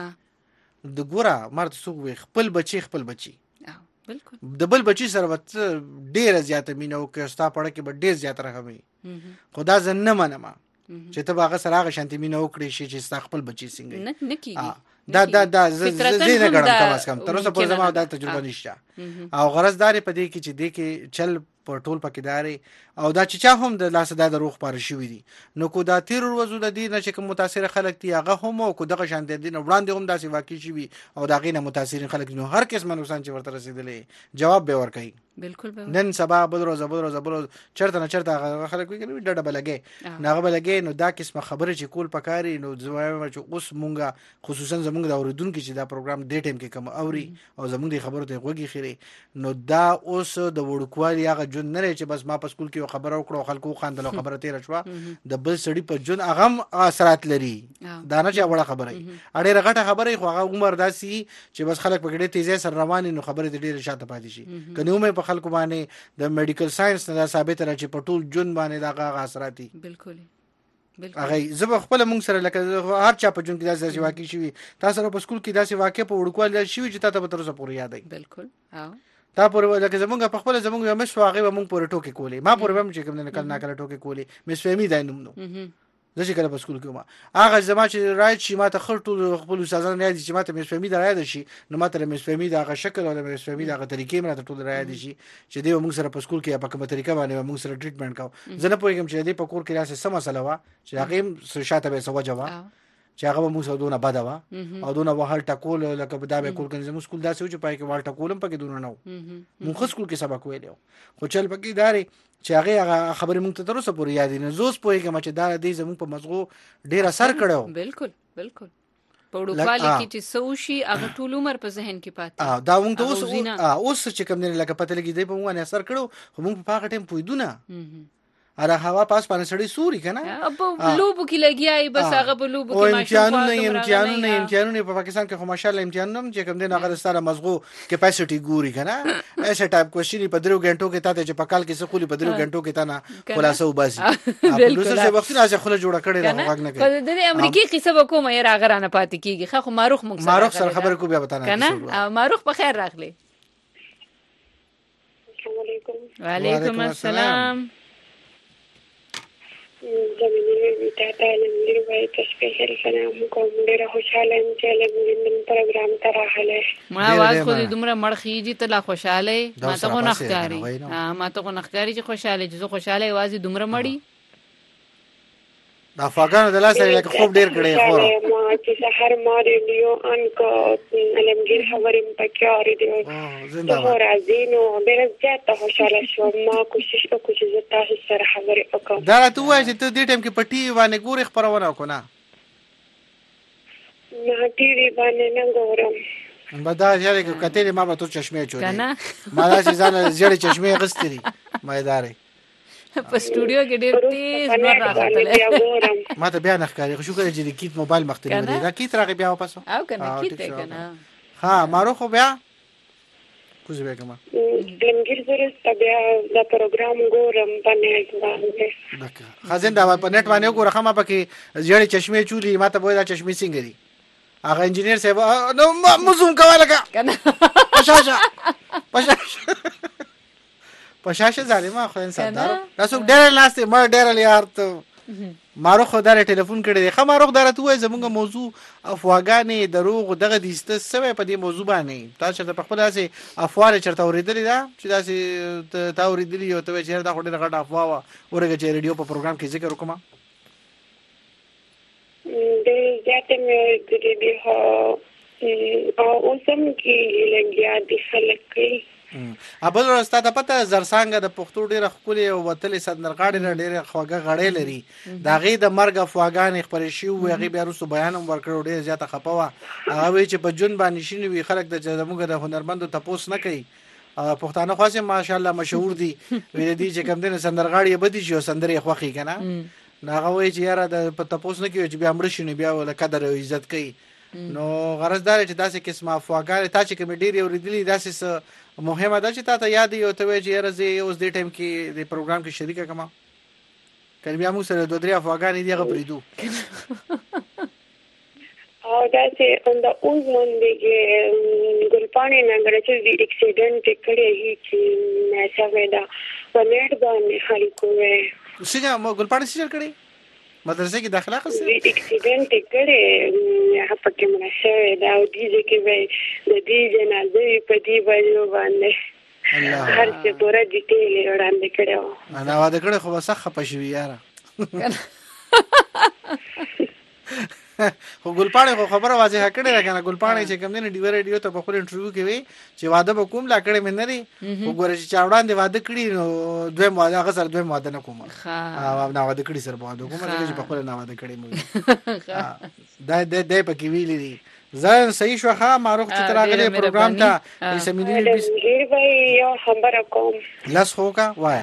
د ګوره مرد څوک وي خپل بچي خپل بچي بالکل د بل بچي سره ډیره زیاته مینه او کستا پړه کې به ډیر زیات راغوي خدا زن نه منم چې ته باغه سره غ شانتي مینه وکړي شي چې خپل بچي څنګه نه نکي دا دا دا زه نه غړم کم اس کم تر اوسه په زما دا تجربه نشته او غرضداري په دې کې چې دې کې چل په ټول پکېداري او دا چې چا هم د لاس د روغ پاره شوی دي نو کو دا تیر ورځو د دې نه چې کوم متاثر خلک دي هغه هم او کو دغه شان دي نه وړاندې هم داسې واقع شي او دا غینه متاثرین خلک نو هر کس منوسان چې ورته رسیدلې جواب به ور کوي بالکل به نن سبا بل روز بل روز بل چرته نه چرته خلک وي کنه ډډه بلګي ناغه بلګي نو دا قسمه خبره چې کول پکاري نو زوایم چې اوس مونږه خصوصا زمونږ د اوریدونکو چې دا پروګرام ډې ټیم کې کوم اوري او زمونږ د خبرو ته غوږی خيري نو دا اوس د وړوکوالي هغه جون نه چې بس ما په سکول کې خبره وکړو خلکو خاندلو خبره تیر شو د بل سړی په جون هغه اثرات لري دا نه چې وړه خبره اړې رغټه خبره خو هغه عمر داسي چې بس خلک په ګډه تیزه سره روان نو خبره ډیره شاته پاتې شي کنه مې په خلکو باندې د میډیکل ساينس نه ثابت را چې په ټول جون باندې دا اثرات دي بالکل هغه زب خپل مونږ سره لکه هر چا په جون کې داسې واقع شي تاسو په سکول کې داسې واقع په وړوکوال شي چې تاسو به تر اوسه پورې یاد وي بالکل ها تا پورې لکه زمونږ په خپل زمونږ مې شو هغه مونږ پورې ټوکې کولې ما پورې هم چې کوم نه کله ناکله ټوکې کولې مې فهمي دا نوم نو زه چې کله په سکول کې ما هغه زما چې راځي چې ما ته خړټو خپل استادان راځي چې ما ته مې فهمي دا راځي شي نو ما ته مې فهمي دا شکل او مې فهمي دا طریقې مې ته ټول راځي شي چې دی موږ سره په سکول کې په کومه طریقه باندې موږ سره ټریټمنټ کاو زه نه پوهیږم چې دی په کور کې راځي سم مسله وا چې هغه شاته به سوجا وا چې هغه موږ سره دونه بد وا او دونه وهل ټکول لکه دا به کول کنه موږ سکول داسې و چې پای کې وال ټکولم پکې دونه نو موږ سکول کې سبق ویلو خو چل پکې داري چې هغه خبرې موږ ته تر اوسه پورې یاد نه زوس پوهیږم چې دا دې زموږ په مزغو ډیر اثر کړو بالکل بالکل په وړوکوالي کې چې سوشي هغه ټول عمر په ذهن کې پاتې اه دا موږ ته اوس اوس چې کوم نه لکه پته لګي دی په موږ نه اثر کړو خو موږ په هغه ټیم پویدونه اره هوا پاس پانه سړی سوري کنه اب لوبو کې لګیای بس هغه په لوبو کې ماشوم امتحانونه امتحانونه امتحانونه په پاکستان کې خو ماشاءالله امتحانونه چې کوم دین هغه ستاره مزغو کیپاسټي ګوري کنه ایسه ټایپ کوشنی په درو غنټو کې تاته چې په کال کې سکولي په درو غنټو کې تا نه خلاصو باسي پروډوسر چې وخت راځي خله جوړه کړي نه واګ نه کوي د امریکای قصه وکوم یې راغرانه پاتې کیږي خو ماروخ موږ سره ماروخ سره خبر کو بیا بتانا کنه ماروخ په خیر راغلی السلام علیکم وعلیکم السلام زمینه ویتا تعلیم لري وای تاسو سلام کوم ډیره خوشاله یم چې له نن پروګرام ته راغله ما واز خو دې دومره مړخیږي ته لا خوشاله ما ته خو نخکاری ها ما ته خو نخکاری چې خوشاله چې خوشاله وازي دومره مړی دا افغان د لاسه لکه خوب ډیر کړي خو ما چې سحر ما ریډیو ان کو علمگیر خبرې پکې اورېدو زنده باد راځینو ډیر زیاته خوشاله شوم ما کوشش وکړم چې زه تاسو سره خبرې وکړم دا راته وایي چې ته دې ټیم کې پټي باندې ګوري خبرونه وکړه نه ټي وي باندې نه ګورم بدا جاري کتلې ما به تو چشمه چولې ما دا چې ځان زړې چشمه غستري ما ادارې په سټوډیو کې ډېر تیز نور راغله ما ته بیا نه ښکاري خو شکر چې د کیت موبایل مختلف دی دا کیت راغی بیا واپس او کنه کیت کنه ها مارو خو بیا کوزه بیا کوم دمګر زره بیا دا پروګرام ګورم په نت باندې خازن دا په نت باندې ګوره خمه پکې زړې چشمه چولې ما ته وای دا چشمه څنګه دي هغه انجینیر صاحب نو مزوم کوله کنه پشاشه پشاشه پشاشه ظالما خو انسان دارو تاسو ډېر لاسته ما ډېر لیار ته مارو خو دره ټلیفون کړی دی خمارو دره ته وای زمونږ موضوع افواګانې دروغ دغه دیسته سوي په دې موضوع باندې تاسو ته په خپل اساس افوار چرته اوریدلې دا چې تاسو تا اوریدلې یو ته چې دا خو ډېر غټ افوا و ورګه چې ریډیو په پروګرام کې ذکر وکما د ذات مې د دې هو او اوسم کې لګیا دي خلک کې ابل راستا ته پته زرسانګه د پښتو ډیره خولي او وتلې سندرغاړي ډیره خوګه غړې لري دا غي د مرګ افغان خبرې شي او غي بیا رسو بیان ورکړو ډیره زیاته خپوا هغه چې په جون باندې شینې وی خلک د زموږ د هنرمندو تپوس نه کوي پښتانه خاصه ماشاءالله مشهور دي وی دي چې کوم دین سندرغاړي بدی شي سندري خوخي کنه ناغه وی چې یاره د تپوس نه کوي چې بیا مړ شي بیا ول قدر او عزت کوي نو غرض دار چې داسې قسمه افواګان تا چې کوم ډیر اوریدلی داسې مهمه ده چې تا ته یاد یو ته وی چې راځي اوس دې ټیم کې د پروګرام کې شریکه کما کله بیا موږ سره دوه درې افواګان دي هغه پریدو او دا چې اون دا اوس باندې کې ګلپانې نګره چې د اکسیډنټ کړي هي چې نه څه دا په نت باندې خلکو وې څنګه مو ګلپانې څه کړي مدرسې کې داخله خسته د اکسیډنټ کړي هغه پکې مناسبه دا او دې کې به د دې جنازې په دې باندې باندې هر څه پوره ډیټیل وړاندې کړو انا واده کړه خو وسخه پښوی یاره خو ګلپاڼه خو خبره واضحه کړې ده کنه ګلپاڼه چې کوم نه ډیور ریډیو ته په خپل انټرویو کې وی چې واده به کوم لا کړې مې نه لري وګوره چې چاوړان دی واده کړی نو دوی واده هغه سره دوی واده نه کوم ها نو واده کړی سره واده کوم چې په خپل نه واده کړی مې دا د دې په کې ویلې دي ځان صحیح شو ها معروف چې تراغله پروګرام ته سیمینار ډیر به یو خبره کوم لاس هو کا وای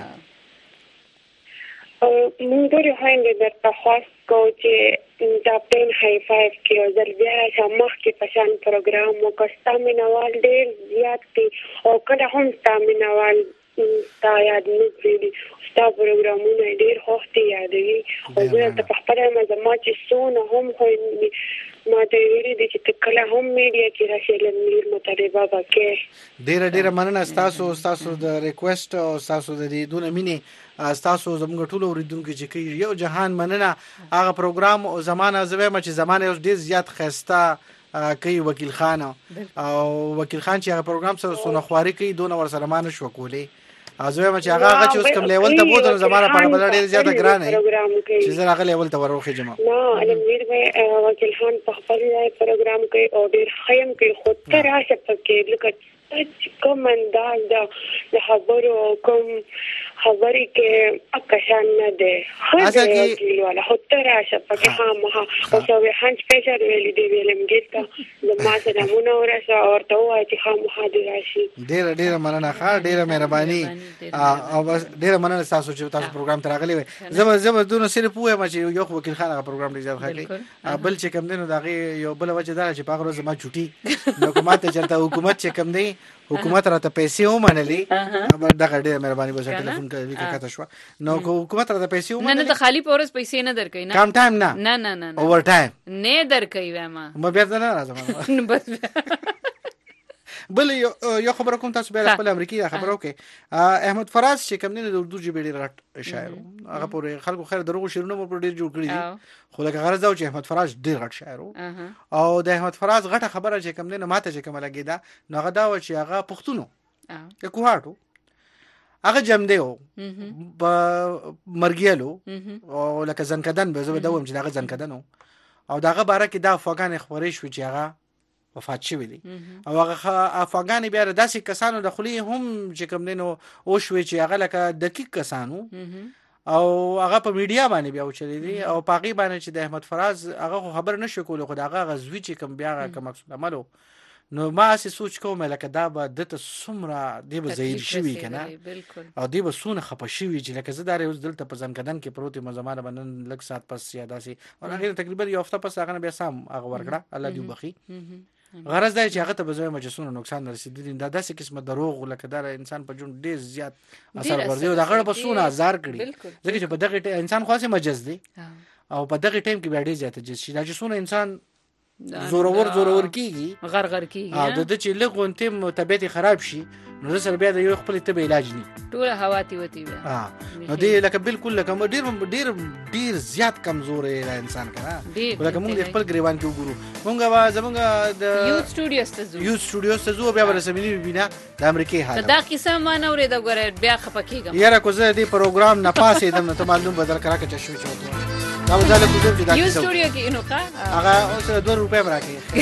مونږ ډېر هاینده درته خواست کوو چې دا پین هائی فایو کې او ځل بیا چې مخکې په شان پروګرام وکړه ستا مینوال ډېر زیات دي او کله هم ستا مینوال ستا یاد نه پرېږدي ستا پروګرامونه ډېر خوښ دي یادوي او زه درته په خپله یم زما چې څونه هم خویندې ما ته ویلي دي چې ته کله هم میډیا کې راشې لمیر مطالبه به کې ډېره ډېره مننه ستاسو ستاسو د ریکویسټ او ستاسو د دې دونه مینې ستاسو زموږ ټولو اوریدونکو چې کوي یو جهان مننه هغه پروګرام او زمانه زویم چې زمانه اوس ډېر زیات خسته کوي وکیل خان او وکیل خان چې هغه پروګرام سره سونخواري کوي دونه ور سره مان شو کولې ازویم چې هغه هغه چې اوس کوم لیول ته بوته زمانه په بل ډېر زیات ګران دی چې زه هغه لیول ته ورخه جما نو علمیر به وکیل خان په خپل ځای پروګرام کوي او ډېر خیم کوي خو تر راشه پکې لکه کوم انداز د خبرو کوم خبرې کې اکشان نه ده اصل کې ولا هوته راشه پکې ها ما او څو هنځ پېښه ویلې دی ویلم ګیتا د ما سره مونږ ورسره ورته وای چې ها محاضره راشي ډېر ډېر مننه ښه ډېر مهرباني او ډېر مننه تاسو چې تاسو پروګرام ته راغلي وي زما زما دونه سره پوهه ما چې یو وکیل خان پروګرام ډېر ځای خلک بل چې کم دینو دغه یو بل وجه دا چې په غره زما چټي نو کومه ته چرته حکومت چې کم دی حکومت راته پیسې ومنلې دغه ډېر مهرباني به ټلیفون کوي کته شو نو حکومت راته پیسې ومنلې نه نه خالی پورس پیسې نه درکې نه کم ټایم نه نه نه نه اوور ټایم نه درکې وایم ما بیا نه راځم بس بل یو خبره کوم تاسو به خپل امریکای خبرو کې احمد فراز چې کوم نه د اردو ژبې ډېر غټ شاعر هغه پورې خلکو خیر دروغ شعرونه مو ډېر جوړ کړی دي خو لکه غرض او چې احمد فراز ډېر غټ شاعر او د احمد فراز غټه خبره چې کوم نه ماته چې کوم لګیدا نو هغه دا و چې هغه پښتونو د کوهاټو هغه جمع دی په مرګیلو او لکه ځنکدن به زه دوم چې هغه ځنکدن او داغه باره کې دا افغان خبرې شو چې هغه وفات شوی دی او هغه افغان بیا داسې کسانو د خلی هم چې کوم دینو او شوی چې هغه لکه دقیق کسانو او هغه په میډیا باندې بیا وچلی دي او پاغي باندې چې د احمد فراز هغه خبر نشو کول خو هغه غزوی چې کوم بیا کوم مقصود عملو نو ما سې سوچ کوم لکه دا به د ته سمره دی به زهیر شوی کنه او دی به سونه خپه شوی چې لکه زه دار اوس دلته په ځنکدن کې پروت یم زمانه باندې لک سات پس یا داسې او هغه تقریبا یو هفته پس هغه بیا سم هغه ورکړه الله دې وبخي غرض دی چې هغه ته به زوی مجسونه نقصان رسیدلی دا داسې قسمه دروغ لکه دا انسان په جون ډیر زیات اثر ورځي او دا غړ په سونه هزار کړي ځکه چې په دغه انسان خاصه مجز دی او په دغه ټیم کې بیا ډیر زیات جز شي دا چې سونه انسان زورور زورور کیږي غرغر کیږي او د چې لغونته طبيعت خراب شي نو سره بیا د یو خپل طب علاج نه ټول هواتي وتی بیا ها نو دی لکه بالکل لکه ډیر ډیر ډیر زیات کمزور دی انسان کنه لکه موږ خپل گریوان کې وګورو موږ وا زمونږ د یو سټوډیوز ته زو یو سټوډیوز ته زو بیا ورسمنی بنا د امریکای حالت دا کیسه ما نه اورید غره بیا خپکیږم یاره کو زه دې پروګرام نه پاسې دم ته معلوم بدل کرا کې چشو چوتو دا وځاله کوم چې دا یو سټوډیو کې نو کا هغه اوس دوه روپے راکې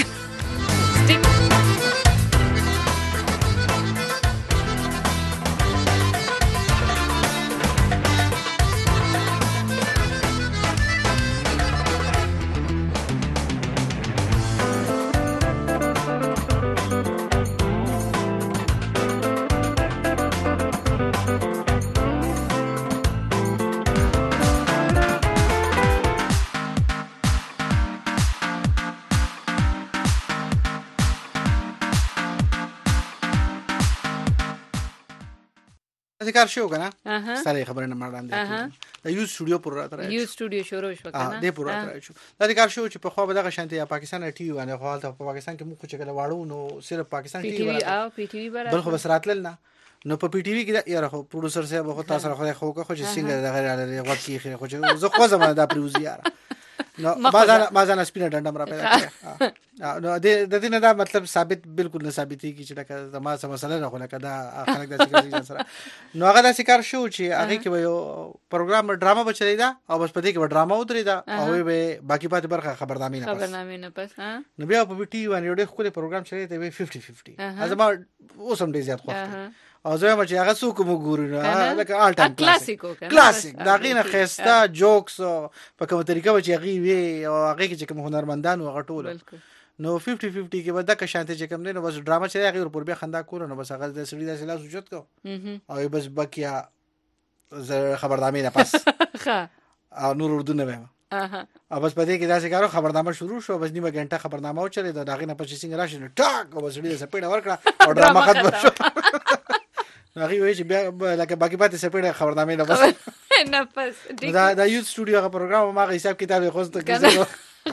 ذکر شو کنه سره خبره نه مړاندې دا یو سټوډیو پر راځي یو سټوډیو شروع شو کنه دې پر راځي دا ذکر شو چې په خو به دغه شانتي پاکستان ټي وي باندې خو حالت په پاکستان کې مخ چې کله واړو نو صرف پاکستان ټي وي او پی ټي وي برابر بل خو بس راتل نه نو په پی ټي وي کې یاره خو پروډوسر صاحب خو تاسو سره خو خو خو چې څنګه دغه راځي وخت کې خو چې زه خو زما دا پروزي یاره نو مازه مازه سپینه ډنډم را پیدا کړ نو د دې نه دا مطلب ثابت بالکل نه ثابتي کی چې دا زما سم مسله نه خو لکه دا خلک د څه سره نو هغه د شکار شو چې هغه کې یو پروګرام ډراما بچی دا او بس پدې کې ډراما ودرې دا او به باقی پاتې برخه خبردامي نه پس خبردامي نه پس ها نو بیا په ټي وی باندې ډېر خو پروګرام چلی ته پنځه پنځه پنځه ازما اوسم ډېر زیات خوښ او زه ما چې هغه څوک مو ګورو نو لکه آل ټایم کلاسیک کلاسیک دا غینه خسته جوکس په کومه طریقه چې هغه وی او هغه کې چې کوم هنرمندان او غټول نو پنځه پنځه کې به د کشانته چې کوم دی نو بس ډراما چې هغه پر بیا خندا کول نو بس هغه د سړي د سلاس وجود کو او بس بکیا زه خبردامي نه پس او نور اردو نه ویم او بس پدې کې دا څنګه کارو خبردامه شروع شو بس نیمه غنټه خبردامه او چلے دا دغه نه پچې څنګه راشي نو ټاک او سړي د سپېډ ورکړه او ډراما ختم شو هغه وی چې بیا لکه باقي پاتې سپېډ خبردامي نه بس نه پس دا د یو سټوډیو غو پروګرام ما حساب کتاب خوسته کیږي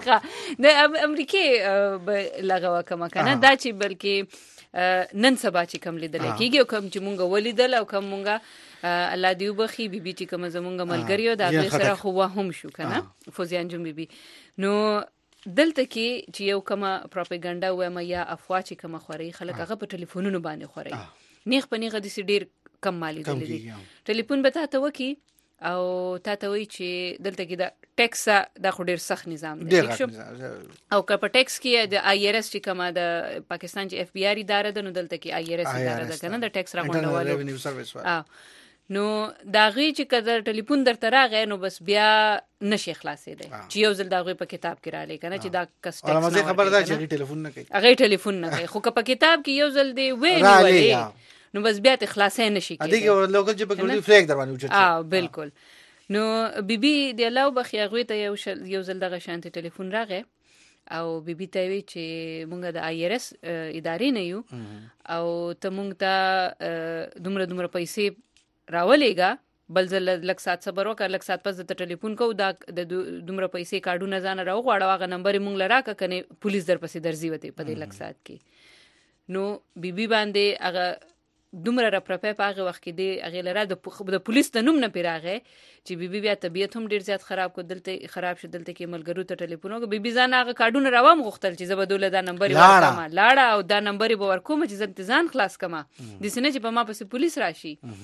د امریکای لغه وکما کنه دا چې بلکې نن سبا چې کوم لیدل کیږي او کوم چې مونږ ولیدل او کوم مونږه الله دیو بخي بي بي چې کوم زمونږ ملګریو دا به سره خو هم شو کنه فوزیان جون بي بي نو دلته کې چې یو کومه پروپاګاندا وایم یا افوا چې کومه خوري خلک هغه په ټلیفونونو باندې خوري نیغ په نیغه د سي ډیر کم مالی دي ټلیفون به تاسو وکی او تاسو وی چې دلته کې دا ټیکس دا خو ډیر سخت نظام دی او که په ټیکس کې د آی آر اس چې کومه د پاکستان چې اف بی آر اداره ده نو دلته کې آی آر اس اداره ده کنه د ټیکس راغونډوالو نو دا غي چې کله ټلیفون درته راغی نو بس بیا نشي خلاصې دی چې یو ځل دا غي په کتاب کې را لې کنه چې دا کسټیکس او مزه خبر ده چې ټلیفون نه کوي هغه ټلیفون نه کوي خو که په کتاب کې یو ځل دی وې نو بس بیا ته خلاصې نشي کېږي اده لوکل چې په ګوري فلیک در باندې وچت اه بالکل نو بیبي دی الله وبخي هغه ته یو یو ځل دغه شانتي ټلیفون راغی او بیبي ته وی چې مونږ د آی آر اس ادارې نه یو او ته مونږ ته دومره دومره پیسې راولېګا بل ځل لک سات صبر وکړه لک سات پس د ټلیفون کو دا د دومره پیسې کارډونه ځان راو غواړه هغه نمبر مونږ لرا کنه پولیس در پسې درځي وته په دې لک سات کې نو بیبي باندې هغه دومره را پرپې په هغه وخت کې دی هغه لره د پولیس د نوم نه پیراغه چې بیبي بیا طبيعت هم ډیر زیات خراب کو دلته خراب شو دلته کې ملګرو ته ټلیفون وکړ بیبي ځان هغه کارډونه راوم غوښتل چې زبدول دا نمبر ورکما لاړه او دا نمبر به ورکوم چې ځان خلاص کما د سینې چې په ما پسې پولیس راشي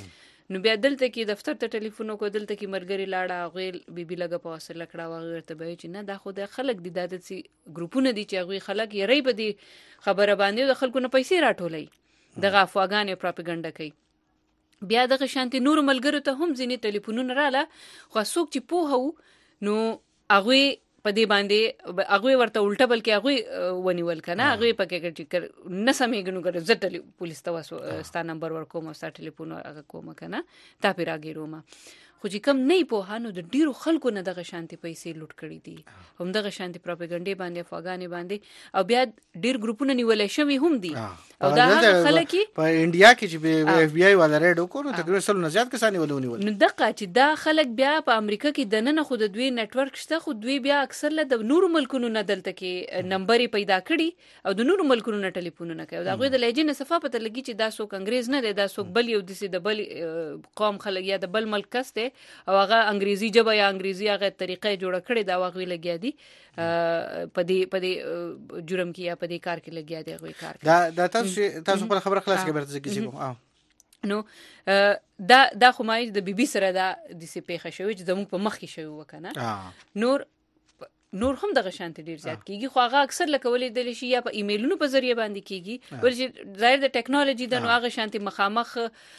نو بیا دلته کې دفتر ته ټلیفون وکړ، دلته کې مرګري لاړه غویل بیبي لګه په وسله کړه واغ ورته به چې نه دا خو د خلک دي د سي ګروپونه دي چې هغه خلک یې ری بدی خبره باندې د خلکو نه پیسې راټولي دغه افواګانې پروپاګاندا کوي. بیا دغه شانتي نور ملګرو ته هم ځینې ټلیفونونه رااله، خو څوک چې پوهو نو هغه په دې باندې هغه ورته الټه بلکې هغه ونیول کنه، هغه پکې چې نه سمېګنو کړ زټلی پولیس ته وسو ستا نمبر ورکوم او ستا ټلیفون هغه کوم کنه تا پی راګیروم. خو چې کم نه پوهانو د ډیرو خلکو نه دغه شانتي پیسې لوټ کړي دي، هم دغه شانتي پروپاګاندا باندې افغاني باندې، او بیا ډیر ګروپونه نیولې شوی هم دي. او دا خلک په انډیا کې چې اف بی آی ولا ریډ وکړو تقریبا سل نه زیات کسان ولونی ول. نو دغه چې دا خلک بیا په امریکا کې د نن خو د دوی نت ورک شته، خو دوی بیا اکثر له د نورو ملکونو نه دلته کې نمبر پیدا کړي او د نورو ملکونو نه ټلیفونونه کوي. دا غوې د لهجې نه صفه پته لګي چې دا څوک انګريز نه دی، دا څوک بل یو د سي د بل قوم خلک یا د بل ملک کسته او هغه انګریزي جبه یا انګریزي هغه طریقې جوړ کړي دا واغوي لګیا دي په دې په دې جرم کې یا په دې کار کې لګیا دي هغه کار. دا دا تاسو تاسو په خبره خلاص کې برته کیږي کوم نو دا دا خو مای د بي بي سره دا د سي پیښه شوی چې زموږ په مخ کې شوی وکنه. نور نور هم دغه شانتي ډیر زیات کیږي، خو هغه اکثر لکولې د لشي یا په ایمیلونو په ذریعہ باندې کیږي، ورته ظاهر د ټیکنالوژي د نو هغه شانتي مخامخ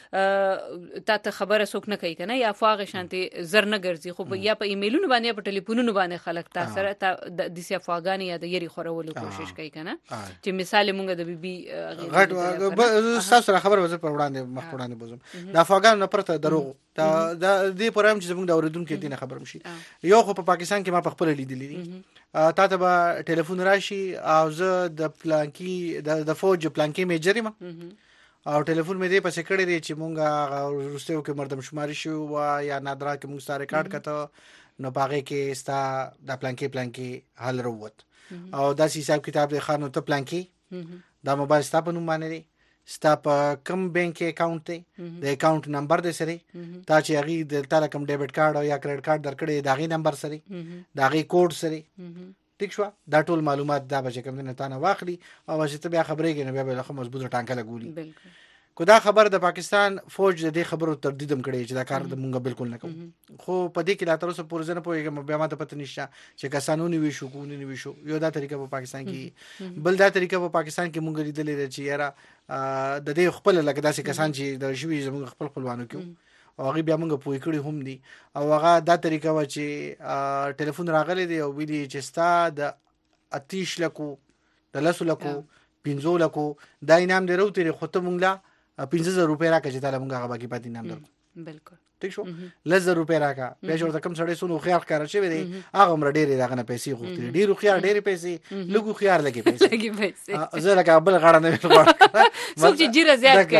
تا ته خبره څوک نه کوي کنه، یا فاغه شانتي زر نه ګرځي، خو یا په ایمیلونو باندې په ټلیفونونو باندې خلک تاسو سره د سي افغاني یا د یری خورولو کوشش کوي کنه. چې مثال مونږ د بي بي غټ تاسو سره خبره وزر پر وړاندې مخ وړاندې بوزم د افغان نه پرته دروغ دا د دې پروګرام چې زموږ د اوریدونکو دینه خبر مشي. یو خو په پاکستان کې ما په خپل لیدلې تا ته به ټلیفون راشي او زه د پلانکی د فوج پلانکی میجر ما او ټلیفون مې دې پسې کړی دی چې مونږه روسیو کې مردم شماري شو یا نادرا کې مونږ سره ریکارډ کته نو باغې کې ستا د پلانکی پلانکی حل وروت او دا حساب کتاب د خانو ته پلانکی دا موبایل ستا په نوم باندې دی، ستا په کم بانک اکاونټ دی، د اکاونټ نمبر دی سره تا چې هغه د تعالی کم ډیبټ کارت او یا کریډټ کارت درکړي دا غي نمبر سره دا غي کوډ سره ټیک شو. دا ټول معلومات دا به کوم نه تانه واخلي او چې بیا خبرې کوي بیا به له مضبوطه ټانکه لګولي. کو دا خبر د پاکستان فوج د دې خبرو تردیدم کړي چې دا کار د مونږ بالکل نه کوم، خو په دې کې لا تر اوسه پورې نه پوهیږم بیا ماته پته نشته چې قانوني وي شو کو نه وي شو. یو دا طریقه په پاکستان کې، بل دا طریقه په پاکستان کې مونږ لیدلې چې یاره د دې خپل لکه داسې کسان چې د شوی زموږ خپل خپلوانو کې او هغه بیا موږ پوي کړی هم دي او هغه دا طریقه و چې ټلیفون راغلی دی او ویلي چې ستا د اتیش لکو د لسو لکو پنځو لکو دا انعام دی روته خو ته مونږ لا پنځه زره روپۍ راکړه چې تعالی مونږ هغه باقي پاتې انعام درکو. بالکل ټیک شو. لس زره روپۍ راکړه بیا چې ورته کم سړی سونو خيار کار شوی دی هغه مر ډېرې دغه نه پیسې غوښتي، ډېر خيار ډېرې پیسې لګو خيار لګي پیسې لګي پیسې زه لکه بل غاړه نه ویل څوک چې جیره زیات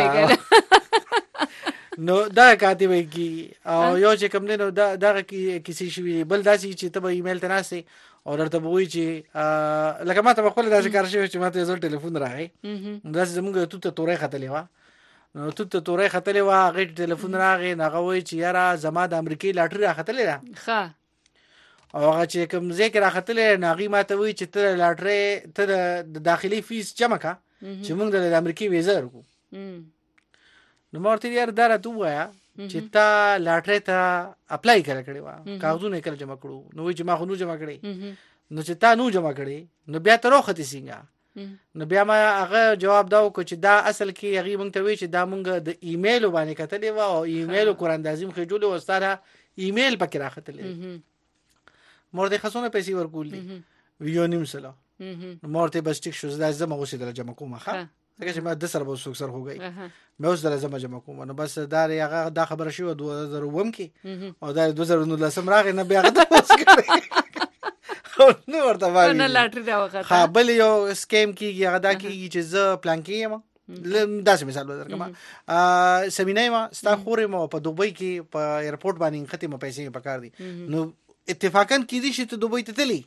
کوي نو دا کاتي وي کی او یو چې کوم نه دا دغه کی کسی شوی بل داسي چې ته ایمیل ته ناسي او درته وایي چې لکه ماته خپل داسې کار شوی چې ماته زول ټلیفون راغی دا زموږ ته تورې خطلې وا نو ته تورې خطلې وا غټ ټلیفون راغی نغه وایي چې یاره زما د امریکای لاټري راخطلې ده ښه او هغه چې کوم ذکر راخطلې ناغي ماته وایي چې ته لاټري ته د داخلي فیس جمع کا چې موږ د امریکای ویزا ورکو. نو مورته یار دا راته وایا چې تا لاټري ته اپلای کړی کړی وا کاغذونه کړ جمع کړو نو چې ما خو نو جمع کړی نو چې تا نو جمع کړی نو بیا ته روخته سینګه نو بیا ما هغه جواب دا وکړ چې دا اصل کې هغه مونږ ته وی چې دا مونږ د ایمیل باندې کتلې و او ایمیل کوراندازیم خجول او ستاره ایمیل پکې راختلې مورته خصونه پیسې ورکول دي ویو نیم سلا مورته بس ټیک شو زدا زما اوسې در جمع کومه ښه هغه چې ما د سر به سوک سر هوګي مې اوس در زما جمع کوم نو بس دا هغه دا خبره شو دوه زره وم کې او دا دوه زره نو لسم راغی نه بیا غته اوس کړی نو ورته وایي نه لاټري دا وخت خپل یو سکیم کیږي هغه دا کیږي چې ز پلان کیم داسې مثال درکم سمینای ما ستا خورې ما په دوبۍ کې په ایرپورټ باندې ختمه پیسې پکار دي نو اتفاقا کې دي چې ته دوبۍ ته تللی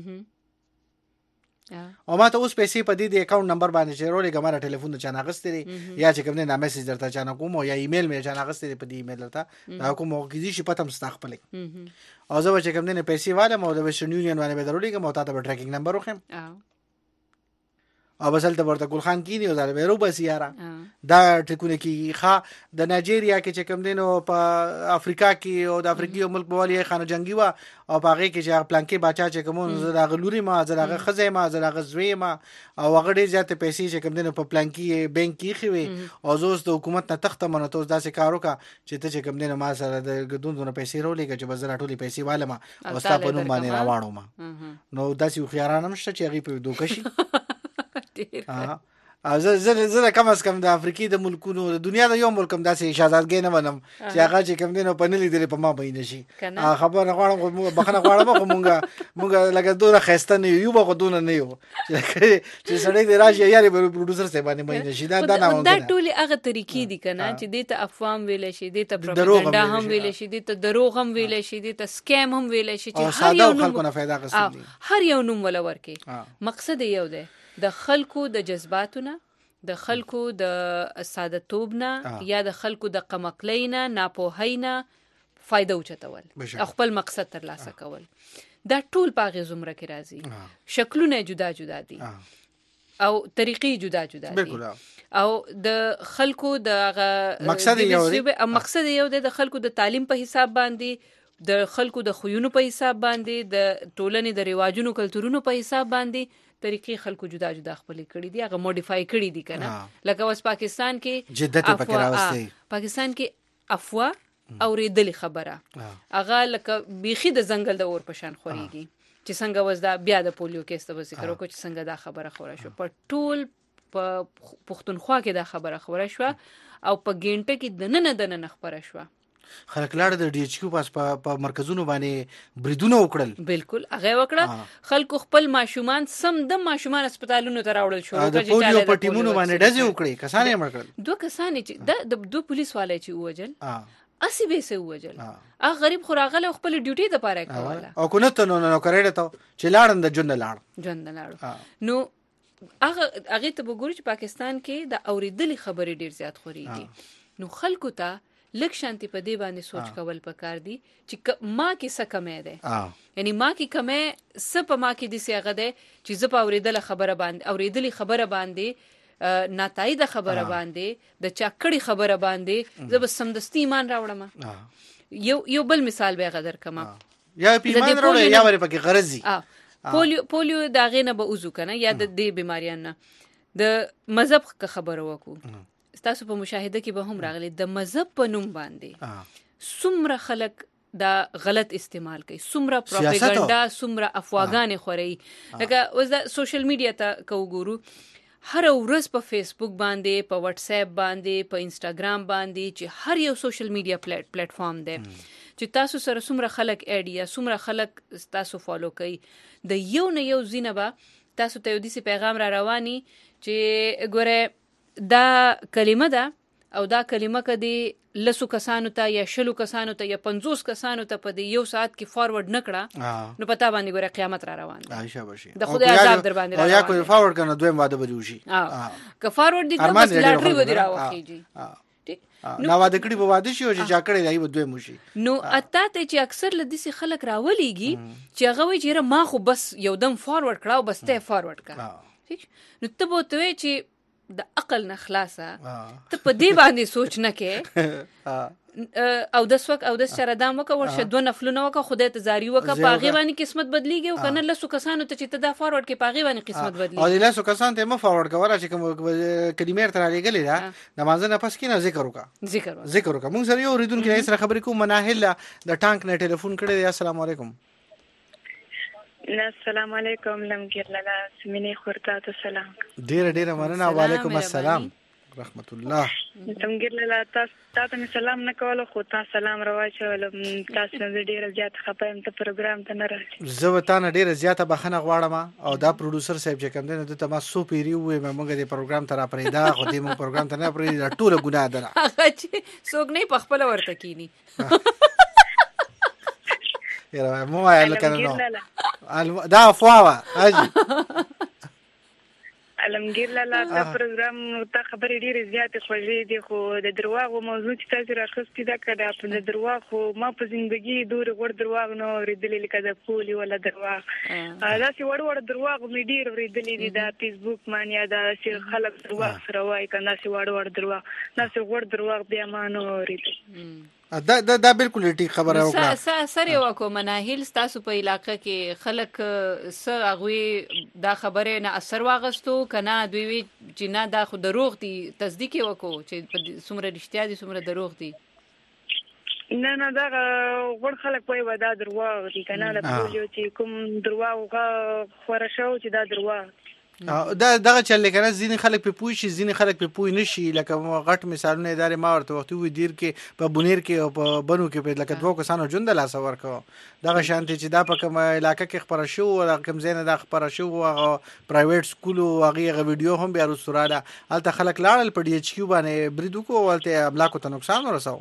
او ما ته اوس پیسې په دې د اکاونټ نمبر باندې چې رولې ګمره ټلیفون نه چانه غستې یا چې کوم نه میسج درته چانه کوم یا ایمیل مې چانه غستې په دې ایمیل درته دا کوم کې دي چې پته مستقبل او زه چې کوم نه پیسې واله مو د ویسټرن یونین باندې به درولې کوم او تاسو به ټریکینګ نمبر وخم او بسل ته ورته ګل خان کینی او زره بیرو بس یارا دا ټکونه کی ښا د نایجیریا کې چې کوم دینو په افریقا کې او د افریقي ملک بوالي خانه جنگي وا او باغې کې چې پلانکي باچا چې کوم زړه غلوري ما زړه خزه ما زړه غزوي ما او هغه ډېر زیات پیسې چې کوم دینو په پلانکي بانک کې خوي او زوس د حکومت نه تخته منو ته داسې کارو کا چې ته چې کوم دینو ما سره د ګدوندونو پیسې رولې چې بزر ټولي پیسې والما او ستا په نوم باندې راوړم نو داسې خو یارانه مشته چې هغه په دوکشي ها زه زه زه کم از کم د افریقي د ملکونو د دنیا د یو ملک هم داسې شهزادګۍ نه ونم چې هغه چې کوم دینو په نلی دی په ما بین شي خبر غواړم بخنه غواړم خو مونږه مونږه لکه دوره خسته نه یو به دونه نه یو چې سړی دی راشي یاري پروډوسر سه باندې بین شي دا دا نه دا ټول هغه طریقې دي کنه چې دته افوام ویل شي دته پروپاګاندا هم ویل شي دته دروغ هم ویل شي دته سکیم هم ویل شي چې هر یو خلکو نه फायदा غوښتي هر یو نوم ولا ورکي مقصد یو دی د خلکو د جذباتونه د خلکو د ساده توبنه یا د خلکو د قمقلینا ناپوهینا فائدہ اوچتول خپل مقصد تر لاسه کول دا ټول پاغه زمره کې راځي شکلونه جدا جدا دي او طریقې جدا جدا دي او د خلکو د مقصد یو دی مقصد یو دی د خلکو د تعلیم په حساب باندې د خلکو د خوینو په حساب باندې د ټولنې د رواجونو کلتورونو په حساب باندې طریقې خلکو جدا جدا خپل کړي دي هغه موډیفای کړي دي کنه لکه اوس پاکستان کې جدت پکې راوستي پاکستان کې افوا او ریدل خبره هغه لکه بیخي د ځنګل د اور پشان خوريږي چې څنګه وز دا بیا د پولیو کیس ته ذکر وکړو چې څنګه دا خبره خوره شو په ټول په پښتونخوا کې دا خبره خوره شو او په ګینټه کې د نن د نن خبره شو خلک لاړ د ډي ایچ کیو پاس په مرکزونو باندې بریدونه وکړل بالکل هغه وکړه خلکو خپل ماشومان سم د ماشومان هسپتالونو ته راوړل شو د پولیو په ټیمونو باندې ډزې وکړي کسان یې مړ کړل دوه کسان چې د دوه پولیس والي چې وجل اسی به سه وجل هغه غریب خوراغله خپل ډیوټي ته پاره کوله او کو نه ته نو نو کړی ته چې لاړم د جون لاړ جون لاړ نو هغه هغه ته وګورئ چې پاکستان کې د اوریدلې خبرې ډیر زیات خوريږي نو خلکو ته لک شانتی په دې باندې سوچ کول پکار دي چې ما کې څه کمې ده یعنی ما کې کمې څه په ما کې دي څه غده چې ز په اوریدل خبره باندې اوریدل خبره باندې ناتایده خبره باندې د چاکړی خبره باندې زب سمدستی ایمان راوړم یو یو بل مثال به غدر کما یا پیمان راوړم یا ور پکې غرضی پولیو پولیو دا غینه به وزو کنه یا د دې بیماریان نه د مذهب خبره وکړو تاسو په مشاهده کې به هم راغلي د مذهب په نوم باندې څومره خلک دا غلط استعمال کوي څومره پروپاګاندا څومره افواګانې خوري لکه اوس د سوشل میډیا ته کو ګورو هر ورځ په فیسبوک باندې په واتس اپ باندې په انستګرام باندې چې هر یو سوشل میډیا پلیټ پلیټ فارم دی چې تاسو سره څومره خلک اډ یا څومره خلک تاسو فالو کوي د یو نه یو زینبه تاسو ته یو داسې پیغام را رواني چې ګوره دا کلمه ده او دا کلمه کدي لسو کسانو ته یا شلو کسانو ته یا پنځوس کسانو ته په یو ساعت کې فارورډ نکړه نو پتا باندې ګوره قیامت را روان دی عائشہ بشي د خدای عذاب در باندې روان یا کوئی فارورډ کنه دویم واده به وشي که فارورډ دي نو بس لاټري ودی راوخیږي ټیک نو واده کړي په واده شي او چې چا کړي دی به دویم وشي نو اته ته چې اکثر لدیسي خلک راولېږي چې هغه وایي چې ما خو بس یو دم فارورډ کړه بس ته فارورډ کړه ٹھیک نو ته به ته چې د عقل نه خلاصه ته په دې باندې سوچ نه کې او د سوک او د شردام وک ورشه دو نفلونه وک خدای ته زاری وک پاغي باندې قسمت بدلیږي او کنه لسو کسانو ته چې ته دا فارورډ کې پاغي باندې قسمت بدلیږي او لسو کسان ته م فارورډ کوله چې کوم کلمې تر لګلې دا نماز نه پس کې نه ذکر وکا ذکر ذکر وکا مونږ سره یو ریدون کې سره خبرې کوم مناهل د ټانک نه ټلیفون کړی السلام علیکم السلام علیکم لمګر لاله سمینه خورتا ته سلام ډیر ډیر مننه وعلیکم السلام رحمت الله لمګر لاله تاسو ته سلام نه کول خو تاسو سلام راوچول تاسو ډیر زیات خپایم ته پروګرام ته نه راځي زه وته نه ډیر زیاته بخنه غواړم او دا پروډوسر صاحب چې کوم دی ته ما سو پیری وې موږ د پروګرام ته را پرېدا خو دې موږ پروګرام ته نه پرېدا ټوله ګناه ده هغه چې څوک نه پخپل ورته کینی یاره مو وایل کنه نو دا افوا اجي علمگیر لاله دا پروګرام ته خبرې ډېرې زیاتې خوږې دي خو د درواغو موضوع چې تاسو راخستې ده که دا په درواغ خو ما په زندګي دورې غوړ درواغ نه اورېدلي لکه د پولي ولا درواغ داسې وړ وړ درواغ مې ډېر اورېدلي دي دا فیسبوک باندې یا داسې خلک درواغ سره وایي که داسې وړ وړ درواغ داسې غوړ درواغ بیا ما نه اورېدل دا دا دا بالکل ټیک خبره وکړه سره یو کو مناهل تاسو په علاقې کې خلک س هغه دا خبره نه اثر واغستو کنه دوی وی چې نه دا خو دروغ دي تصدیق وکړو چې څومره رښتیا دي څومره دروغ دي نه نه دا غوړ خلک وایي ودا دروغ دي کنه د پولیو چې کوم دروغ خورا شو چې دا دروغ دا دغه چل کنه ځینې خلک په پوي شي ځینې خلک په پوي نشي لکه غټ مثالونه ادارې ما ورته وخت وی دیر کې په بونیر کې او په بنو کې په لکه دوه کسانو ژوند لا سور کو دغه شانتي چې دا په کوم علاقې کې خبره شو او کوم ځای نه دا خبره شو او پرایویټ سکول او هغه ویډیو هم بیا رسوراله الته خلک لاړل په ډي ایچ کیو باندې بریدو کو ولته املاکو ته نقصان ورساو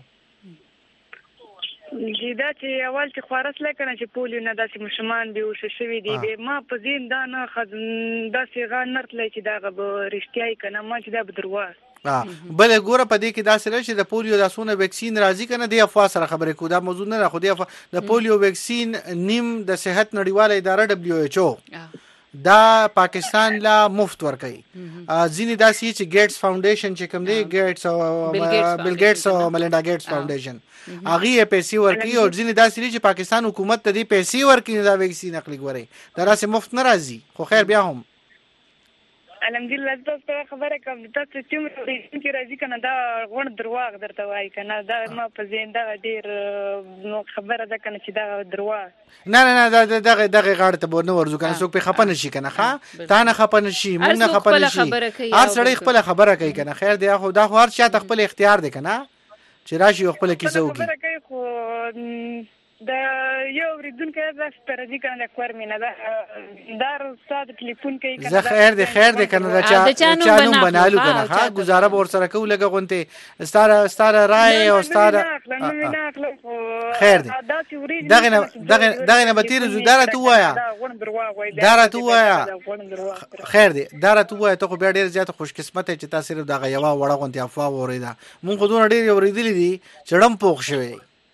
دا چې اول چې خورس لکنه چې پولیو نه داسې مشمان دی او شوي دي ما په دین دا نه داسې غان نرتلی چې دا به رښتیا کنه ما چې دا به درواغ بل ګوره په دې کې دا سره چې د پولیو د سونه ویکسین راځي کنه د افوا سره خبرې کو دا موضوع نه خو د پولیو ویکسین نیم د صحت نړیواله اداره دبليو ایچ او دا پاکستان لا مفت ورکړي ځینې داسې چې ګیټس فاونډیشن چې کوم دی ګیټس او بل ګیټس او ملینډا ګیټس فاونډیشن هغه پیسې ورکړي او ځینې داسې چې پاکستان حکومت ته دې پیسې ورکړي دا ویکسین اخلي ګوري دا راسه مفت نه راځي خو خیر بیا هم الحمدلله تاسو خبره کوم تاسو چې موږ کې راځي کنه دا غوڼ درواغ درته وایي کنه دا ما په ذهن دا ډیر نو خبره ده کنه چې دا درواغ نه نه نه دا دغه دغه غاړه ته نه ورځو کنه څوک په خپنه شي کنه ښا تا نه خپنه شي مونږ نه خپنه شي هر سړی خپل خبره کوي کنه خیر دی خو دا خو هر چا خپل اختیار دی کنه چې راشي خپل کیسه وکړي خبره کوي خو دا یو ریدونکو دا سترځي کنه د کور مینه دا دار استاد ټلیفون کوي کنه زه خیر دی خیر دی کنه دا چا چانو بنالو کنه ها گزاره به ور سره کو لګه غونته ستاره ستاره رائے او ستاره خیر دی دغه دغه دغه نه بتیر زوداره تو وایا داره تو وایا خیر دی داره تو وایا ته خو بیا ډیر زیات خوش قسمت چې تاسو دغه یوا وړه غونته افوا وریدا مونږ خو دونه ډیر وریدلی دي چړم پوښ شوی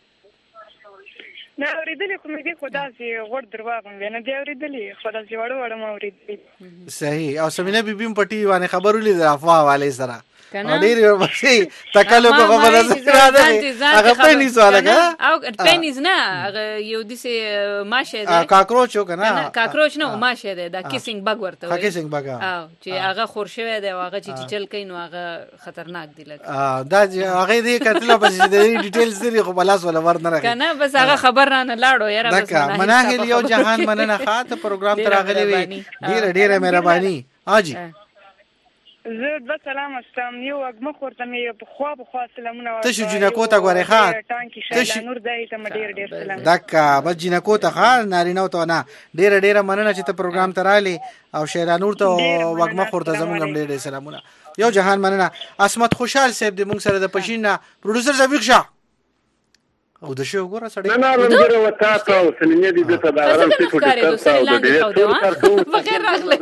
نه اوریدلې خو مې دې خدا سي غوړ درواغ مې نه دی اوریدلې خدا سي وړ وړ ما اوریدلې صحیح او سمینه بيبي پټي باندې خبرو لیدل افوا والے سره ډېر ورسې تکلو په خبره سره ده هغه پېنی سواله کنه او پېنیز نه هغه یو دسه ماشه ده کاکروچ کنه کاکروچ نه ماشه ده دا کیسینګ بګ ورته وایي کیسینګ بګ او چې هغه خورشوي ده هغه چې چل کین نو هغه خطرناک دی لګ دا هغه دې کتل په دې ډیټیلز لري خو بلاس ولا ور نه راغی کنه بس هغه خبر نه لاړو یاره بس مناهل یو جهان مننه خاطه پروګرام تر راغلی وي ډیره ډیره مهرباني اجي زه د سلام استم یو اګم خورته مې په خوا په خوا سلامونه ته شو جنکو ته غوړې ښه ته شو نور دای ته ډیر ډیر سلام دکا بس جنکو ته ښه نارینه ته نه ډیر ډیر مننه چې ته پروګرام ترالی او شیرانور ته وګم خورته زمونږ ډیر ډیر سلامونه یو جهان مننه اسمت خوشحال صاحب د مونږ سره د پښینا پروډوسر زویق شاه او د شو ګوره سړی نه نه لږه وتا تاسو سنې دې د تدارم څخه ټوټه تاسو د ډیر بخیر راغلی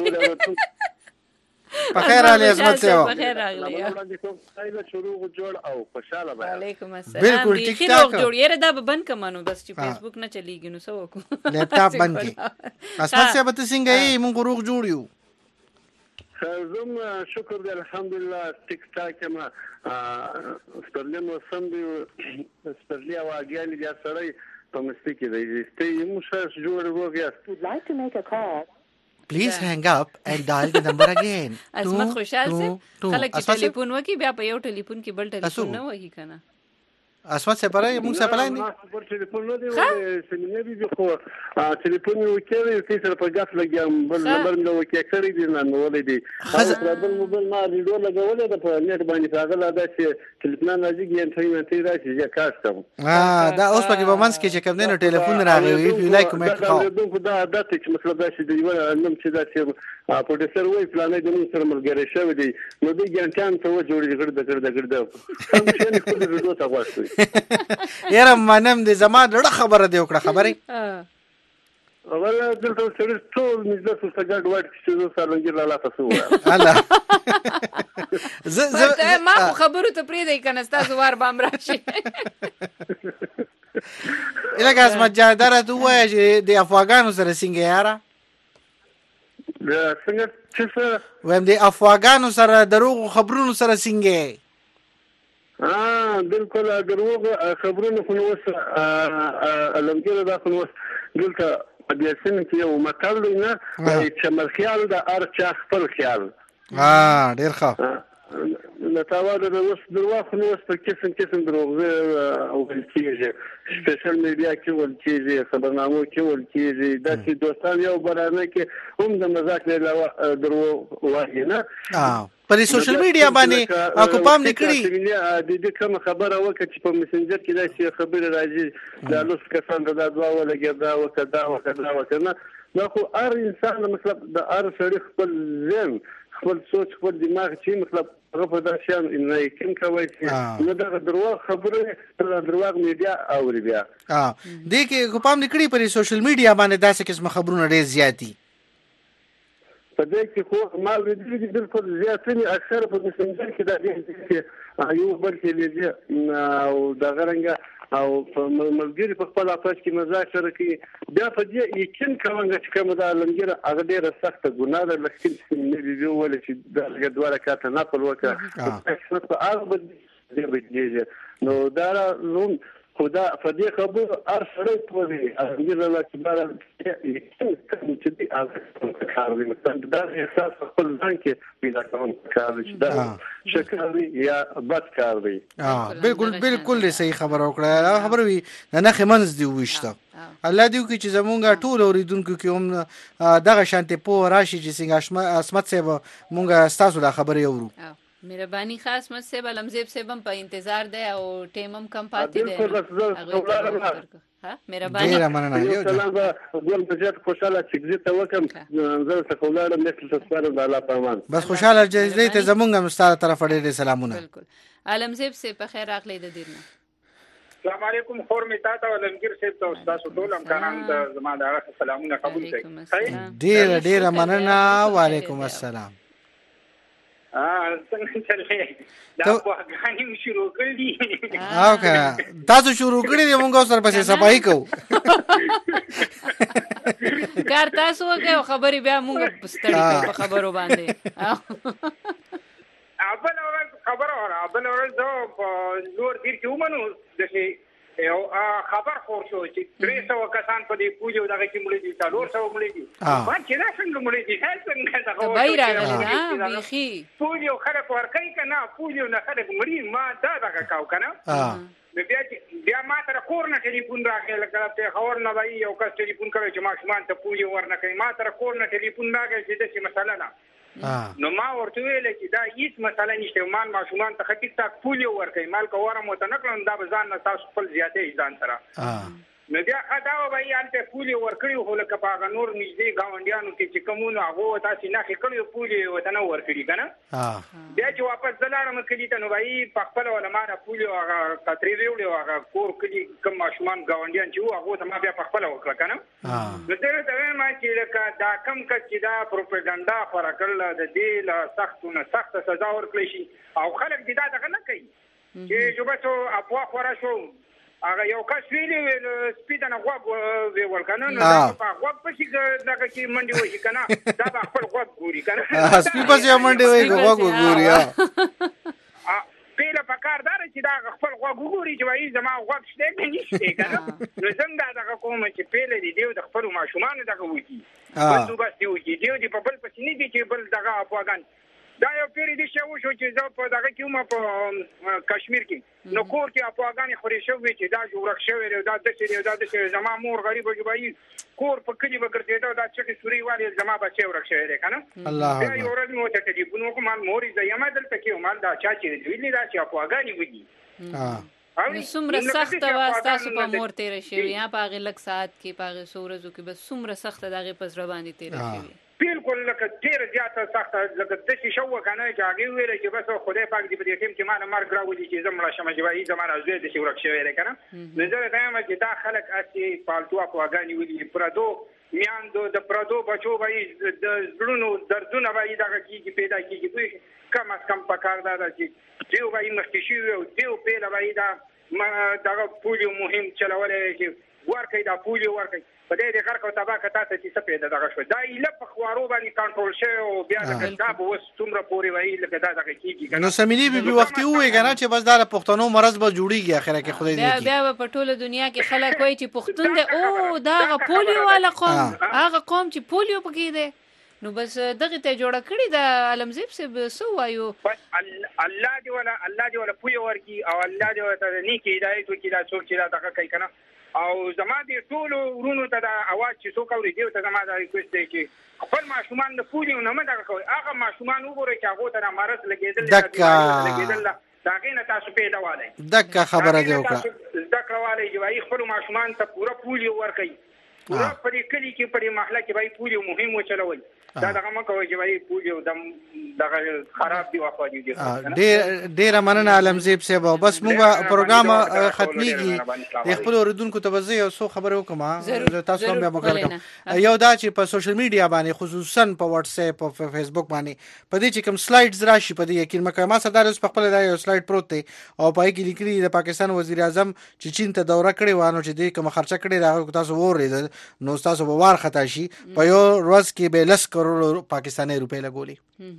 بخیر علی عظمت سیوا بخیر راغلی خیره شروع جوړ او خوشاله بیا وعلیکم السلام بالکل ټیک ټاک جوړ یره دا بند کمنو بس چې فیسبوک نه چلیږي نو سو کو لیپټاپ بند کی اسمت سیوا ته څنګه یې مونږ روغ جوړ یو زم شکر دی الحمدلله ټیک ټاک ما سترلم وسم دی سترلی واګیال دي سړی په مستي کې دی ستې مو شاش جوړ وګیا like to make a call Please hang up and dial the number again. اسمت خوشحال سے خلک چې ټلیفون وکي بیا په یو ټلیفون کې بل ټلیفون نه وایي کنه اسمت سے پرای موږ څه پلان دي پر ټلیفون نه دی سمینه بي خو ټلیفون یو کېږي چې سره په ګاف لګیام بل نمبر نو کې کړی دي نه نو ولې دي بل موبایل ما ویډیو لګولې د په نت باندې راغله دا چې ټلیفون راځي ګین ټایم ته راځي چې کار کوم ها دا اوس په کې په منځ کې چې کوم نه ټلیفون راغلی وي یو لایک مې کاو دا دا چې مطلب دا چې دی نوم چې دا چې پروډوسر وای پلانې د موږ سره ملګری شوی دی نو دوی ګانټان ته و جوړې کړ د کړ د کړ د څنګه خو د ویډیو ته واسطه یاره منم دې زما ډېر خبره دی وکړه خبرې ولا دلته سره ټول مجلس څخه ګډ وډ چې زه سالنګر لاله تاسو وایم الله ز ز ما خبرو ته پری دی کنه تاسو وار بام راشي الګ اسمت جادر ته وایي چې د افغانانو سره څنګه یاره د څنګه چې وایم د افغانانو سره دروغ خبرونو سره څنګه اه بالکل دروغ خبرونو خو نو علمګر دا خو نو دلته په دې سن کې یو مقال دی نه چې مرخیال د ارچا خپل خیال اه ډیر ښه نو تاوه د اوس دروغ خو نو په قسم قسم دروغ او کیږي سپیشل میډیا کې ول کیږي خبرنامو کې ول کیږي د چې دوستان یو برانه کې هم د مزاق له علاوه دروغ وایي نه اه په سوشل میډیا باندې اكو پام نکړي د دې کوم خبره وکړه چې په میسنجر کې دا شی خبره راځي د لوس کسان د دوا ولګي دا وکړه وکړه وکړه نو خو هر انسان مطلب د هر سړي خپل ذهن خپل سوچ خپل دماغ چې مطلب هغه په داسې نه کوم کوي چې نو دا دروغ خبره دروغ میډیا اوري بیا اه دې کې کو پام نکړي په سوشل میډیا باندې داسې قسم خبرونه ډېر زیاتی په دې کې خو ما ورېدل دي بالکل زیاتني اکثر په مسنجر کې دا دي چې یو بل کې لږه او دا غرنګ او ملګری په خپل اپاش کې مزاج سره کې بیا په دې یقین کوم چې کوم دا لنګره هغه ډیره سخت ګناه ده لکه چې نه دی ویل چې دا دوه رکعات نه پر وکړه په هغه دې بدلیږي نو دا نو خدا فدی خبر ار سره پوری امیر الله کبار چې دې هغه کار دی مثلا دا احساس خپل ځان کې پیدا کوم کار دی دا شکر دی یا بد کار دی اه بالکل بالکل صحیح خبر وکړه خبر وی نه خمنز دی وښته الله دې کې چې زمونږه ټول اوریدونکو کې هم دغه شانته پو راشي چې څنګه اسمت صاحب مونږه تاسو دا خبره یورو مهرباني خاص مت سے بلمزیب سے بم په انتظار ده او ټیمم کم پاتې ده ها مهرباني ډیر مننه یو سلام ګل بجټ خوشاله چې دې ته وکم زه څخه مثل تاسو د الله پامان بس خوشاله جزې ته زمونږه مستاره طرف ډېر سلامونه بالکل علمزیب سے په خیر اخلي د دیرنه السلام علیکم خور می تا ته ولنګر صاحب ته استاد ټول امکانان د زما د سلامونه قبول کړئ ډیر ډیر مننه وعلیکم السلام اه څنګه چلې دا افغاني شروع کړی اوکه تاسو شروع کړی دی موږ سره پسې صفائی کوو کار تاسو وکړو خبري بیا موږ پستړي په خبرو باندې اول اول خبر اورا اول اول زه نور دیر کې ومنو د شي یو خبر خور شو چې درې سوه کسان په دې پوجو دغه کې مړي دي څلور سوه مړي دي ما چې دا څنګه مړي دي څنګه دغه وای راغلی ها بيخي پوجو خلک ورکړي کنه پوجو نه خلک مړي ما دا دغه کاو کنه بیا بیا ما تر کور نه ټلیفون راغی لکه ته خبر نه وای یو کس ټلیفون کوي چې ما شمان ته پوجو ورنه کوي ما تر کور نه ټلیفون راغی چې د څه مسله نه نو ما ورته ویل چې دا هیڅ مسله نشته مان ماشومان ته خطي تاک پولیو ورکړي مال کوره مو ته نکړم دا ځان نه تاسو خپل زیاتې ځان سره نو بیا خدا وای انته پولیو ورکړي خو لکه پاغه نور نږدې گاونډیانو کې چې کومونه هغه تاسو نه کړی پولیو وته نه ورکړي کنه بیا چې واپس دلارم کلی ته نو وای په خپل ولما نه پولیو هغه کتري ویلو هغه کور کلی کوم ماشومان گاونډیان چې هغه ته ما بیا په خپل وکړه کنه نو تر ته ما چې لکه دا کم کچې دا پروپاګاندا خورا کړل د دې لا سختونه سخت سزا ورکړي شي او خلک دې دا دغه نه کوي چې جو بچو اپوا خورا شو هغه یو کس ویلی سپیدنه غوږ ویول کنه نو دا په غوږ پسې دغه کې منډي وایي کنه دا په خپل غوږ ګوري کنه سپی پسې منډي وایي غوږ ګوري ها پیله پکاردار چې دا خپل غوږ ګوري چې وایي زما غوږ شته کې نشته کنه نو څنګه دغه کوم چې پیله دی دیو د خپل ماشومان دغه وږي بل بس دیو چې دیو دی په بل پسې نه دی چې بل دغه افغان دا یو پیری دي شو شو چې زه په دغه کې ما په کشمیر کې نو کور کې افغاني خوري شو چې دا جوړ شوی دا د څه دا د څه زما مور غریب وایي کور په کلی وګرځي دا چې سوري والی زما بچي ورک شوی دی کنه الله یو ورځ مو ته ټلیفون وکم مورې زما دلته کې مال دا چا چې ویلې دا چې افغاني وږي نو څومره سخت وا تاسو په مور تیر شي یا په غلک ساعت کې په سورزو کې بس څومره سخت دغه پس رواني تیر شي بالکل لکه ډیر زیاته سخت لکه د شي شو کنه چې هغه ویل چې بس خدای پاک دې په دې ټیم کې ما نه مرګ راولي چې زمړه شمه جوړي زمانه زوی د شي ورک شوی دی کنه نو زه وایم چې دا خلک اسی پالتو افغاني ولي پردو میاندو د پردو بچو به د زړونو دردونه به دغه کیږي پیدا کیږي دوی کم از کم پکار دا چې دیو به مخکې شي او دیو پیله به دا دغه پولیو مهم چلولای شي ورکې دا پولیو ورکې په دې غرق او تبا کته ته چې سپېده دغه شو دا ایله په خوارو باندې کنټرول شي او بیا د کتاب وس څومره پوري وایي لکه دا دغه کیږي نو سمینی به وختي وې کنه چې بس دا پښتنو مرز به جوړیږي اخره کې خدای دې بیا په ټوله دنیا کې خلک وایي چې پښتون دی او دا پولیو والا قوم هغه قوم چې پولیو پکې دی نو بس دغه ته جوړه کړی د علمزیب سه سو وایو الله دی ولا الله دی ولا پوی ورکی او الله دی ته نیکی هدایت وکړي دا څوک چې دا دغه کوي کنه او زما دي ټول ورونو ته دا اواز چې څوک اوري دی ته زما دا ریکوست دی چې خپل ماشومان د پولی نه مده کوي هغه ماشومان وګوري چې هغه ته مرز لګیدل لګیدل دا غینه تاسو پیدا والي دغه خبره دی وکړه ذکر والي چې خپل ماشومان ته پوره پولی ورکړي پوره پرې کلی کې پرې محله کې وای پولی مهم وچلوي دا دغه مکو چې وای پولیو دم دغه خراب دی واخو دي ډېر ډېر مننه علمزیب صاحب بس موږ پروګرام ختميږي خپل اوریدونکو ته وځي او سو خبرو کومه تاسو هم بیا وکړم یو دا چې په سوشل میډیا باندې خصوصا په واتس اپ او فیسبوک باندې په دې چې کوم سلایډز راشي په دې یقین مکه ما سره د خپل دا یو سلایډ پروت دی او پای کې لیکلي د پاکستان وزیر اعظم چې چین ته دوره کړې وانه چې دې کوم خرچه کړې راغله تاسو وره نو تاسو به وار خطا شي په یو ورځ کې به لس کروڑ پاکستاني روپے لګولي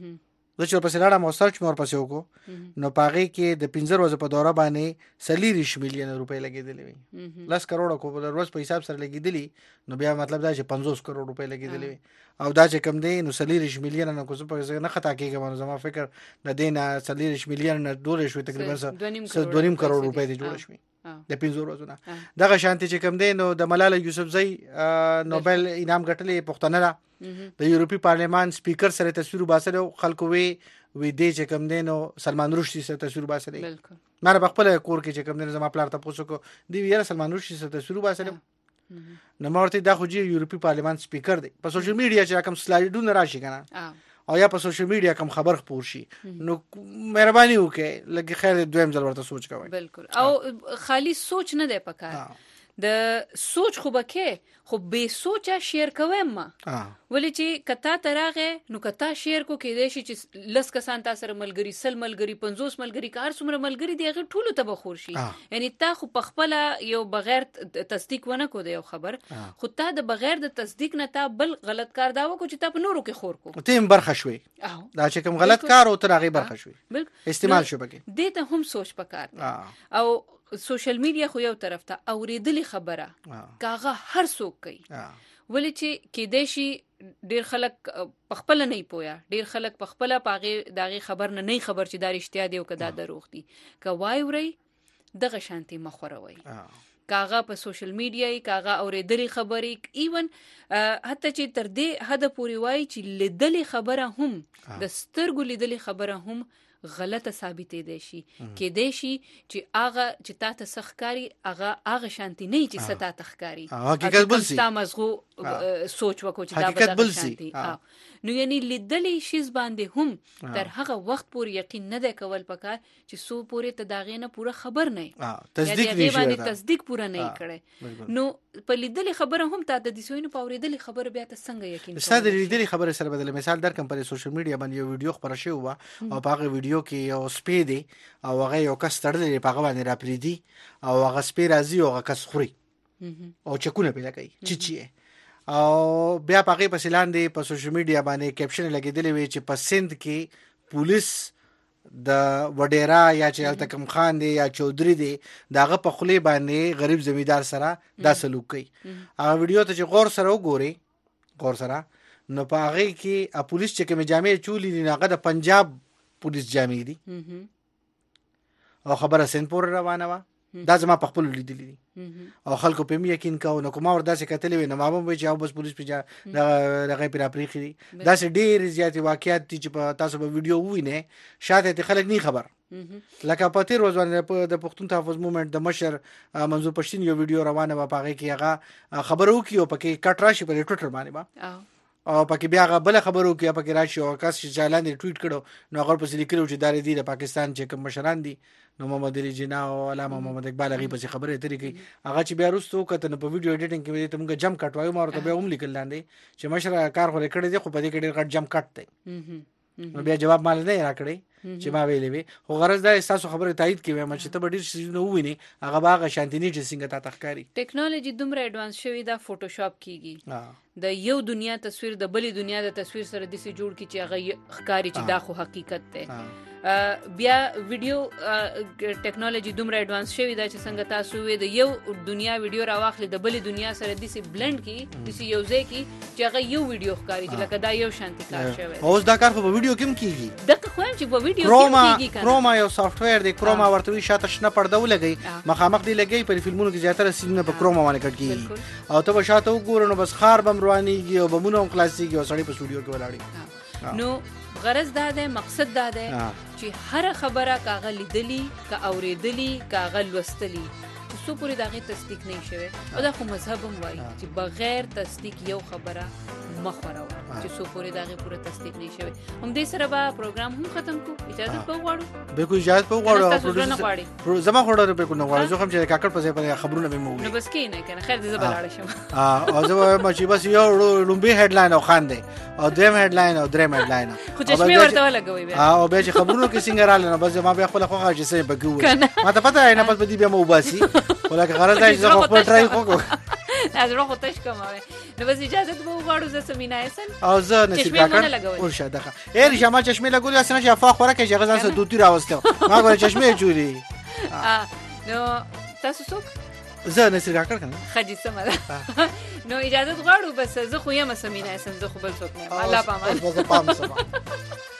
د چې په سلاړه مو سرچ مور پسې وکړو نو پاغي کې د پنځه ورځې په دوره باندې سلیریش میلیون روپے لګیدلې وي لس کروڑ کو په ورځ په حساب سره لګیدلې نو بیا مطلب دا چې پنځوس کروڑ روپے لګیدلې او دا چې کم دی نو سلیریش میلیون نه کوڅه په نه خطا کېږي نو زما فکر د دینه سلیریش میلیون نه دوه شوي تقریبا دوه نیم کروڑ روپے دی جوړ شوي د پنځو ورځې دغه شانتي چې کم دی نو د ملاله یوسفزئی نوبل انعام ګټلې پښتنه را د یورپی پارلمان سپیکر سره تصویر باسره خلکو وی وی دی چې کم دی نو سلمان رشدي سره تصویر باسره بالکل ما په خپل کور کې چې کم دی زما پلار ته پوښتنه کو دی ویره سلمان رشدي سره تصویر باسره نو مورته دا خو جی یورپی پارلمان سپیکر دی په سوشل میډیا چې کوم سلایډونه راشي کنه او یا په سوشل میډیا کوم خبر خپور شي نو مهرباني وکړئ لکه خیر دویم ځل ورته سوچ کوئ بالکل او خالی سوچ نه دی پکار د سوچ خو بکې خو به سوچا شیر کوم ما ولې چې کتا تراغه نو کتا شیر کو کې دی چې لس کسان تاسو سره ملګری سل ملګری پنځوس ملګری کار څومره ملګری دی هغه ټولو ته بخور شي یعنی تا خو پخپل یو بغیر تصدیق ونه کو دی یو خبر خو تا د بغیر د تصدیق نه تا بل غلط کار دا وکړو چې تا په نورو کې خور کو تیم برخه شوي دا چې کوم غلط کار او تر هغه برخه شوي استعمال شو بګي دې ته هم سوچ پکار او سوشل میډیا خو یو طرف ته اوریدلی خبره کاغه هر څوک کوي ولې چې کې دیشي ډیر خلک پخپل نه پویا ډیر خلک پخپل پاغه داغه خبر نه نه خبر چې دا رښتیا دی او کدا دروغ دی کوای وري دغه شانتي مخوروي کاغه په سوشل میډیا کاغه اوریدلی خبري ایون حتی چې تر دې حد پوري وای چې لیدلی خبره هم د سترګو لیدلی خبره هم غلطه ثابتې دي شي کې دي شي چې هغه چې تا ته سخکاری هغه هغه شانتي نه چې ستا تخکاری حقیقت بل سي تا مزغو سوچ وکړو چې دا به د شانتي نو یعنی لیدلی شیز باندې هم تر هغه وخت پورې یقین نه دی کول پکار چې سو پورې تداغې نه پوره خبر نه تصدیق دی باندې تصدیق پوره نه کړي نو په لیدلی خبره هم تا د دې سوینو په اوریدلی خبره بیا ته څنګه یقین ستاسو لیدلی خبره سره بدل مثال درکم په سوشل میډیا باندې یو ویډیو خبره شوی و او په هغه ویډیو کې یو سپی دی او هغه یو کس تړلی په هغه باندې راپریدي او هغه سپی راځي او هغه کس خوري او چکونه پیدا کوي چی چی او بیا په هغه په لاندې په سوشل میډیا باندې کیپشن لګیدلی وي چې په سند کې پولیس د وډیرا یا چې التکم خان دی یا چودري دی داغه په خلی باندې غریب زمیدار سره دا سلوک کوي هغه ویډیو ته چې غور سره وګوري غور سره نو په هغه کې پولیس چې کوم جامې چولې دي هغه د پنجاب پولیس جامې دي او خبره سند پور روانه وا دا زما په خپل لیدلی دي او خلکو په می یقین کاو نو کوم وردا څه کتلې وي نو ما به چې او بس پولیس په دغه پر اپریخي دا څه ډېر زیات واقعیت دي چې په تاسو په ویډیو وینئ شاته ته خلک نه خبر لکه په تیر ورځ د پښتون تحفظ موومېنټ د مشر منظور پښتين یو ویډیو روانه و پاغه کې هغه خبرو کیو پکې کټ راشي په ټوټر باندې با او پکې بیا غ بل خبرو کې پکې راشي او کس چې چالان ټویټ کړو نو هغه په لیکلو چې داري دی د پاکستان چې کوم مشران دي نو محمد علي جناح او علامه محمد اقبال هغه په خبره اترې کوي هغه چې بیا وروسته کته په ویډیو ایډیټینګ کې ته موږ جم کټ وایو مارته به هم لیکل لاندې چې مشر کار خو کړی دی خو په دې کې ډېر غټ جم کټ دی نو بیا جواب مال نه راکړي چې ما ویلې وي خو غرض دا تاسو خبره تایید کوي چې ته ډېر شي نو ویني هغه باغ شانتینی چې څنګه تا تخکاری ټیکنالوژي دومره ایڈوانس شوی دا فوټوشاپ کیږي د یو دنیا تصویر د بلې دنیا د تصویر سره د سي جوړ کی چې هغه ښکاری چې دا خو حقیقت دی بیا ویډیو ټیکنالوژي دومره ایڈوانس شوی دا چې څنګه تاسو وې د یو دنیا ویډیو راواخلې د بلې دنیا سره د سي بلند کی د سي یوځای کی چې هغه یو ویډیو ښکاری چې لکه دا یو شانتي کار شوی اوس دا کار خو په ویډیو کې کیږي دغه خو چې په ویډیو کې کیږي کروما یو سافټ ویر دی کروما ورته شاته شنه پرده ولګي مخامخ دی لګي په فلمونو کې زیاتره سینه په کروما باندې کټ کیږي او ته به شاته وګورې نو بس خار بم روانيږي او بمونه هم خلاصيږي او سړی په سټوډیو کې ولاړی نو غرض دا ده مقصد دا ده چې هر خبره کاغه لیدلی کا اوریدلی کاغه لوستلی څو پوری دغه تصدیق نه شوی او دا خو مذهب هم وایي چې بغیر تصدیق یو خبره مخوره چې څو پوری دغه پوره تصدیق نه شوی هم دې سره به پروګرام هم ختم کو اجازه په غواړو به کو اجازه په غواړو زما غواړو به کو نه غواړو زه هم چې کاکړ په ځای په خبرونه به مو نو بس کې نه کنه خیر دې زبلاړ شم او زه ما چې بس یو لومبي هډلاین او خان دی او دریم هډلاین او دریم هډلاین خو چشمه ورته ولګوي بیا او به چې خبرونو کې څنګه رااله نو بس ما به خپل خوغه چې څه بګو ما ته پته نه پس به دې بیا مو باسي ولکه غرض دی چې زه خپل ټرای وکړم از رو خودش کماوه نو بس اجازه تو بغواړو ز سمینا احسن او زه نصیب کاکړ او شاده ا شما چشمه لګولې اسنه شفاف خوره کې غزان سره دوتی راوسته ما غواړم چشمه جوړي نو تاسو څوک زه نصیب کاکړ کنه خجی سمه نو اجازه غواړو بس زه خو یم سمینا احسن زه خو بل څوک نه الله پامان بس پام سما